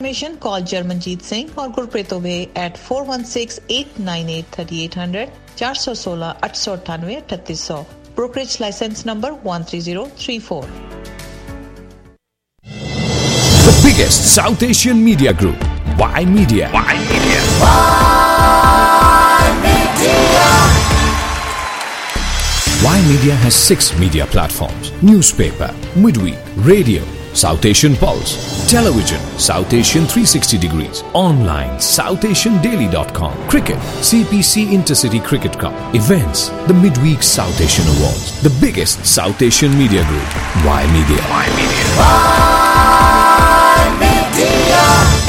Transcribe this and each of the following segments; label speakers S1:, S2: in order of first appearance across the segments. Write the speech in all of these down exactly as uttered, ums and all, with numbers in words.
S1: information, call Jarmanjeet Singh or Gurpreet Obey at four one six, eight nine eight, three eight zero zero, four one six, eight nine eight, three eight zero zero. Brokerage license number one three zero three four.
S2: The biggest South Asian media group, Y Media. Y Media.
S3: Y Media.
S2: Y Media has six media platforms: newspaper, midweek, radio, South Asian Pulse, television, South Asian three sixty degrees, online, south asian daily dot com, cricket, C P C Intercity Cricket Cup, events, the Midweek South Asian Awards, the biggest South Asian media group, Y Media. Y Media.
S3: Y Media.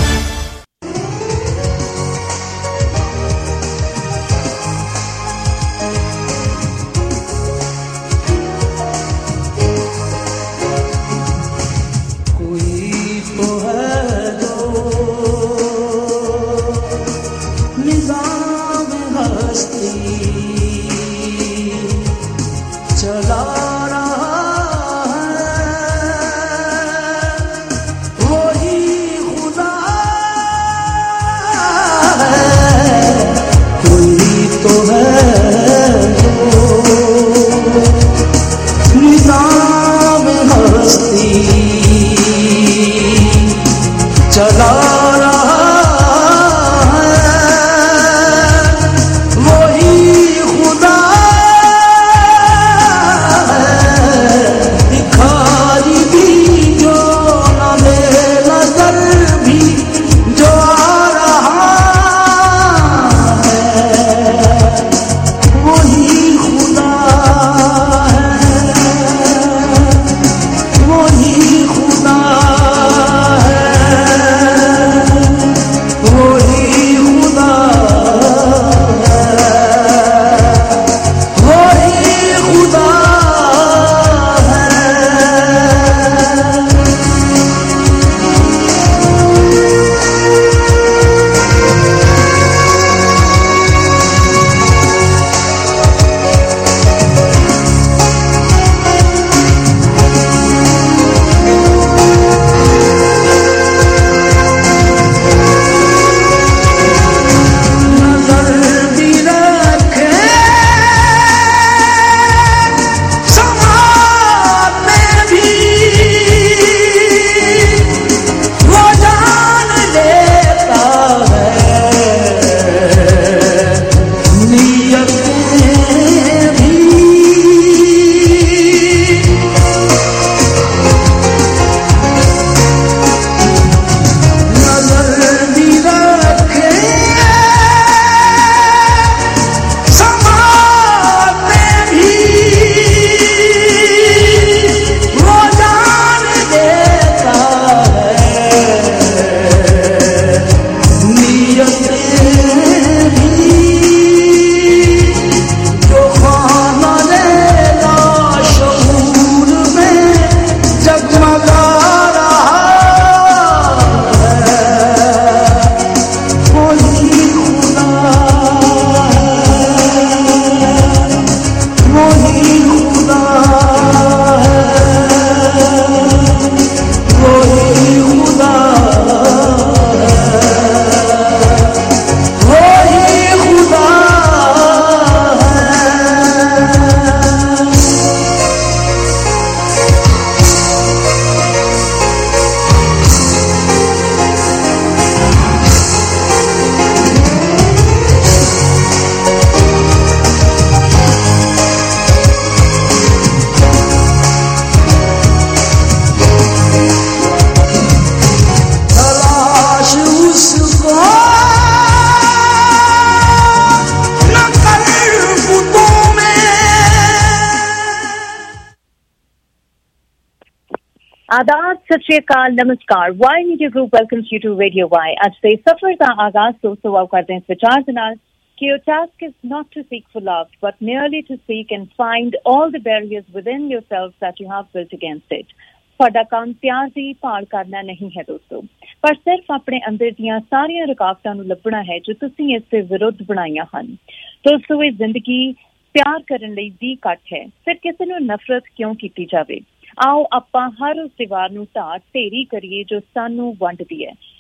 S4: आदाब, सत श्री अकाल, नमस्कार। Y media group welcomes you to radio Y. ਅੱਜ ਦੇ ਸਫ਼ਰ ਦਾ ਆਗਾਜ਼ ਦੋਸਤੋ ਆਓ ਕਰਦੇ ਹਾਂ ਇਸ ਵਿਚਾਰ ਦੇ ਨਾਲ ਕਿ your task is not to seek for love but merely to seek and find all the barriers within yourself that you have built against it। ਤੁਹਾਡਾ ਕੰਮ ਪਿਆਰ ਦੀ ਭਾਲ ਕਰਨਾ ਨਹੀਂ ਹੈ ਦੋਸਤੋ, ਪਰ ਸਿਰਫ ਆਪਣੇ ਅੰਦਰ ਦੀਆਂ ਸਾਰੀਆਂ ਰੁਕਾਵਟਾਂ ਨੂੰ ਲੱਭਣਾ ਹੈ ਜੋ ਤੁਸੀਂ ਇਸ ਦੇ ਵਿਰੁੱਧ ਬਣਾਈਆਂ ਹਨ। ਦੋਸਤੋ, ਇਹ ਜ਼ਿੰਦਗੀ ਪਿਆਰ ਕਰਨ ਲਈ ਦੀ ਘੱਟ ਹੈ, ਫਿਰ ਕਿਸੇ ਨੂੰ ਨਫ਼ਰਤ ਕਿਉਂ ਕੀਤੀ ਜਾਵੇ। आओ ਆਪਾਂ हर उस दीवार ਨੂੰ ਢਾਹ ਢੇਰੀ ਕਰੀਏ ਜੋ ਸਾਨੂੰ ਵੰਡਦੀ ਹੈ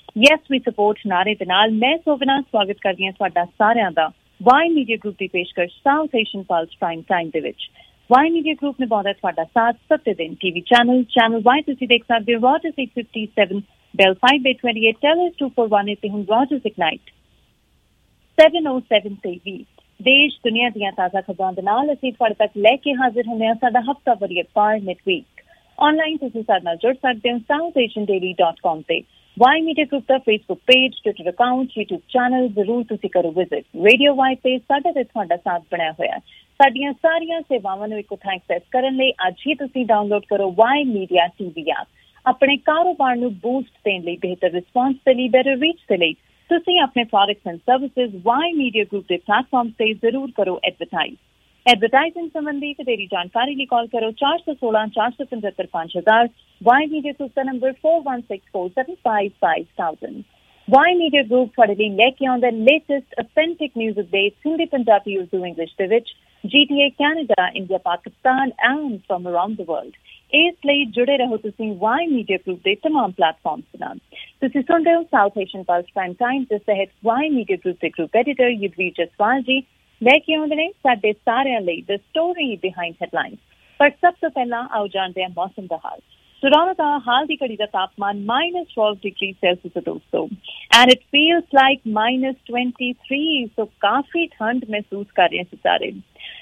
S4: ਯੈਸ ਵੀ ਸਪੋਰਟ ਨਾਰੇ ਦੇ ਨਾਲ ਮੈਂ ਸੋਵਨਾ ਸਵਾਗਤ ਕਰਦੀ ਹਾਂ ਤੁਹਾਡਾ ਸਾਰਿਆਂ ਦਾ ਵਾਈ ਮੀਡੀਆ ਗਰੁੱਪ ਦੀ ਪੇਸ਼ਕਸ਼ South Asian plus prime time ਦੇ ਵਿੱਚ। ਵਾਈ ਮੀਡੀਆ ਗਰੁੱਪ ਨੇ ਬਹੁਤ ਤੁਹਾਡਾ ਸਾਥ ਸੱਤੇ ਦਿਨ ਟੀਵੀ ਚੈਨਲ ਚੈਨਲ ਵਾਈ ਤੁਸੀਂ ਦੇਖ ਸਕਦੇ ਹੋ Rogers eight fifty-seven Bell five by twenty-eight Telus two four one eight ਤੇ ਹੁਣ Rogers ignite seven oh seven ਤੇ ਵੀ ਦੇਸ਼ ਦੁਨੀਆ ਦੀਆਂ ਤਾਜ਼ਾ ਖਬਰਾਂ ਦੇ ਨਾਲ ਅਸੀਂ ਤੁਹਾਡੇ ਤੱਕ ਲੈ ਕੇ ਹਾਜ਼ਰ ਹੁੰਦੇ ਹਾਂ ਸਾਡਾ ਹਫਤਾ ਭਰੀ ਅਖਬਾਰ ਮਿਡ ਵੀਕ। ਆਨਲਾਈਨ ਤੁਸੀਂ ਸਾਡੇ ਨਾਲ ਜੁੜ ਸਕਦੇ ਹੋ South Asian daily dot com ਤੇ। ਵਾਈ ਮੀਡੀਆ ਗਰੁੱਪ ਦਾ Facebook page, Twitter account, YouTube channel ਜ਼ਰੂਰ ਤੁਸੀਂ ਕਰੋ ਵਿਜ਼ਿਟ। ਰੇਡੀਓ ਵਾਈ ਤੇ ਸਾਡੇ ਤੇ ਤੁਹਾਡਾ ਸਾਥ ਬਣਿਆ ਹੋਇਆ। ਸਾਡੀਆਂ ਸਾਰੀਆਂ ਸੇਵਾਵਾਂ ਨੂੰ ਇੱਕੋ ਥਾਂ ਐਕਸੈਸ ਕਰਨ ਲਈ ਅੱਜ ਹੀ ਤੁਸੀਂ ਡਾਊਨਲੋਡ ਕਰੋ ਵਾਈ ਮੀਡੀਆ ਟੀਵੀ ਐਪ। ਆਪਣੇ ਕਾਰੋਬਾਰ ਨੂੰ ਬੂਸਟ ਦੇਣ ਲਈ, ਬਿਹਤਰ ਰਿਸਪਾਂਸ ਦੇ ਲਈ, ਬੈਟਰ ਰੀਚ ਦੇ ਲਈ ਤੁਸੀਂ ਆਪਣੇ products and services Y media group ਦੇ ਪਲੇਟਫਾਰਮ ਤੇ ਜ਼ਰੂਰ ਕਰੋ ਐਡਵਰਟਾਈਜ਼। ਐਡਵਰਟਾਈਜ਼ਿੰਗ ਸੰਬੰਧੀ ਵਧੇਰੀ ਜਾਣਕਾਰੀ ਲਈ ਕਾਲ ਕਰੋ ਚਾਰ ਸੌ ਸੋਲਾਂ ਚਾਰ ਸੌ ਪੰਝੱਤਰ ਪੰਜ ਹਜ਼ਾਰ। ਵਾਈ ਮੀਡੀਆ ਗਰੁੱਪ ਦਾ number four one six four seven five five thousand। Y media group ਤੁਹਾਡੇ ਲਈ ਲੈ ਕੇ ਆਉਂਦਾ latest authentic news updates Hindi, Punjabi, Urdu, English ਦੇ ਵਿੱਚ G T A, Canada, India, Pakistan and from around the world. ਇਸ ਲਈ ਜੁੜੇ ਰਹੋ ਤੁਸੀਂ ਵਾਈ ਮੀਡੀਆ ਗਰੁੱਪ ਦੇ ਤਮਾਮ ਪਲੇਟਫਾਰਮਸ ਨਾਲ। ਤੁਸੀਂ ਸੁਣ ਰਹੇ ਹੋ South Asian plus prime time ਦੇ ਤਹਿਤ ਵਾਈ ਮੀਡੀਆ ਗਰੁੱਪ ਦੇ ਗਰੁੱਪ ਐਡੀਟਰ ਯੁਧਵੀਰ ਜਸਵਾਲ ਜੀ ਲੈ ਕੇ ਆਉਂਦੇ ਨੇ ਸਾਡੇ ਸਾਰਿਆਂ ਲਈ ਦ ਸਟੋਰੀ ਬਿਹਾਈਂਡ ਹੈਡਲਾਈਨਸ। ਪਰ ਸਭ ਤੋਂ ਪਹਿਲਾਂ ਆਓ ਜਾਣਦੇ ਹਾਂ ਮੌਸਮ ਦਾ ਹਾਲ। ਟੋਰਾਂਟੋ ਦਾ ਹਾਲ ਦੀ ਘੜੀ ਦਾ ਤਾਪਮਾਨ ਮਾਈਨਸ twelve ਡਿਗਰੀ ਸੈਲਸੀਅਸ ਹੈ ਦੋਸਤੋ, and it feels like minus twenty-three। So ਕਾਫੀ ਠੰਡ ਮਹਿਸੂਸ ਕਰ ਰਹੇ ਸੀ ਸਾਰੇ।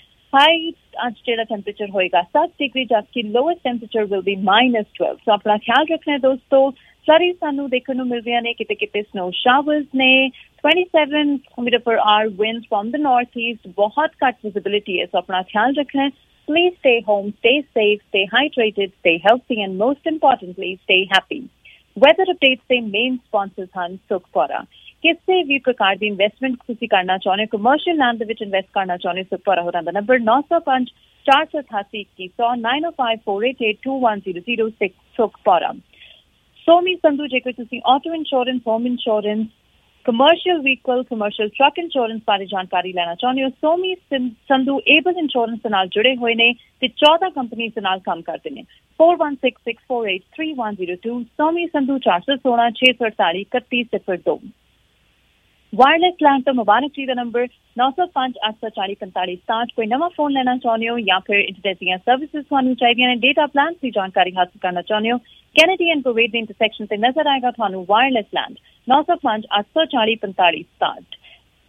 S4: ਹਾਈ ਅੱਜ ਜਿਹੜਾ ਟੈਂਪਰੇਚਰ ਹੋਏਗਾ seven ਡਿਗਰੀ, ਜਦਕਿ lowest temperature will be minus twelve। So ਆਪਣਾ ਖਿਆਲ ਰੱਖਣਾ ਹੈ ਦੋਸਤੋ। ਫਲਰੀਜ਼ ਸਾਨੂੰ ਦੇਖਣ ਨੂੰ ਮਿਲ ਰਹੀਆਂ ਨੇ, ਕਿਤੇ ਕਿਤੇ ਸਨੋ ਸ਼ਾਵਰਸ ਨੇ। twenty-seven kilometers per hour winds from the northeast, ਬਹੁਤ ਘੱਟ ਵਿਜ਼ਿਬਿਲਿਟੀ ਹੈ। ਸੋ ਆਪਣਾ ਖਿਆਲ ਰੱਖਣਾ ਹੈ। Please stay home, stay safe, stay hydrated, stay healthy, and most importantly, stay happy. Weather updates ਦੇ main sponsors ਹਨ ਸੁਖਪੁਰਾ। ਕਿਸੇ ਵੀ ਪ੍ਰਕਾਰ ਦੀ ਇਨਵੈਸਟਮੈਂਟ ਤੁਸੀਂ ਕਰਨਾ ਚਾਹੁੰਦੇ ਹੋ, ਕਮਰਸ਼ੀਅਲ ਲੈਂਡ ਦੇ ਵਿੱਚ ਇਨਵੈਸਟ ਕਰਨਾ ਚਾਹੁੰਦੇ ਹੋ, ਸੁਖਪੁਰਾ ਹੋਰਾਂ ਦਾ number nine oh five four eight eight two zero zero nine oh five four eight eight two one zero zero six Sukhpura. Somi Sandhu ਜੇਕਰ ਤੁਸੀਂ auto insurance, home insurance, commercial vehicle, commercial truck insurance ਬਾਰੇ ਜਾਣਕਾਰੀ ਲੈਣਾ ਚਾਹੁੰਦੇ ਹੋ, ਸੋਮੀ ਸੰਧੂ ਏਬਲ ਇੰਸ਼ੋਰੈਂਸ ਦੇ ਨਾਲ ਜੁੜੇ ਹੋਏ ਨੇ ਤੇ ਚੌਦਾਂ ਕੰਪਨੀ ਦੇ ਨਾਲ ਕੰਮ ਕਰਦੇ ਨੇ। four one six six four eight three one zero two ਸੋਮੀ Sandhu ਚਾਰ ਸੌ ਸੋਲਾਂ ਛੇ ਸੌ ਅੜਤਾਲੀ ਇਕੱਤੀ ਸਿਫਰ ਦੋ। ਵਾਇਰਲੈਸ ਪਲਾਨ ਤੋਂ ਮੁਬਾਰਕ ਜੀ ਦਾ number nine oh five eight four four forty-five sixty। ਕੋਈ ਨਵਾਂ ਫੋਨ ਲੈਣਾ ਚਾਹੁੰਦੇ ਹੋ ਜਾਂ ਫਿਰ ਇੰਟਰਨੈਟ ਦੀਆਂ ਸਰਵਿਸਿਜ਼ ਤੁਹਾਨੂੰ ਚਾਹੀਦੀਆਂ ਨੇ, ਡੇਟਾ ਪਲਾਨ ਦੀ ਜਾਣਕਾਰੀ ਹਾਸਲ ਕਰਨਾ ਚਾਹੁੰਦੇ ਹੋ, ਕੈਨੇਡੀ ਐਂਡ ਕੁਵੈਤ ਦੇ ਇੰਟਰਸੈਕਸ਼ਨ ਤੇ ਨਜ਼ਰ ਆਏਗਾ ਤੁਹਾਨੂੰ wireless plan nine oh five eight four four forty-five sixty।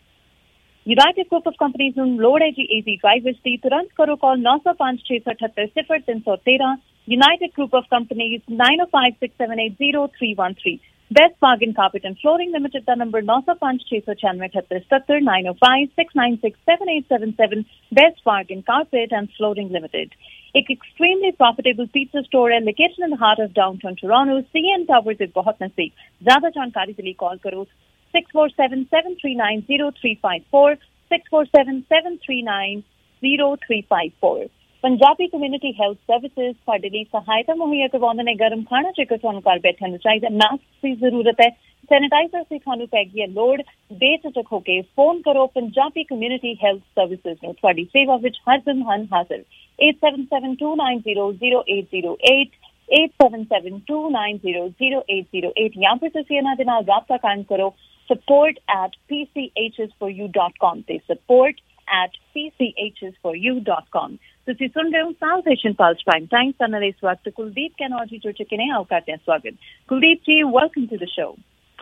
S4: United group of companies ਨੂੰ ਲੋੜ ਹੈ ਜੀ ਈਜ਼ੀ ਡਰਾਈਵਰਸ ਦੀ, ਤੁਰੰਤ ਕਰੋ call nine oh five six six eight eight zero three one three। United Group of Companies nine oh five six seven eight zero three one three। Best Bargain Carpet and Flooring Limited ਦਾ number nine oh five six six nine eight seven seven nine oh five six nine six seven eight seven seven। Best Bargain Carpet and Flooring Limited ਇੱਕ extremely profitable pizza store ਹੈ located in the heart of downtown Toronto, C N Tower ਦੇ ਬਹੁਤ ਨਜ਼ਦੀਕ। ਜ਼ਿਆਦਾ ਜਾਣਕਾਰੀ ਦੇ ਲਈ ਕਾਲ ਕਰੋ six four seven seven three nine zero three five four six four seven seven three nine zero three five four। Punjabi community health services ਤੁਹਾਡੇ ਲਈ ਸਹਾਇਤਾ ਮੁਹੱਈਆ ਕਰਵਾਉਂਦੇ ਨੇ। ਗਰਮ ਖਾਣਾ ਜੇਕਰ ਤੁਹਾਨੂੰ ਘਰ ਬੈਠਣ ਨੂੰ ਚਾਹੀਦਾ, ਮਾਸਕ ਦੀ ਜ਼ਰੂਰਤ ਹੈ, ਸੈਨੀਟਾਈਜ਼ਰ ਦੀ ਤੁਹਾਨੂੰ ਪੈ ਗਈ ਹੈ ਲੋੜ, ਬੇਝਿਜਕ ਹੋ ਕੇ ਫੋਨ ਕਰੋ ਪੰਜਾਬੀ ਕਮਿਊਨਿਟੀ ਹੈਲਥ ਸਰਵਿਸਿਜ਼ ਨੂੰ। ਤੁਹਾਡੀ ਸੇਵਾ ਵਿੱਚ ਹਰ ਦਿਨ ਹਨ ਹਾਜ਼ਰ। eight seven seven two nine zero zero eight zero eight eight seven seven two nine zero zero eight zero eight ਜਾਂ ਫਿਰ ਤੁਸੀਂ ਇਹਨਾਂ ਦੇ ਨਾਲ ਰਾਬਤਾ ਕਾਇਮ ਕਰੋ support at p c h s for you dot com ਤੇ support at p c h s for you dot com। ਤੁਸੀਂ ਸੁਣ ਰਹੇ ਹੋ South Asian plus prime time. ਸਾਨੂੰ ਇਸ ਵਕਤ ਕੁਲਦੀਪ ਕੈਨੌਰ ਜੀ ਜੁੜ ਚੁੱਕੇ ਨੇ, ਆਓ ਕਰਦੇ ਹਾਂ ਸਵਾਗਤ। ਕੁਲਦੀਪ ਜੀ, ਵੈਲਕਮ ਟੂ ਦ ਸ਼ੋ।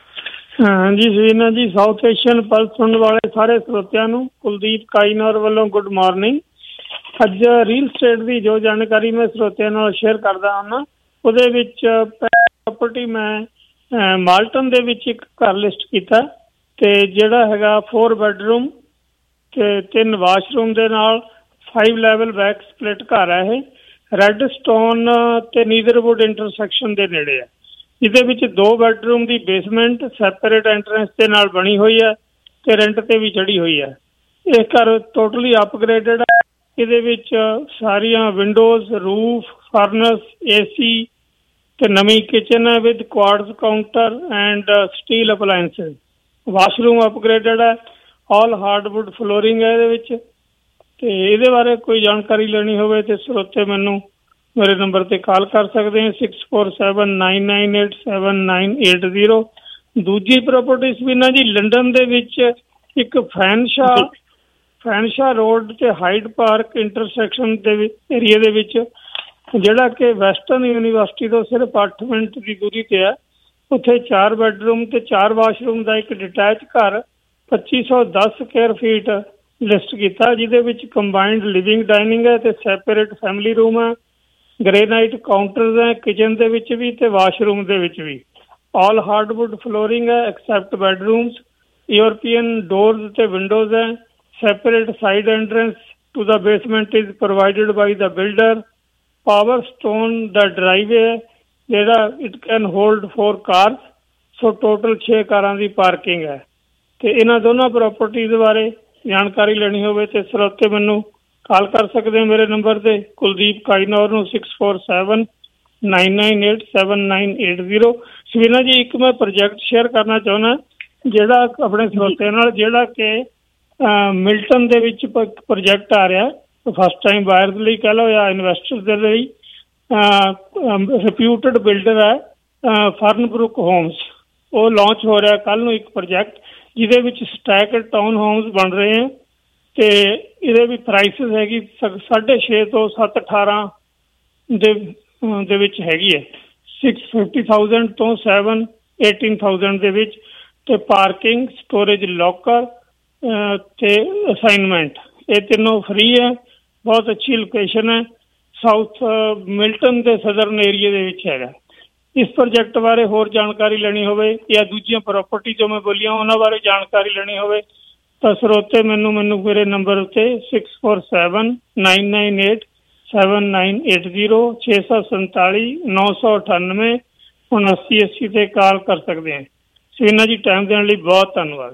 S5: ਹਾਂਜੀ ਸਵੀਨਾ ਜੀ, ਸਾਊਥ ਏਸ਼ੀਅਨ ਪਲਸ ਸੁਣਨ ਵਾਲੇ ਸਾਰੇ ਸਰੋਤਿਆਂ ਨੂੰ ਕੁਲਦੀਪ ਕਾਈਨੌਰ ਵੱਲੋਂ ਗੁੱਡ ਮਾਰਨਿੰਗ। ਅੱਜ ਰੀਅਲ ਸਟੇਟ ਦੀ ਜੋ ਜਾਣਕਾਰੀ ਮੈਂ ਸਰੋਤਿਆਂ ਨਾਲ ਸ਼ੇਅਰ ਕਰਦਾ ਹਾਂ, ਉਹਦੇ ਵਿੱਚ ਪ੍ਰੋਪਰਟੀ ਮੈਂ ਮਾਲਟਨ ਦੇ ਵਿੱਚ ਇੱਕ ਘਰ ਲਿਸਟ ਕੀਤਾ ਤੇ ਜਿਹੜਾ ਹੈਗਾ ਫੋਰ ਬੈਡਰੂਮ ਤੇ ਤਿੰਨ ਵਾਸ਼ਰੂਮ ਦੇ ਨਾਲ ਫਾਈਵ ਲੈਵਲ ਬੈਕ ਸਪਲਿਟ ਘਰ ਹੈ। ਇਹ ਰੈੱਡ ਸਟੋਨ ਤੇ ਨੀਦਰਵੁੱਡ ਇੰਟਰਸੈਕਸ਼ਨ ਦੇ ਨੇੜੇ ਹੈ। ਜਿਹਦੇ ਵਿੱਚ ਦੋ ਬੈਡਰੂਮ ਦੀ ਬੇਸਮੈਂਟ ਸੈਪਰੇਟ ਐਂਟਰੈਂਸ ਦੇ ਨਾਲ ਬਣੀ ਹੋਈ ਹੈ ਤੇ ਰੈਂਟ ਤੇ ਵੀ ਚੜੀ ਹੋਈ ਹੈ। ਇਹ ਘਰ ਟੋਟਲੀ ਅਪਗ੍ਰੇਡਡ ਹੈ। ਇਹਦੇ ਵਿੱਚ ਸਾਰੀਆਂ windows, roof, furnace, A C ਤੇ ਨਵੀਂ ਕਿਚਨ ਹੈ with quartz counter and steel appliances. Washroom upgraded ਹੈ, ਆਲ ਹਾਰਡਵੁੱਡ ਫਲੋਰਿੰਗ ਹੈ ਇਹਦੇ ਵਿੱਚ। ਤੇ ਇਹਦੇ ਬਾਰੇ ਕੋਈ ਜਾਣਕਾਰੀ ਲੈਣੀ ਹੋਵੇ ਤੇ ਸਰੋਤੇ ਮੈਨੂੰ ਮੇਰੇ ਨੰਬਰ ਤੇ ਕਾਲ ਕਰ ਸਕਦੇ ਹਾਂ six four seven nine nine eight seven nine eight zero ਦੂਜੀ ਪ੍ਰਾਪਰਟੀ ਸਵੀਨਾ ਜੀ ਲੰਡਨ ਦੇ ਵਿੱਚ ਇੱਕ ਫੈਨਸ਼ਾ ਫੈਨਸ਼ਾ ਰੋਡ ਤੇ ਹਾਈਡ ਪਾਰਕ ਇੰਟਰਸੈਕਸ਼ਨ ਦੇ ਏਰੀਏ ਦੇ ਵਿੱਚ, ਜਿਹੜਾ ਕਿ ਵੈਸਟਰਨ ਯੂਨੀਵਰਸਿਟੀ ਤੋਂ ਸਿਰਫ ਅੱਠ ਮਿੰਟ ਦੀ ਦੂਰੀ ਤੇ ਹੈ। ਉੱਥੇ ਚਾਰ ਬੈਡਰੂਮ ਤੇ ਚਾਰ ਵਾਸ਼ਰੂਮ ਦਾ ਇੱਕ ਡਿਟੈਚ ਘਰ ਪੱਚੀ ਸੌ ਦਸ ਸਕੁਅਰ ਫੀਟ ਲਿਸਟ ਕੀਤਾ, ਜਿਹਦੇ ਵਿੱਚ ਕੰਬਾਈਨਡ ਲਿਵਿੰਗ ਡਾਈਨਿੰਗ ਹੈ ਤੇ ਸੈਪਰੇਟ ਫੈਮਿਲੀ ਰੂਮ ਹੈ, ਗ੍ਰੇਨਾਈਟ ਕਾਊਂਟਰਸ ਹੈ ਕਿਚਨ ਦੇ ਵਿੱਚ ਵੀ ਤੇ ਵਾਸ਼ਰੂਮ ਦੇ ਵਿੱਚ ਵੀ। ਆਲ ਹਾਰਡਵੁੱਡ ਫਲੋਰਿੰਗ ਹੈ ਐਕਸੈਪਟ ਬੈਡਰੂਮਸ, ਯੂਰਪੀਅਨ ਡੋਰਸ ਤੇ ਵਿੰਡੋਜ਼ ਹੈ, separate side entrance to the basement is provided by the builder, power stone the driveway ਹੈ ਜਿਹੜਾ it can hold four cars, so total ਛੇ ਕਾਰਾਂ ਦੀ ਪਾਰਕਿੰਗ ਹੈ। ਤੇ ਇਹਨਾਂ ਦੋਨਾਂ ਪ੍ਰੋਪਰਟੀਜ਼ ਬਾਰੇ ਜਾਣਕਾਰੀ ਲੈਣੀ ਹੋਵੇ ਤੇ ਸਰੋਤੇ ਮੈਨੂੰ ਕਾਲ ਕਰ ਸਕਦੇ ਮੇਰੇ ਨੰਬਰ ਤੇ, ਕੁਲਦੀਪ ਕਾਈਨੌਰ ਨੂੰ six four seven nine nine eight seven nine eight zero. Savina ji ਇੱਕ ਮੈਂ ਪ੍ਰੋਜੈਕਟ ਸ਼ੇਅਰ ਕਰਨਾ ਚਾਹੁੰਦਾ ਜਿਹੜਾ ਆਪਣੇ ਸਰੋਤਿਆਂ ਨਾਲ, ਜਿਹੜਾ ਕਿ ਮਿਲਟਨ ਦੇ ਵਿੱਚ ਪ੍ਰੋਜੈਕਟ ਆ ਰਿਹਾ ਫਸਟ ਟਾਈਮ ਬਾਇਰਸ ਲਈ ਕਹਿ ਲਓ ਜਾਂ ਇਨਵੈਸਟਰਸ ਦੇ ਲਈ। ਰਿਪਿਊਟਡ ਬਿਲਡਰ ਹੈ ਫਰਨਬਰੁਕ ਹੋਮਸ, ਉਹ ਲਾਂਚ ਹੋ ਰਿਹਾ ਕੱਲ੍ਹ ਨੂੰ ਇੱਕ ਪ੍ਰੋਜੈਕਟ ਜਿਹਦੇ ਵਿੱਚ ਸਟੈਕ ਟਾਊਨ ਹੋਮਸ ਬਣ ਰਹੇ ਹੈ ਤੇ ਇਹਦੇ ਵੀ ਪ੍ਰਾਈਸਿਸ ਹੈਗੀ ਸਾਢੇ ਛੇ ਤੋਂ ਸੱਤ ਅਠਾਰਾਂ ਦੇ ਦੇ ਵਿੱਚ ਹੈਗੀ ਹੈ, ਸਿਕਸ ਫਿਫਟੀ ਥਾਊਜ਼ੈਂਡ ਤੋਂ ਸੈਵਨ ਏਟੀਨ ਥਾਊਜ਼ੈਂਡ ਦੇ ਵਿੱਚ। ਤੇ ਪਾਰਕਿੰਗ, ਸਟੋਰੇਜ, ਲੋਕਰ ਤੇ ਅਸਾਈਨਮੈਂਟ ਇਹ ਤਿੰਨੋਂ ਫਰੀ ਹੈ। ਬਹੁਤ ਅੱਛੀ ਲੋਕੇਸ਼ਨ ਹੈ, ਸਾਊਥ ਮਿਲਟਨ ਦੇ ਸਦਰਨ ਏਰੀਏ ਦੇ ਵਿੱਚ ਹੈਗਾ। ਇਸ ਪ੍ਰੋਜੈਕਟ ਬਾਰੇ ਹੋਰ ਜਾਣਕਾਰੀ ਲੈਣੀ ਹੋਵੇ ਜਾਂ ਦੂਜੀਆਂ ਪ੍ਰੋਪਰਟੀ ਜੋ ਮੈਂ ਬੋਲੀਆਂ ਉਹਨਾਂ ਬਾਰੇ ਜਾਣਕਾਰੀ ਲੈਣੀ ਹੋਵੇ ਤਾਂ ਸਰੋਤੇ ਮੈਨੂੰ ਮੈਨੂੰ ਮੇਰੇ ਨੰਬਰ ਉੱਤੇ six four seven nine nine eight seven nine eight zero ਛੇ ਸੌ ਸੰਤਾਲੀ ਨੌ ਸੌ ਅਠਾਨਵੇਂ ਉਨਾਸੀ ਅੱਸੀ 'ਤੇ ਕਾਲ ਕਰ ਸਕਦੇ ਹਾਂ। ਸਵੀਨਾ ਜੀ ਟਾਈਮ ਦੇਣ ਲਈ ਬਹੁਤ ਧੰਨਵਾਦ।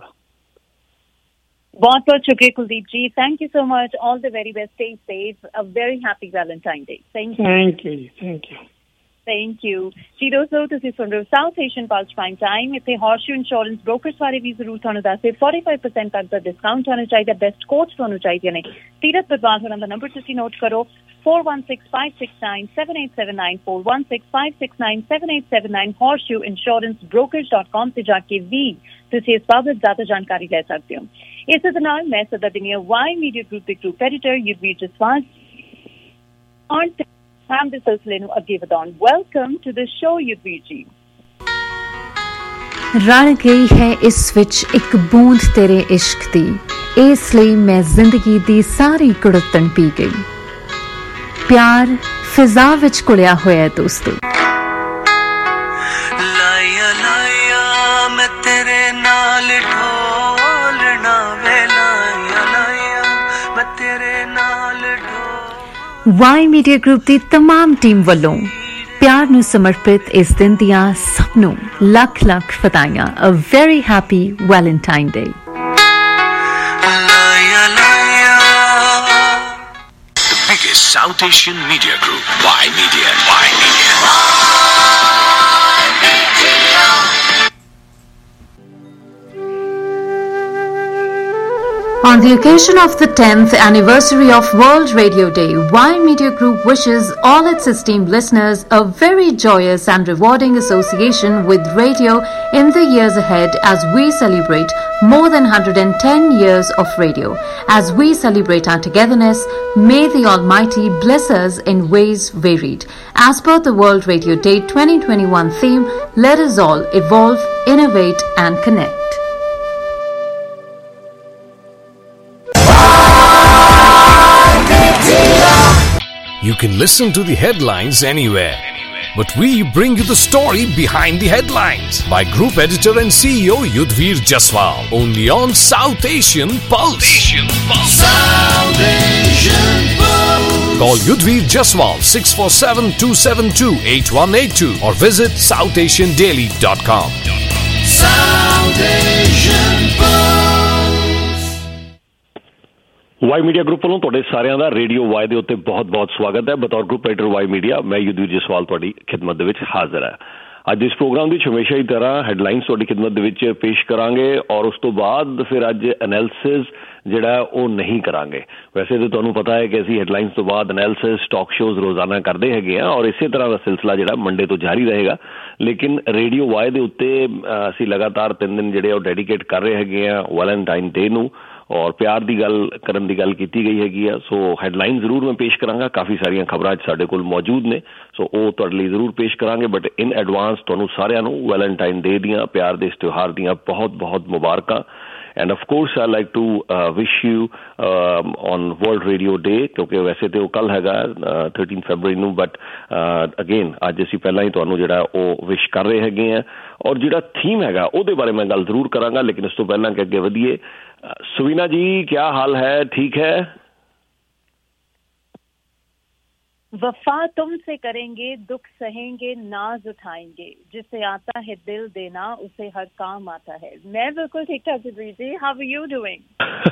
S4: बहुत बहुत शुक्रिया Kuldeep ji, thank you so much, all the very best, stay safe, a very happy Valentine day. Thank you
S5: thank you ji, thank you
S4: thank you ji. ਦੋਸਤੋ ਤੁਸੀਂ ਸੁਣ ਰਹੇ ਹੋ South Asian plus prime time. ਇੱਥੇ ਹਾਰਸ਼ੂ ਇੰਸ਼ੋਰੈਂਸ ਬ੍ਰੋਕਰਸ ਬਾਰੇ ਵੀ ਜ਼ਰੂਰ ਤੁਹਾਨੂੰ ਦੱਸਦੇ ਫੋਰਟੀ ਫਾਈਵ ਪਰਸੈਂਟ ਤੱਕ ਦਾ ਡਿਸਕਾਊਂਟ ਹੋਣਾ ਚਾਹੀਦਾ, ਬੈਸਟ ਕੋਚ ਤੁਹਾਨੂੰ ਚਾਹੀਦੇ ਨੇ। ਸੀਰਤ ਬਦਵਾਲ ਹੋਣਾ ਦਾ ਨੰਬਰ ਤੁਸੀਂ ਨੋਟ ਕਰੋ four one six five six nine seven eight seven nine four one six five six nine seven eight seven nine horseshoe insurance brokers dot com ਤੇ ਜਾ ਕੇ ਵੀ ਤੁਸੀਂ ਇਸ ਬਾਬਤ ਜ਼ਿਆਦਾ ਜਾਣਕਾਰੀ ਲੈ ਸਕਦੇ ਹੋ। ਇਸੇ ਦੇ ਨਾਲ ਮੈਂ ਸਦਾ ਦਿਨੀਆ ਵਾਈ ਮੀਡੀਆ ਗਰੁੱਪ ਦੇ ਗਰੁੱਪ ਐਡੀਟਰ ਯੁਧਵੀਰ ਜਸਵਾਲ हम ਦੇ ਸਿਲਸਿਲੇ ਨੂੰ ਅੱਗੇ ਵਧਾਉਣ। Welcome to the show Yudhvir ji.
S6: ਰਲ ਗਈ ਹੈ ਇਸ ਵਿੱਚ ਇੱਕ ਬੂੰਦ ਤੇਰੇ ਇਸ਼ਕ ਦੀ, ਇਸ ਲਈ ਮੈਂ ਜ਼ਿੰਦਗੀ ਦੀ ਸਾਰੀ ਕੁੜੱਤਣ ਪੀ ਗਈ। ਪਿਆਰ ਫਿਜ਼ਾ ਵਿੱਚ ਕੁਲਿਆ ਹੋਇਆ ਦੋਸਤੋ।
S3: ਲਾਇਆ ਲਾਇਆ ਮੈਂ ਤੇਰੇ ਨਾਲ ਢੋਲਣਾ ਵੇ, ਲਾਇਆ ਲਾਇਆ ਮੈਂ ਤੇਰੇ ਨਾਲ ਢੋਲ।
S6: ਵਾਈ ਮੀਡੀਆ ਗਰੁੱਪ ਦੀ ਤਮਾਮ ਟੀਮ ਵੱਲੋਂ ਪਿਆਰ ਨੂੰ ਸਮਰਪਿਤ ਇਸ ਦਿਨ ਦੀਆਂ ਸਭ ਨੂੰ ਲੱਖ ਲੱਖ ਵਧਾਈਆਂ। A very happy Valentine day.
S2: South Asian Media Group, Y Media, Y Media.
S6: On the occasion of the tenth anniversary of World Radio Day, Y Media Group wishes all its esteemed listeners a very joyous and rewarding association with radio in the years ahead as we celebrate more than one hundred ten years of radio. As we celebrate our togetherness, may the Almighty bless us in ways varied. As per the World Radio Day twenty twenty-one theme, let us all evolve, innovate and connect.
S2: You can listen to the headlines anywhere, but we bring you the story behind the headlines by Group Editor and C E O Yudhvir Jaswal, only on South Asian Pulse. Asian Pulse. South Asian Pulse. Call Yudhvir Jaswal six four seven two seven two eight one eight two or visit south asian daily dot com. South Asian Pulse.
S7: Y media group ਵੱਲੋਂ ਤੁਹਾਡੇ ਸਾਰਿਆਂ ਦਾ radio Y ਦੇ ਉੱਤੇ ਬਹੁਤ ਬਹੁਤ ਸਵਾਗਤ ਹੈ। ਬਤੌਰ ਗਰੁੱਪ ਐਡੀਟਰ ਵਾਈ ਮੀਡੀਆ ਮੈਂ ਯੁਧਵੀਰ ਜਸਵਾਲ ਤੁਹਾਡੀ ਖਿਦਮਤ ਦੇ ਵਿੱਚ ਹਾਜ਼ਰ ਹੈ। ਅੱਜ ਇਸ ਪ੍ਰੋਗਰਾਮ ਵਿੱਚ ਹਮੇਸ਼ਾ ਹੀ ਤਰ੍ਹਾਂ ਹੈਡਲਾਈਨਸ ਤੁਹਾਡੀ ਖਿਦਮਤ ਦੇ ਵਿੱਚ ਪੇਸ਼ ਕਰਾਂਗੇ ਔਰ ਉਸ ਤੋਂ ਬਾਅਦ ਫਿਰ ਅੱਜ ਐਨਾਲਿਸਿਸ ਜਿਹੜਾ ਉਹ ਨਹੀਂ ਕਰਾਂਗੇ। ਵੈਸੇ ਤਾਂ ਤੁਹਾਨੂੰ ਪਤਾ ਹੈ ਕਿ ਅਸੀਂ ਹੈਡਲਾਈਨਸ ਤੋਂ ਬਾਅਦ ਐਨਾਲਿਸਿਸ ਟਾਕ ਸ਼ੋਜ਼ ਰੋਜ਼ਾਨਾ ਕਰਦੇ ਹੈਗੇ ਹਾਂ ਔਰ ਇਸੇ ਤਰ੍ਹਾਂ ਦਾ ਸਿਲਸਿਲਾ ਜਿਹੜਾ ਮੰਡੇ ਤੋਂ ਜਾਰੀ ਰਹੇਗਾ। ਲੇਕਿਨ ਰੇਡੀਓ ਵਾਈ ਦੇ ਉੱਤੇ ਅਸੀਂ ਲਗਾਤਾਰ ਤਿੰਨ ਦਿਨ ਜਿਹੜੇ ਉਹ ਡੈਡੀਕੇਟ ਕਰ ਰਹੇ ਹੈਗੇ ਹਾਂ ਵੈਲੈਂਟਾਈਨ ਡੇ ਨੂੰ ਔਰ ਪਿਆਰ ਦੀ ਗੱਲ ਕਰਨ ਦੀ ਗੱਲ ਕੀਤੀ ਗਈ ਹੈਗੀ ਆ। ਸੋ ਹੈਡਲਾਈਨ ਜ਼ਰੂਰ ਮੈਂ ਪੇਸ਼ ਕਰਾਂਗਾ, ਕਾਫੀ ਸਾਰੀਆਂ ਖਬਰਾਂ ਸਾਡੇ ਕੋਲ ਮੌਜੂਦ ਨੇ, ਸੋ ਉਹ ਤੁਹਾਡੇ ਲਈ ਜ਼ਰੂਰ ਪੇਸ਼ ਕਰਾਂਗੇ। ਬਟ ਇਨ ਐਡਵਾਂਸ ਤੁਹਾਨੂੰ ਸਾਰਿਆਂ ਨੂੰ ਵੈਲੈਂਟਾਈਨ ਡੇ ਦੀਆਂ, ਪਿਆਰ ਦੇ ਇਸ ਤਿਉਹਾਰ ਦੀਆਂ ਬਹੁਤ ਬਹੁਤ ਮੁਬਾਰਕਾਂ। And of course I like to wish you on world radio day, ਕਿਉਂਕਿ ਵੈਸੇ ਤਾਂ ਉਹ ਕੱਲ੍ਹ ਹੈਗਾ ਥਰਟੀਨ ਫੈਬਰਰੀ ਨੂੰ, ਬਟ ਅਗੇਨ ਅੱਜ ਅਸੀਂ ਪਹਿਲਾਂ ਹੀ ਤੁਹਾਨੂੰ ਜਿਹੜਾ ਉਹ ਵਿਸ਼ ਕਰ ਰਹੇ ਹੈਗੇ ਹਾਂ। ਔਰ ਜਿਹੜਾ ਥੀਮ ਹੈਗਾ ਉਹਦੇ ਬਾਰੇ ਮੈਂ ਗੱਲ ਜ਼ਰੂਰ ਕਰਾਂਗਾ, ਲੇਕਿਨ ਇਸ ਤੋਂ ਪਹਿਲਾਂ ਕਿ ਅੱਗੇ ਵਧੀਏ, सुवीना जी क्या हाल है? ठीक है?
S4: वफा तुमसे करेंगे, दुख सहेंगे, नाज उठाएंगे, जिसे आता है दिल देना उसे हर काम आता है। मैं बिल्कुल ठीक ठाक ji. How are you doing?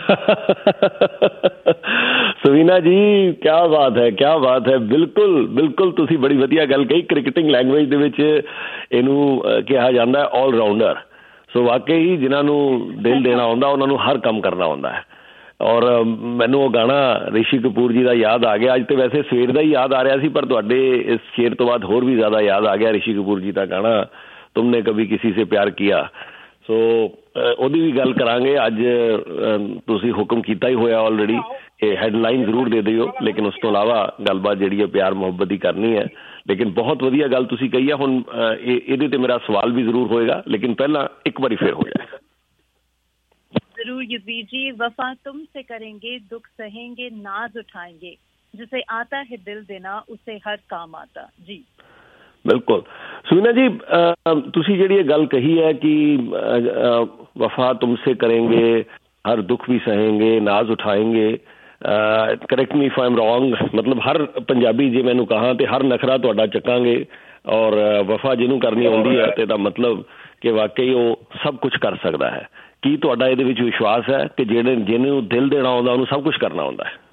S7: Suvina ji क्या बात है, क्या बात है। बिल्कुल बिल्कुल तुसी बड़ी वधिया गल कही। क्रिकेटिंग लैंगुएज दे विच इहनूं कहा जांदा है ऑल राउंडर। ਸੋ ਵਾਕਈ ਜਿਨ੍ਹਾਂ ਨੂੰ ਦਿਲ ਦੇਣਾ ਆਉਂਦਾ ਉਹਨਾਂ ਨੂੰ ਹਰ ਕੰਮ ਕਰਨਾ ਆਉਂਦਾ ਹੈ। ਔਰ ਮੈਨੂੰ ਉਹ ਗਾਣਾ ਰਿਸ਼ੀ ਕਪੂਰ ਜੀ ਦਾ ਯਾਦ ਆ ਗਿਆ। ਅੱਜ ਤਾਂ ਵੈਸੇ ਸਵੇਰ ਦਾ ਹੀ ਯਾਦ ਆ ਰਿਹਾ ਸੀ, ਪਰ ਤੁਹਾਡੇ ਇਸ ਸ਼ੇਰ ਤੋਂ ਬਾਅਦ ਹੋਰ ਵੀ ਜ਼ਿਆਦਾ ਯਾਦ ਆ ਗਿਆ ਰਿਸ਼ੀ ਕਪੂਰ ਜੀ ਦਾ ਗਾਣਾ ਤੁਮਨੇ ਕਭੀ ਕਿਸੇ ਸੇ ਪਿਆਰ ਕੀਆ। ਸੋ ਉਹਦੀ ਵੀ ਗੱਲ ਕਰਾਂਗੇ। ਅੱਜ ਤੁਸੀਂ ਹੁਕਮ ਕੀਤਾ ਹੀ ਹੋਇਆ ਆਲਰੇਡੀ ਇਹ ਹੈਡਲਾਈਨ ਜ਼ਰੂਰ ਦੇ ਦਿਓ, ਲੇਕਿਨ ਉਸ ਤੋਂ ਇਲਾਵਾ ਗੱਲਬਾਤ ਜਿਹੜੀ ਹੈ ਪਿਆਰ ਮੁਹੱਬਤ ਦੀ ਕਰਨੀ ਹੈ। ਲੇਕਿਨ ਬਹੁਤ ਵਧੀਆ ਗੱਲ ਤੁਸੀਂ ਕਹੀ ਆ। ਹੁਣ ਇਹਦੇ ਤੇ ਮੇਰਾ ਸਵਾਲ ਵੀ ਜ਼ਰੂਰ ਹੋਏਗਾ, ਲੇਕਿਨ ਪਹਿਲਾਂ ਇੱਕ ਵਾਰੀ ਫਿਰ ਹੋ ਜਾਏ।
S4: जरूर युवराज जी। वफा तुमसे करेंगे, दुख सहेंगे, नाज उठाएंगे, जिसे आता है दिल देना उसे हर काम आता। जी
S7: बिल्कुल। सुवीना जी तुसी ਜਿਹੜੀ ਇਹ ਗੱਲ ਕਹੀ ਹੈ ਕਿ वफा तुमसे करेंगे, हर दुख भी सहेंगे, नाज उठाएंगे, correct me if I am wrong, ਮਤਲਬ ਹਰ ਪੰਜਾਬੀ ਜੇ ਮੈਨੂੰ ਕਹਾਂ ਤੇ ਹਰ ਨਖਰਾ ਤੁਹਾਡਾ ਚੱਕਾਂਗੇ ਔਰ ਵਫਾ ਜਿਹਨੂੰ ਕਰਨੀ ਆਉਂਦੀ ਹੈ ਤੇ ਇਹਦਾ ਮਤਲਬ ਕਿ ਵਾਕਈ ਉਹ ਸਭ ਕੁਛ ਕਰ ਸਕਦਾ ਹੈ। ਕੀ ਤੁਹਾਡਾ ਇਹਦੇ ਵਿੱਚ ਵਿਸ਼ਵਾਸ ਹੈ ਕਿ ਜਿਹੜੇ ਜਿਹਨੂੰ ਦਿਲ ਦੇਣਾ ਆਉਂਦਾ ਉਹਨੂੰ ਸਭ ਕੁਛ ਕਰਨਾ ਆਉਂਦਾ ਹੈ?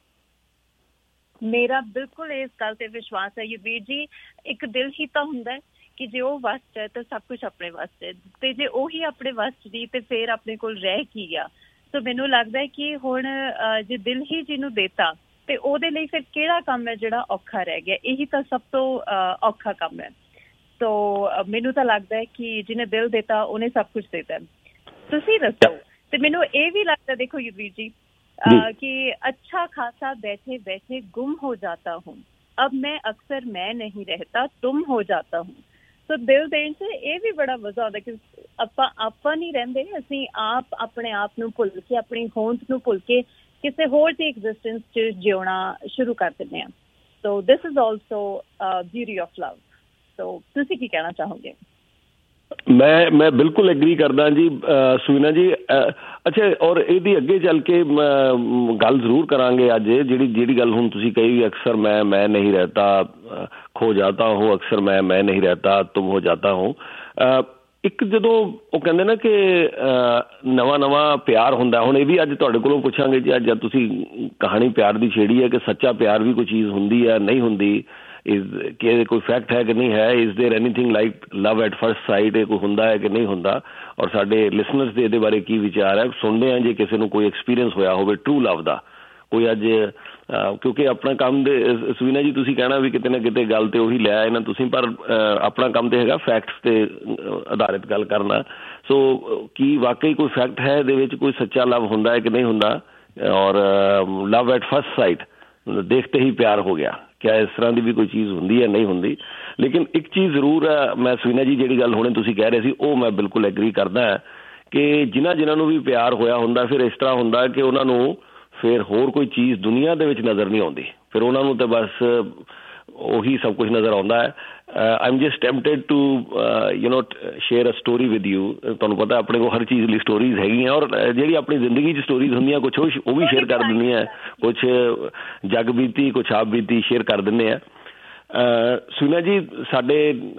S4: ਮੇਰਾ ਬਿਲਕੁਲ ਇਸ ਗੱਲ ਤੇ ਵਿਸ਼ਵਾਸ ਹੈ ਯੁਵੀਰ ਜੀ। ਇੱਕ ਦਿਲ ਹੀ ਤਾਂ ਹੁੰਦਾ ਕਿ ਜੇ ਉਹ ਵੱਸ ਚ ਹੈ ਤਾਂ ਸਭ ਕੁਛ ਆਪਣੇ ਵੱਸ ਚ, ਤੇ ਜੇ ਉਹੀ ਆਪਣੇ ਵੱਸ ਚ ਨਹੀਂ ਤੇ ਫਿਰ ਆਪਣੇ ਕੋਲ ਰਹਿ ਕੀ ਆ। ਸੋ ਮੈਨੂੰ ਲੱਗਦਾ ਹੈ ਕਿ ਹੁਣ ਜੇ ਦਿਲ ਹੀ ਜਿਹਨੂੰ ਦੇਤਾ ਤੇ ਉਹਦੇ ਲਈ ਫਿਰ ਕਿਹੜਾ ਕੰਮ ਹੈ ਜਿਹੜਾ ਔਖਾ ਰਹਿ ਗਿਆ। ਇਹੀ ਤਾਂ ਸਭ ਤੋਂ ਔਖਾ ਕੰਮ ਹੈ। ਸੋ ਮੈਨੂੰ ਤਾਂ ਲੱਗਦਾ ਹੈ ਕਿ ਜਿਹਨੇ ਦਿਲ ਦੇਤਾ ਉਹਨੇ ਸਭ ਕੁਛ ਦੇਤਾ। ਤੁਸੀਂ ਦੱਸੋ। ਤੇ ਮੈਨੂੰ ਇਹ ਵੀ ਲੱਗਦਾ, ਦੇਖੋ ਯੁਵੀਰ ਜੀ, कि अच्छा खासा बैठे बैठे गुम हो जाता हूँ, अब मैं अक्सर मैं नहीं रहता तुम हो जाता हूँ। सो दिल देण से ਇਹ ਵੀ ਬੜਾ ਮਜ਼ਾ ਆਉਂਦਾ ਕਿ ਆਪਾਂ ਆਪਾਂ ਨਹੀਂ ਰਹਿੰਦੇ, ਅਸੀਂ ਆਪ ਆਪਣੇ ਆਪ ਨੂੰ ਭੁੱਲ ਕੇ, ਆਪਣੀ ਹੋਂਦ ਨੂੰ ਭੁੱਲ ਕੇ ਕਿਸੇ ਹੋਰ ਦੀ ਐਗਜ਼ਿਸਟੈਂਸ 'ਚ ਜਿਉਣਾ ਸ਼ੁਰੂ ਕਰ ਦਿੰਦੇ ਹਾਂ। So this is also beauty of love. So ਤੁਸੀਂ ਕੀ ਕਹਿਣਾ ਚਾਹੋਗੇ?
S7: ਮੈਂ ਮੈਂ ਬਿਲਕੁਲ ਐਗਰੀ ਕਰਦਾ ਜੀ ਸੁਵੀਨਾ ਜੀ। ਅੱਛਾ, ਔਰ ਇਹਦੀ ਅੱਗੇ ਚੱਲ ਕੇ ਗੱਲ ਜ਼ਰੂਰ ਕਰਾਂਗੇ ਅੱਜ। ਜਿਹੜੀ ਜਿਹੜੀ ਗੱਲ ਹੁਣ ਤੁਸੀਂ ਕਹੀ ਵੀ ਅਕਸਰ ਮੈਂ ਮੈਂ ਨਹੀਂ ਰਹਿਤਾ ਖੋ ਜਾਤਾ ਹੂੰ, ਅਕਸਰ ਮੈਂ ਮੈਂ ਨਹੀਂ ਰਹਿਤਾ ਤੁਮ ਹੋ ਜਾਤਾ ਹੂੰ। ਇੱਕ ਜਦੋਂ ਉਹ ਕਹਿੰਦੇ ਨਾ ਕਿ ਨਵਾਂ ਨਵਾਂ ਪਿਆਰ ਹੁੰਦਾ, ਹੁਣ ਇਹ ਵੀ ਅੱਜ ਤੁਹਾਡੇ ਕੋਲੋਂ ਪੁੱਛਾਂਗੇ ਜੀ। ਅੱਜ ਤੁਸੀਂ ਕਹਾਣੀ ਪਿਆਰ ਦੀ ਛੇੜੀ ਹੈ ਕਿ ਸੱਚਾ ਪਿਆਰ ਵੀ ਕੋਈ ਚੀਜ਼ ਹੁੰਦੀ ਹੈ ਨਹੀਂ ਹੁੰਦੀ, ਇਸ ਕਿ ਕੋਈ ਫੈਕਟ ਹੈ ਕਿ ਨਹੀਂ ਹੈ, is there anything like love at first sight, ਇਹ ਕੋਈ ਹੁੰਦਾ ਹੈ ਕਿ ਨਹੀਂ ਹੁੰਦਾ, ਔਰ ਸਾਡੇ ਲਿਸਨਰਸ ਦੇ ਇਹਦੇ ਬਾਰੇ ਕੀ ਵਿਚਾਰ ਹੈ ਸੁਣਦੇ ਹਾਂ। ਜੇ ਕਿਸੇ ਨੂੰ ਕੋਈ ਐਕਸਪੀਰੀਅੰਸ ਹੋਇਆ ਹੋਵੇ ਟਰੂ ਲਵ ਦਾ ਕੋਈ ਅੱਜ, ਕਿਉਂਕਿ ਆਪਣਾ ਕੰਮ ਦੇ ਸੁਵੀਨਾ ਜੀ ਤੁਸੀਂ ਕਹਿਣਾ ਵੀ ਕਿਤੇ ਨਾ ਕਿਤੇ ਗੱਲ ਤੇ ਉਹੀ ਲੈ ਆਏ ਨਾ ਤੁਸੀਂ, ਪਰ ਆਪਣਾ ਕੰਮ ਤੇ ਹੈਗਾ ਫੈਕਟਸ ਤੇ ਆਧਾਰਿਤ ਗੱਲ ਕਰਨਾ। ਸੋ ਕੀ ਵਾਕਈ ਕੋਈ ਫੈਕਟ ਹੈ ਇਹਦੇ ਵਿੱਚ, ਕੋਈ ਸੱਚਾ ਲਵ ਹੁੰਦਾ ਹੈ ਕਿ ਨਹੀਂ ਹੁੰਦਾ, ਔਰ ਲਵ ਐਟ ਫਸਟ ਸਾਈਟ ਦੇਖਤੇ ਹੀ ਪਿਆਰ ਹੋ ਗਿਆ, ਕਿਆ ਇਸ ਤਰ੍ਹਾਂ ਦੀ ਵੀ ਕੋਈ ਚੀਜ਼ ਹੁੰਦੀ ਹੈ ਨਹੀਂ ਹੁੰਦੀ? ਲੇਕਿਨ ਇੱਕ ਚੀਜ਼ ਜ਼ਰੂਰ ਹੈ, ਮੈਂ ਸੁਵੀਨਾ ਜੀ ਜਿਹੜੀ ਗੱਲ ਹੁਣੇ ਤੁਸੀਂ ਕਹਿ ਰਹੇ ਸੀ ਉਹ ਮੈਂ ਬਿਲਕੁਲ ਐਗਰੀ ਕਰਦਾ ਹੈ ਕਿ ਜਿਨ੍ਹਾਂ ਜਿਨ੍ਹਾਂ ਨੂੰ ਵੀ ਪਿਆਰ ਹੋਇਆ ਹੁੰਦਾ ਫਿਰ ਇਸ ਤਰ੍ਹਾਂ ਹੁੰਦਾ ਕਿ ਉਹਨਾਂ ਨੂੰ ਫਿਰ ਹੋਰ ਕੋਈ ਚੀਜ਼ ਦੁਨੀਆ ਦੇ ਵਿੱਚ ਨਜ਼ਰ ਨਹੀਂ ਆਉਂਦੀ, ਫਿਰ ਉਹਨਾਂ ਨੂੰ ਤਾਂ ਬਸ ਉਹੀ ਸਭ ਕੁਛ ਨਜ਼ਰ ਆਉਂਦਾ ਹੈ। I am just tempted to you know share a story with you. ਤੁਹਾਨੂੰ ਪਤਾ ਆਪਣੇ ਕੋਲ ਹਰ ਚੀਜ਼ ਲਈ ਸਟੋਰੀਜ਼ ਹੈਗੀਆਂ, ਔਰ ਜਿਹੜੀ ਆਪਣੀ ਜ਼ਿੰਦਗੀ 'ਚ ਸਟੋਰੀਜ਼ ਹੁੰਦੀਆਂ ਕੁਛ ਉਹ ਉਹ ਵੀ ਸ਼ੇਅਰ ਕਰ ਦਿੰਦੀ ਹੈ, ਕੁਛ ਜਗ ਬੀਤੀ ਕੁਛ ਆਪ ਬੀਤੀ ਸ਼ੇਅਰ ਕਰ ਦਿੰਦੇ ਆ। ਸੁਵੀਨਾ ਜੀ ਸਾਡੇ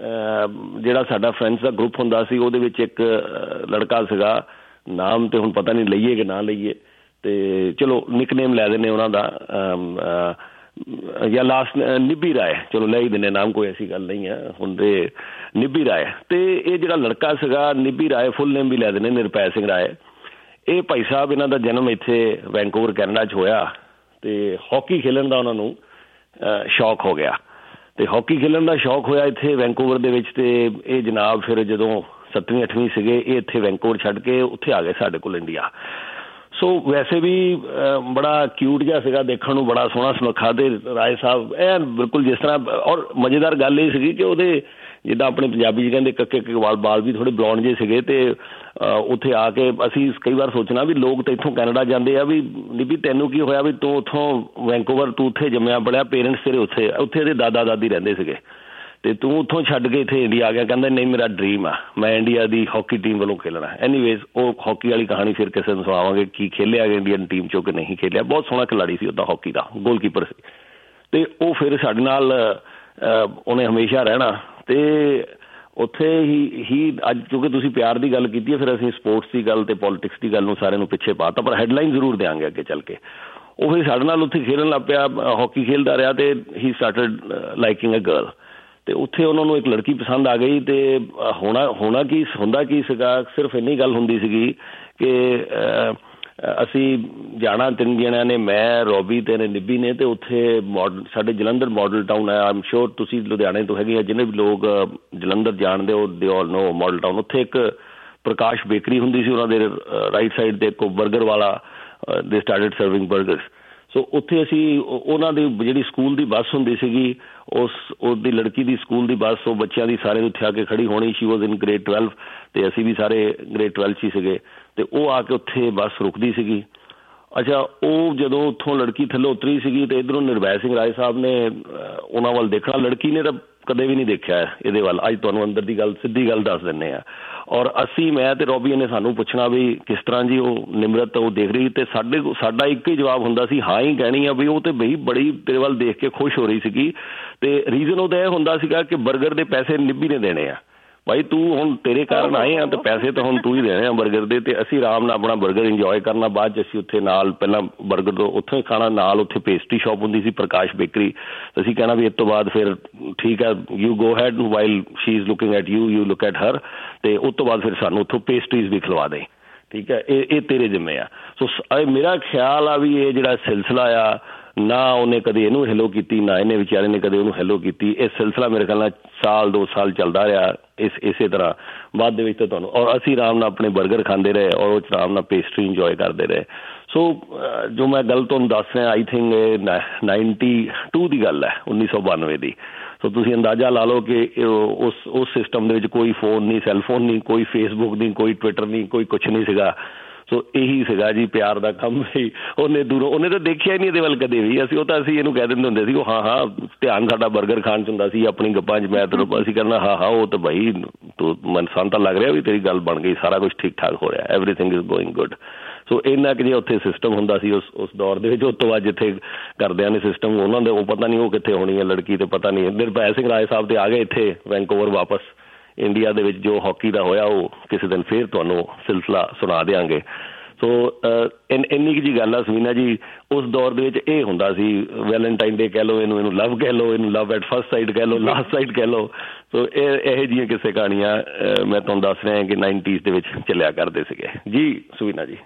S7: ਜਿਹੜਾ ਸਾਡਾ ਫਰੈਂਡਸ ਦਾ ਗਰੁੱਪ ਹੁੰਦਾ ਸੀ ਉਹਦੇ ਵਿੱਚ ਇੱਕ ਲੜਕਾ ਸੀਗਾ, ਨਾਮ ਤੇ ਹੁਣ ਪਤਾ ਨਹੀਂ ਲਈਏ ਕਿ ਨਾ ਲਈਏ, ਤੇ ਚਲੋ ਨਿਕ ਨੇਮ ਲੈ ਦਿੰਦੇ ਉਹਨਾਂ ਦਾ, ਜਾਂ ਲਾਸਟ ਨਿੱਬੀ ਰਾਏ, ਚਲੋ ਲੈ ਹੀ ਦਿੰਦੇ ਨਾਮ, ਕੋਈ ਐਸੀ ਗੱਲ ਨਹੀਂ ਹੈ ਹੁਣ ਤੇ ਨਿੱਬੀ ਰਾਏ। ਅਤੇ ਇਹ ਜਿਹੜਾ ਲੜਕਾ ਸੀਗਾ ਨਿੱਬੀ ਰਾਏ, ਫੁੱਲ ਨੇਮ ਵੀ ਲੈ ਦਿੰਦੇ ਨਿਰਭੈ ਸਿੰਘ ਰਾਏ, ਇਹ ਭਾਈ ਸਾਹਿਬ ਇਹਨਾਂ ਦਾ ਜਨਮ ਇੱਥੇ ਵੈਨਕੂਵਰ ਕੈਨੇਡਾ 'ਚ ਹੋਇਆ ਅਤੇ ਹਾਕੀ ਖੇਲਣ ਦਾ ਉਹਨਾਂ ਨੂੰ ਸ਼ੌਕ ਹੋ ਗਿਆ ਅਤੇ ਹਾਕੀ ਖੇਲਣ ਦਾ ਸ਼ੌਕ ਹੋਇਆ ਇੱਥੇ ਵੈਨਕੂਵਰ ਦੇ ਵਿੱਚ। ਅਤੇ ਇਹ ਜਨਾਬ ਫਿਰ ਜਦੋਂ ਸੱਤਵੀਂ ਅੱਠਵੀਂ ਸੀਗੇ ਇਹ ਇੱਥੇ ਵੈਨਕੂਵਰ ਛੱਡ ਕੇ ਉੱਥੇ ਆ ਗਏ ਸਾਡੇ ਕੋਲ ਇੰਡੀਆ। ਸੋ ਵੈਸੇ ਵੀ ਬੜਾ ਕਿਊਟ ਜਿਹਾ ਸੀਗਾ ਦੇਖਣ ਨੂੰ, ਬੜਾ ਸੋਹਣਾ ਸੁਨੱਖਾ। ਅਤੇ ਰਾਏ ਸਾਹਿਬ ਐ ਬਿਲਕੁਲ ਜਿਸ ਤਰ੍ਹਾਂ, ਔਰ ਮਜ਼ੇਦਾਰ ਗੱਲ ਇਹ ਸੀਗੀ ਕਿ ਉਹਦੇ ਜਿੱਦਾਂ ਆਪਣੇ ਪੰਜਾਬੀ 'ਚ ਕਹਿੰਦੇ ਕੱਕੇ ਕੱਕੇ ਵਾਲ ਬਾਲ ਵੀ ਥੋੜ੍ਹੇ ਬਲੌਂਡ ਜਿਹੇ ਸੀਗੇ। ਅਤੇ ਉੱਥੇ ਆ ਕੇ ਅਸੀਂ ਕਈ ਵਾਰ ਸੋਚਣਾ ਵੀ ਲੋਕ ਤਾਂ ਇੱਥੋਂ ਕੈਨੇਡਾ ਜਾਂਦੇ ਆ ਵੀ ਨਿੱਬੀ ਤੈਨੂੰ ਕੀ ਹੋਇਆ ਵੀ ਤੂੰ ਉੱਥੋਂ ਵੈਨਕੂਵਰ ਤੂੰ ਉੱਥੇ ਜੰਮਿਆ ਪੜਿਆ, ਪੇਰੈਂਟਸ ਤੇਰੇ ਉੱਥੇ ਉੱਥੇ ਇਹਦੇ ਦਾਦਾ ਦਾਦੀ ਰਹਿੰਦੇ ਸੀਗੇ ਅਤੇ ਤੂੰ ਉੱਥੋਂ ਛੱਡ ਕੇ ਇੱਥੇ ਇੰਡੀਆ ਆ ਗਿਆ। ਕਹਿੰਦਾ ਨਹੀਂ ਮੇਰਾ ਡਰੀਮ ਆ, ਮੈਂ ਇੰਡੀਆ ਦੀ ਹਾਕੀ ਟੀਮ ਵੱਲੋਂ ਖੇਲਣਾ। ਐਨੀਵੇਜ਼ ਉਹ ਹਾਕੀ ਵਾਲੀ ਕਹਾਣੀ ਫਿਰ ਕਿਸੇ ਨੂੰ ਸੁਣਾਵਾਂਗੇ, ਕੀ ਖੇਲਿਆ ਗਿਆ ਇੰਡੀਅਨ ਟੀਮ 'ਚੋਂ ਕਿ ਨਹੀਂ ਖੇਲਿਆ। ਬਹੁਤ ਸੋਹਣਾ ਖਿਲਾੜੀ ਸੀ ਉੱਦਾਂ ਹਾਕੀ ਦਾ, ਗੋਲਕੀਪਰ ਸੀ। ਅਤੇ ਉਹ ਫਿਰ ਸਾਡੇ ਨਾਲ ਉਹਨੇ ਹਮੇਸ਼ਾ ਰਹਿਣਾ। ਅਤੇ ਉੱਥੇ ਹੀ ਹੀ ਅੱਜ ਕਿਉਂਕਿ ਤੁਸੀਂ ਪਿਆਰ ਦੀ ਗੱਲ ਕੀਤੀ ਹੈ, ਫਿਰ ਅਸੀਂ ਸਪੋਰਟਸ ਦੀ ਗੱਲ ਅਤੇ ਪੋਲੀਟਿਕਸ ਦੀ ਗੱਲ ਨੂੰ ਸਾਰਿਆਂ ਨੂੰ ਪਿੱਛੇ ਪਾ ਤਾ, ਪਰ ਹੈਡਲਾਈਨ ਜ਼ਰੂਰ ਦਿਆਂਗੇ ਅੱਗੇ ਚੱਲ ਕੇ। ਉਹ ਫਿਰ ਸਾਡੇ ਨਾਲ ਉੱਥੇ ਖੇਲਣ ਲੱਗ ਪਿਆ, ਹਾਕੀ ਖੇਲਦਾ ਰਿਹਾ ਅਤੇ he started liking a girl. ਅਤੇ ਉੱਥੇ ਉਹਨਾਂ ਨੂੰ ਇੱਕ ਲੜਕੀ ਪਸੰਦ ਆ ਗਈ। ਅਤੇ ਹੋਣਾ ਹੋਣਾ ਕੀ ਹੁੰਦਾ ਕੀ ਸੀਗਾ, ਸਿਰਫ ਇੰਨੀ ਗੱਲ ਹੁੰਦੀ ਸੀਗੀ ਕਿ ਅਸੀਂ ਜਾਣਾ ਤਿੰਨ ਜਣਿਆਂ ਨੇ, ਮੈਂ, ਰੋਬੀ ਅਤੇ ਨਿੱਬੀ ਨੇ, ਅਤੇ ਉੱਥੇ ਮੋਡਲ ਸਾਡੇ ਜਲੰਧਰ ਮਾਡਲ ਟਾਊਨ ਹੈ। ਆਈ ਐਮ ਸ਼ੋਰ ਤੁਸੀਂ ਲੁਧਿਆਣੇ ਤੋਂ ਹੈਗੇ ਆ, ਜਿਹਨੇ ਵੀ ਲੋਕ ਜਲੰਧਰ ਜਾਣਦੇ ਹੋ ਦੇ ਆਲ ਨੋ ਮਾਡਲ ਟਾਊਨ। ਉੱਥੇ ਇੱਕ ਪ੍ਰਕਾਸ਼ ਬੇਕਰੀ ਹੁੰਦੀ ਸੀ, ਉਹਨਾਂ ਦੇ ਰਾਈਟ ਸਾਈਡ 'ਤੇ ਇੱਕ ਬਰਗਰ ਵਾਲਾ, ਦੇ ਸਟਾਰਟਡ ਸਰਵਿੰਗ ਬਰਗਰਸ। ਸੋ ਉੱਥੇ ਅਸੀਂ ਉਹਨਾਂ ਦੀ ਜਿਹੜੀ ਸਕੂਲ ਦੀ ਬੱਸ ਹੁੰਦੀ ਸੀਗੀ, ਉਸ ਉਹਦੀ ਲੜਕੀ ਦੀ ਸਕੂਲ ਦੀ ਬੱਸ, ਉਹ ਬੱਚਿਆਂ ਦੀ ਸਾਰੇ ਉੱਥੇ ਆ ਕੇ ਖੜ੍ਹੀ ਹੋਣੀ। She was in grade twelve ਅਤੇ ਅਸੀਂ ਵੀ ਸਾਰੇ ਗ੍ਰੇਡ ਟਵੈਲਵ 'ਚ ਹੀ ਸੀਗੇ। ਅਤੇ ਉਹ ਆ ਕੇ ਉੱਥੇ ਬੱਸ ਰੁਕਦੀ ਸੀਗੀ। ਅੱਛਾ, ਉਹ ਜਦੋਂ ਉੱਥੋਂ ਲੜਕੀ ਥੱਲੇ ਉਤਰੀ ਸੀਗੀ ਅਤੇ ਇੱਧਰੋਂ ਨਿਰਭੈ ਸਿੰਘ ਰਾਏ ਸਾਹਿਬ ਨੇ ਉਹਨਾਂ ਵੱਲ ਦੇਖਣਾ, ਲੜਕੀ ਨੇ ਤਾਂ ਕਦੇ ਵੀ ਨਹੀਂ ਦੇਖਿਆ ਇਹਦੇ ਵੱਲ। ਅੱਜ ਤੁਹਾਨੂੰ ਅੰਦਰ ਦੀ ਗੱਲ ਸਿੱਧੀ ਗੱਲ ਦੱਸ ਦਿੰਦੇ ਹਾਂ। ਔਰ ਅਸੀਂ ਮੈਂ ਅਤੇ ਰੋਬੀ ਨੇ ਸਾਨੂੰ ਪੁੱਛਣਾ ਵੀ ਕਿਸ ਤਰ੍ਹਾਂ ਜੀ ਉਹ ਨਿਮਰਤ ਉਹ ਦੇਖ ਰਹੀ, ਅਤੇ ਸਾਡੇ ਸਾਡਾ ਇੱਕ ਹੀ ਜਵਾਬ ਹੁੰਦਾ ਸੀ ਹਾਂ ਹੀ ਕਹਿਣੀ ਆ ਵੀ ਉਹ ਤਾਂ ਬਈ ਬੜੀ ਤੇਰੇ ਵੱਲ ਦੇਖ ਕੇ ਖੁਸ਼ ਹੋ ਰਹੀ ਸੀਗੀ। ਅਤੇ ਰੀਜ਼ਨ ਉਹਦਾ ਇਹ ਹੁੰਦਾ ਸੀਗਾ ਕਿ ਬਰਗਰ ਦੇ ਪੈਸੇ ਨਿੱਬੀ ਨੇ ਦੇਣੇ ਆ। ਭਾਈ ਤੂੰ ਹੁਣ ਤੇਰੇ ਕਾਰਨ ਆਏ ਆ ਅਤੇ ਪੈਸੇ ਤਾਂ ਹੁਣ ਤੂੰ ਹੀ ਦੇਣੇ ਆ ਬਰਗਰ ਦੇ। ਅਤੇ ਅਸੀਂ ਆਰਾਮ ਨਾਲ ਆਪਣਾ ਬਰਗਰ ਇੰਜੋਏ ਕਰਨਾ। ਬਾਅਦ 'ਚ ਅਸੀਂ ਉੱਥੇ ਨਾਲ ਪਹਿਲਾਂ ਬਰਗਰ ਤੋਂ ਉੱਥੋਂ ਹੀ ਖਾਣਾ, ਨਾਲ ਉੱਥੇ ਪੇਸਟਰੀ ਸ਼ੋਪ ਹੁੰਦੀ ਸੀ ਪ੍ਰਕਾਸ਼ ਬੇਕਰੀ। ਅਸੀਂ ਕਹਿਣਾ ਵੀ ਇਸ ਤੋਂ ਬਾਅਦ ਫਿਰ ਠੀਕ ਹੈ, you go ahead while she is looking at you, you look at her. ਅਤੇ ਉਸ ਤੋਂ ਬਾਅਦ ਫਿਰ ਸਾਨੂੰ ਉੱਥੋਂ ਪੇਸਟਰੀਜ਼ ਵੀ ਖਿਲਵਾ ਦੇ, ਠੀਕ ਹੈ, ਇਹ ਇਹ ਤੇਰੇ ਜ਼ਿੰਮੇ ਆ। ਸੋ ਮੇਰਾ ਖਿਆਲ ਆ ਵੀ ਇਹ ਜਿਹੜਾ ਸਿਲਸਿਲਾ ਆ, ਨਾ ਉਹਨੇ ਕਦੇ ਇਹਨੂੰ ਹੈਲੋ ਕੀਤੀ, ਨਾ ਇਹਨੇ ਵਿਚਾਰੇ ਨੇ ਕਦੇ ਉਹਨੂੰ ਹੈਲੋ ਕੀਤੀ। ਇਹ ਸਿਲਸਿਲਾ ਮੇਰੇ ਖਿਆਲ ਨਾਲ ਸਾਲ ਦੋ ਸਾਲ ਚੱਲਦਾ ਰਿਹਾ ਇਸ ਇਸੇ ਤਰ੍ਹਾਂ। ਬਾਅਦ ਦੇ ਵਿੱਚ ਤਾਂ ਤੁਹਾਨੂੰ ਔਰ ਅਸੀਂ ਆਰਾਮ ਨਾਲ ਆਪਣੇ ਬਰਗਰ ਖਾਂਦੇ ਰਹੇ ਔਰ ਉਹ 'ਚ ਆਰਾਮ ਨਾਲ ਪੇਸਟਰੀ ਇੰਜੋਏ ਕਰਦੇ ਰਹੇ। ਸੋ ਜੋ ਮੈਂ ਗੱਲ ਤੁਹਾਨੂੰ ਦੱਸ ਰਿਹਾ, ਆਈ ਥਿੰਕ ਇਹ ਨਾਈਨਟੀ ਟੂ ਦੀ ਗੱਲ ਹੈ, ਉੱਨੀ ਸੌ ਬਾਨਵੇਂ ਦੀ। ਸੋ ਤੁਸੀਂ ਅੰਦਾਜ਼ਾ ਲਾ ਲਓ ਕਿ ਉਸ ਉਸ ਸਿਸਟਮ ਦੇ ਵਿੱਚ ਕੋਈ ਫੋਨ ਨਹੀਂ, ਸੈੱਲਫੋਨ ਨਹੀਂ, ਕੋਈ ਫੇਸਬੁੱਕ ਨਹੀਂ, ਕੋਈ ਟਵਿੱਟਰ ਨਹੀਂ, ਕੋਈ ਕੁਛ ਨਹੀਂ ਸੀਗਾ। ਸੋ ਇਹੀ ਸੀਗਾ ਜੀ ਪਿਆਰ ਦਾ ਕੰਮ ਹੀ। ਉਹਨੇ ਦੂਰੋਂ ਉਹਨੇ ਤਾਂ ਦੇਖਿਆ ਹੀ ਨਹੀਂ ਇਹਦੇ ਵੱਲ ਕਦੇ ਵੀ। ਅਸੀਂ ਉਹ ਤਾਂ ਅਸੀਂ ਇਹਨੂੰ ਕਹਿ ਦਿੰਦੇ ਹੁੰਦੇ ਸੀ ਉਹ ਹਾਂ ਹਾਂ ਧਿਆਨ ਸਾਡਾ ਬਰਗਰ ਖਾਣ 'ਚ ਹੁੰਦਾ ਸੀ ਆਪਣੀ ਗੱਪਾਂ 'ਚ। ਮੈਂ ਤਾਂ ਅਸੀਂ ਕਰਨਾ ਹਾਂ ਹਾਂ ਉਹ ਤਾਂ ਬਾਈ ਤੂੰ ਮਨ ਸਾਨੂੰ ਤਾਂ ਲੱਗ ਰਿਹਾ ਵੀ ਤੇਰੀ ਗੱਲ ਬਣ ਗਈ, ਸਾਰਾ ਕੁਛ ਠੀਕ ਠਾਕ ਹੋ ਰਿਹਾ, everything is going good. So ਇੰਨਾ ਕਿ ਜੇ ਉੱਥੇ ਸਿਸਟਮ ਹੁੰਦਾ ਸੀ ਉਸ ਉਸ ਦੌਰ ਦੇ ਵਿੱਚ। ਉਸ ਤੋਂ ਬਾਅਦ ਜਿੱਥੇ ਘਰਦਿਆਂ ਨੇ ਸਿਸਟਮ ਉਹਨਾਂ ਦੇ ਉਹ ਪਤਾ ਨਹੀਂ ਉਹ ਕਿੱਥੇ ਹੋਣੀ ਹੈ ਲੜਕੀ, ਅਤੇ ਪਤਾ ਨਹੀਂ। ਨਿਰਭੈ ਸਿੰਘ ਰਾਏ ਸਾਹਿਬ ਤੇ ਆ ਗਏ ਇੱਥੇ ਵੈਨਕੂਵਰ ਵਾਪਸ ਇੰਡੀਆ ਦੇ ਵਿੱਚ। ਜੋ ਹਾਕੀ ਦਾ ਹੋਇਆ ਉਹ ਕਿਸੇ ਦਿਨ ਫਿਰ ਤੁਹਾਨੂੰ ਸਿਲਸਿਲਾ ਸੁਣਾ ਦਿਆਂਗੇ। ਸੋ ਇਨ ਇੰਨੀ ਕੁ ਜਿਹੀ ਗੱਲ ਆ ਸੁਨੀਨਾ ਜੀ, ਉਸ ਦੌਰ ਦੇ ਵਿੱਚ ਇਹ ਹੁੰਦਾ ਸੀ। ਵੈਲੈਂਟਾਈਨ ਡੇ ਕਹਿ ਲਓ, ਇਹਨੂੰ ਇਹਨੂੰ ਲਵ ਕਹਿ ਲਓ, ਇਹਨੂੰ ਲਵ ਐਟ ਫਸਟ ਸਾਈਟ ਕਹਿ ਲਓ, ਲਾਸਟ ਸਾਈਟ ਕਹਿ ਲਓ। ਸੋ ਇਹ ਇਹੋ ਜਿਹੀਆਂ ਕਿਸੇ ਕਹਾਣੀਆਂ ਮੈਂ ਤੁਹਾਨੂੰ ਦੱਸ ਰਿਹਾ ਕਿ ਨਾਈਨਟੀਜ਼ ਦੇ ਵਿੱਚ ਚੱਲਿਆ ਕਰਦੇ ਸੀਗੇ ਜੀ। ਸੁਨੀਨਾ ਜੀ,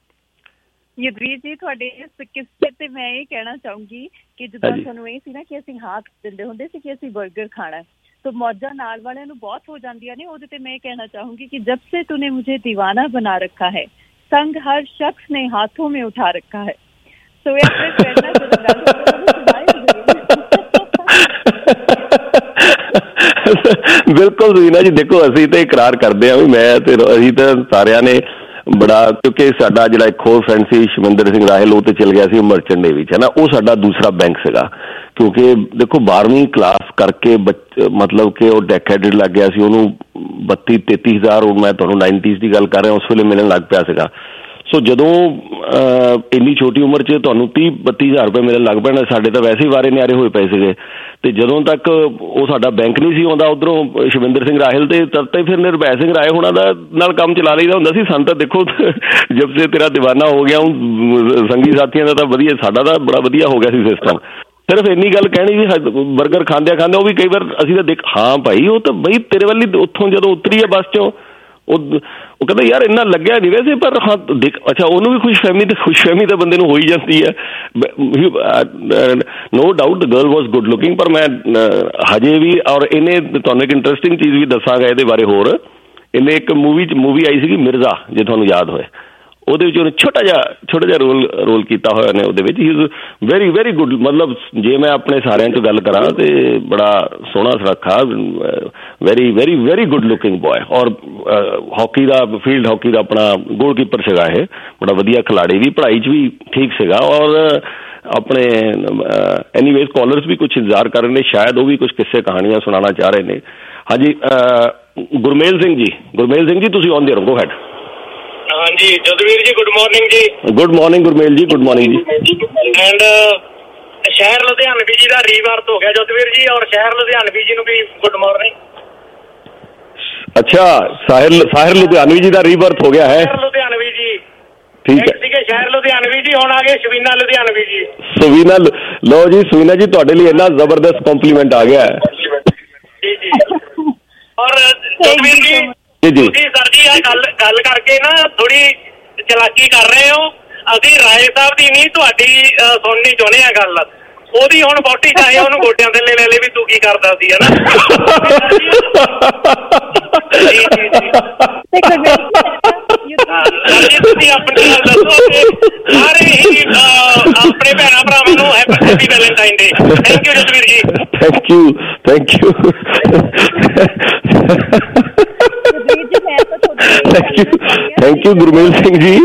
S4: ਯਦਵੀਰ ਜੀ, ਤੁਹਾਡੇ ਇਸ ਕਿੱਸੇ ਤੇ ਮੈਂ ਇਹ ਕਹਿਣਾ ਚਾਹੂੰਗੀ ਕਿ ਜਿੱਦਾਂ ਤੁਹਾਨੂੰ ਇਹ ਸੀ ਨਾ ਕਿ ਅਸੀਂ ਹਾਂ ਦਿੰਦੇ ਹੁੰਦੇ ਸੀ ਕਿ ਅਸੀਂ ਬਰਗਰ ਖਾਣਾ, तो मौजा नाल वाले ਨੂੰ बहुत हो जांदियां ने। ਉਹਦੇ ਤੇ मैं कहना चाहूंगी कि जब से तूने मुझे दीवाना बना रखा है, संग हर शख्स ने हाथों में उठा रखा है। सो ये प्रेरणा
S7: बिल्कुल रीना जी, देखो असीं तो इकरार करते हैं भी मैं ते असीं तो सारिਆਂ ने बड़ा, क्योंकि साडा जिहड़ा एक होर फ्रेंड सी शमिंदर सिंह राहल, वो तो चल गया सी मर्चेंट नेवी है ना, वो साडा दूसरा बैंक सीगा। क्योंकि देखो बारहवीं क्लास करके बच मतलब कि वो डेकेडेड लग गया सी, उन्होंने बत्ती तेती हज़ार मैं तुहानूं नाइनटीज़ की गल कर रहा उस वेले मिलण लग पिया सीगा। सो जदों इन्नी छोटी उम्र च तुहानूं तीह बत्ती हज़ार रुपये मिलण लग पैण, साडे तां वैसे ही वारे न्यारे होए पए सीगे। ते जदों तक वो साडा बैंक नहीं सी आउंदा उधरों शमिंदर सिंह राहल ते तद ते फिर निरभै सिंह राय होना दा नाल काम चला लईदा हुंदा सी। सन तां देखो जब से तेरा दीवाना हो गया हूँ संगी साथियों का, तो वधिया साडा तां बड़ा वधिया हो गया सी सिस्टम। ਸਿਰਫ ਇੰਨੀ ਗੱਲ ਕਹਿਣੀ ਵੀ ਬਰਗਰ ਖਾਂਦਿਆਂ ਖਾਂਦਿਆਂ ਉਹ ਵੀ ਕਈ ਵਾਰ ਅਸੀਂ ਤਾਂ ਦੇਖ ਹਾਂ ਭਾਈ ਉਹ ਤਾਂ ਬਈ ਤੇਰੇ ਵੱਲ ਹੀ ਉੱਥੋਂ ਜਦੋਂ ਉਤਰੀ ਹੈ ਬੱਸ ਚੋਂ ਉਹ ਉਹ ਕਹਿੰਦਾ ਯਾਰ ਇੰਨਾ ਲੱਗਿਆ ਨਹੀਂ ਵੈਸੇ ਪਰ ਹਾਂ ਦੇਖ ਅੱਛਾ ਉਹਨੂੰ ਵੀ ਖੁਸ਼ਫਹਿਮੀ ਤੇ ਖੁਸ਼ਫਹਿਮੀ ਤਾਂ ਬੰਦੇ ਨੂੰ ਹੋ ਹੀ ਜਾਂਦੀ ਹੈ no doubt the girl was good looking ਪਰ ਮੈਂ ਹਜੇ ਵੀ ਔਰ ਇਹਨੇ ਤੁਹਾਨੂੰ ਇੱਕ ਇੰਟਰਸਟਿੰਗ ਚੀਜ਼ ਵੀ ਦੱਸਾਂਗਾ ਇਹਦੇ ਬਾਰੇ ਹੋਰ ਇਹਨੇ ਇੱਕ ਮੂਵੀ 'ਚ ਮੂਵੀ ਆਈ ਸੀਗੀ ਮਿਰਜ਼ਾ ਜੇ ਤੁਹਾਨੂੰ ਯਾਦ ਹੋਏ ਉਹਦੇ ਵਿੱਚ ਉਹਨੇ ਛੋਟਾ ਜਿਹਾ ਛੋਟਾ ਜਿਹਾ ਰੋਲ ਰੋਲ ਕੀਤਾ ਹੋਇਆ ਨੇ ਉਹਦੇ ਵਿੱਚ ਹੀ ਇਜ਼ ਵੈਰੀ ਵੈਰੀ ਗੁੱਡ ਮਤਲਬ ਜੇ ਮੈਂ ਆਪਣੇ ਸਾਰਿਆਂ 'ਚ ਗੱਲ ਕਰਾਂ ਤੇ ਬੜਾ ਸੋਹਣਾ ਸੁਰੱਖਾ very very very good looking boy ਔਰ ਹਾਕੀ ਦਾ ਫੀਲਡ ਹਾਕੀ ਦਾ ਆਪਣਾ ਗੋਲਕੀਪਰ ਸੀਗਾ ਇਹ ਬੜਾ ਵਧੀਆ ਖਿਲਾੜੀ ਵੀ ਪੜ੍ਹਾਈ 'ਚ ਵੀ ਠੀਕ ਸੀਗਾ ਔਰ ਆਪਣੇ ਐਨੀਵੇਜ਼ ਕਾਲਰਸ ਵੀ ਕੁਛ ਇੰਤਜ਼ਾਰ ਕਰ ਰਹੇ ਨੇ ਸ਼ਾਇਦ ਉਹ ਵੀ ਕੁਛ ਕਿੱਸੇ ਕਹਾਣੀਆਂ ਸੁਣਾਉਣਾ ਚਾਹ ਰਹੇ ਨੇ ਹਾਂਜੀ ਗੁਰਮੇਲ ਸਿੰਘ ਜੀ ਗੁਰਮੇਲ ਸਿੰਘ ਜੀ ਤੁਸੀਂ ਆਨ ਦੇ ਰਹੋ ਗੋ ਹੈਡ
S8: ਹਾਂਜੀ Jadvir ji good morning ji
S7: good morning Gurmel ji good morning ਜੀ
S8: ਐਂਡ ਸ਼ਹਿਰ ਲੁਧਿਆਣਵੀ ਜੀ ਦਾ ਰੀਬਰਥ ਹੋ ਗਿਆ ਜਦਵੀਰ ਜੀ ਔਰ ਸ਼ਹਿਰ ਲੁਧਿਆਣਵੀ ਜੀ ਨੂੰ ਵੀ ਗੁੱਡ ਮਾਰਨਿੰਗ
S7: ਅੱਛਾ ਸਾਹਿਲ ਸਾਹਿਲ ਲੁਧਿਆਣਵੀ ਜੀ ਦਾ ਰੀਬਰਥ ਹੋ ਗਿਆ ਹੈ
S8: ਲੁਧਿਆਣਵੀ ਜੀ
S7: ਠੀਕ ਹੈ
S8: ਠੀਕ ਹੈ ਸ਼ਹਿਰ ਲੁਧਿਆਣਵੀ ਜੀ ਹੁਣ ਆ ਗਏ ਸ਼ਵੀਨਾ ਲੁਧਿਆਣਵੀ ਜੀ
S7: ਸਵੀਨਾ ਲਓ ਜੀ ਸਵੀਨਾ ਜੀ ਤੁਹਾਡੇ ਲਈ ਇੰਨਾ ਜ਼ਬਰਦਸਤ ਕੰਪਲੀਮੈਂਟ ਆ ਗਿਆ
S8: ਜੀ ਜੀ ਔਰ ਜਦਵੀਰ ਜੀ
S7: ਜੀ
S8: ਜੀ ਸਰ ਜੀ ਆ ਗੱਲ ਗੱਲ ਕਰਕੇ ਨਾ ਥੋੜੀ ਚਲਾਕੀ ਕਰ ਰਹੇ ਹੋ ਅਸੀਂ ਰਾਏ ਸਾਹਿਬ ਦੀ ਨਹੀਂ ਤੁਹਾਡੀ ਸੁਣਨੀ ਚਾਹੁੰਦੇ ਆ ਗੱਲ ਉਹਦੀ ਹੁਣ ਬੋਟੀ ਚਾਹੇ ਉਹਨੂੰ ਗੋਡਿਆਂ ਤੇ ਲੈ ਲੈ ਵੀ ਤੂੰ ਕੀ ਕਰਦਾ ਸੀ ਹਨਾ ਤੁਸੀਂ ਆਪਣੀ ਗੱਲ ਦੱਸੋ ਸਾਰੇ ਹੀ ਆਪਣੇ ਭੈਣਾਂ ਭਰਾਵਾਂ ਨੂੰ happy Valentine day thank you Jasvir ji
S7: thank you thank you thank you thank you Gurmel Singh ji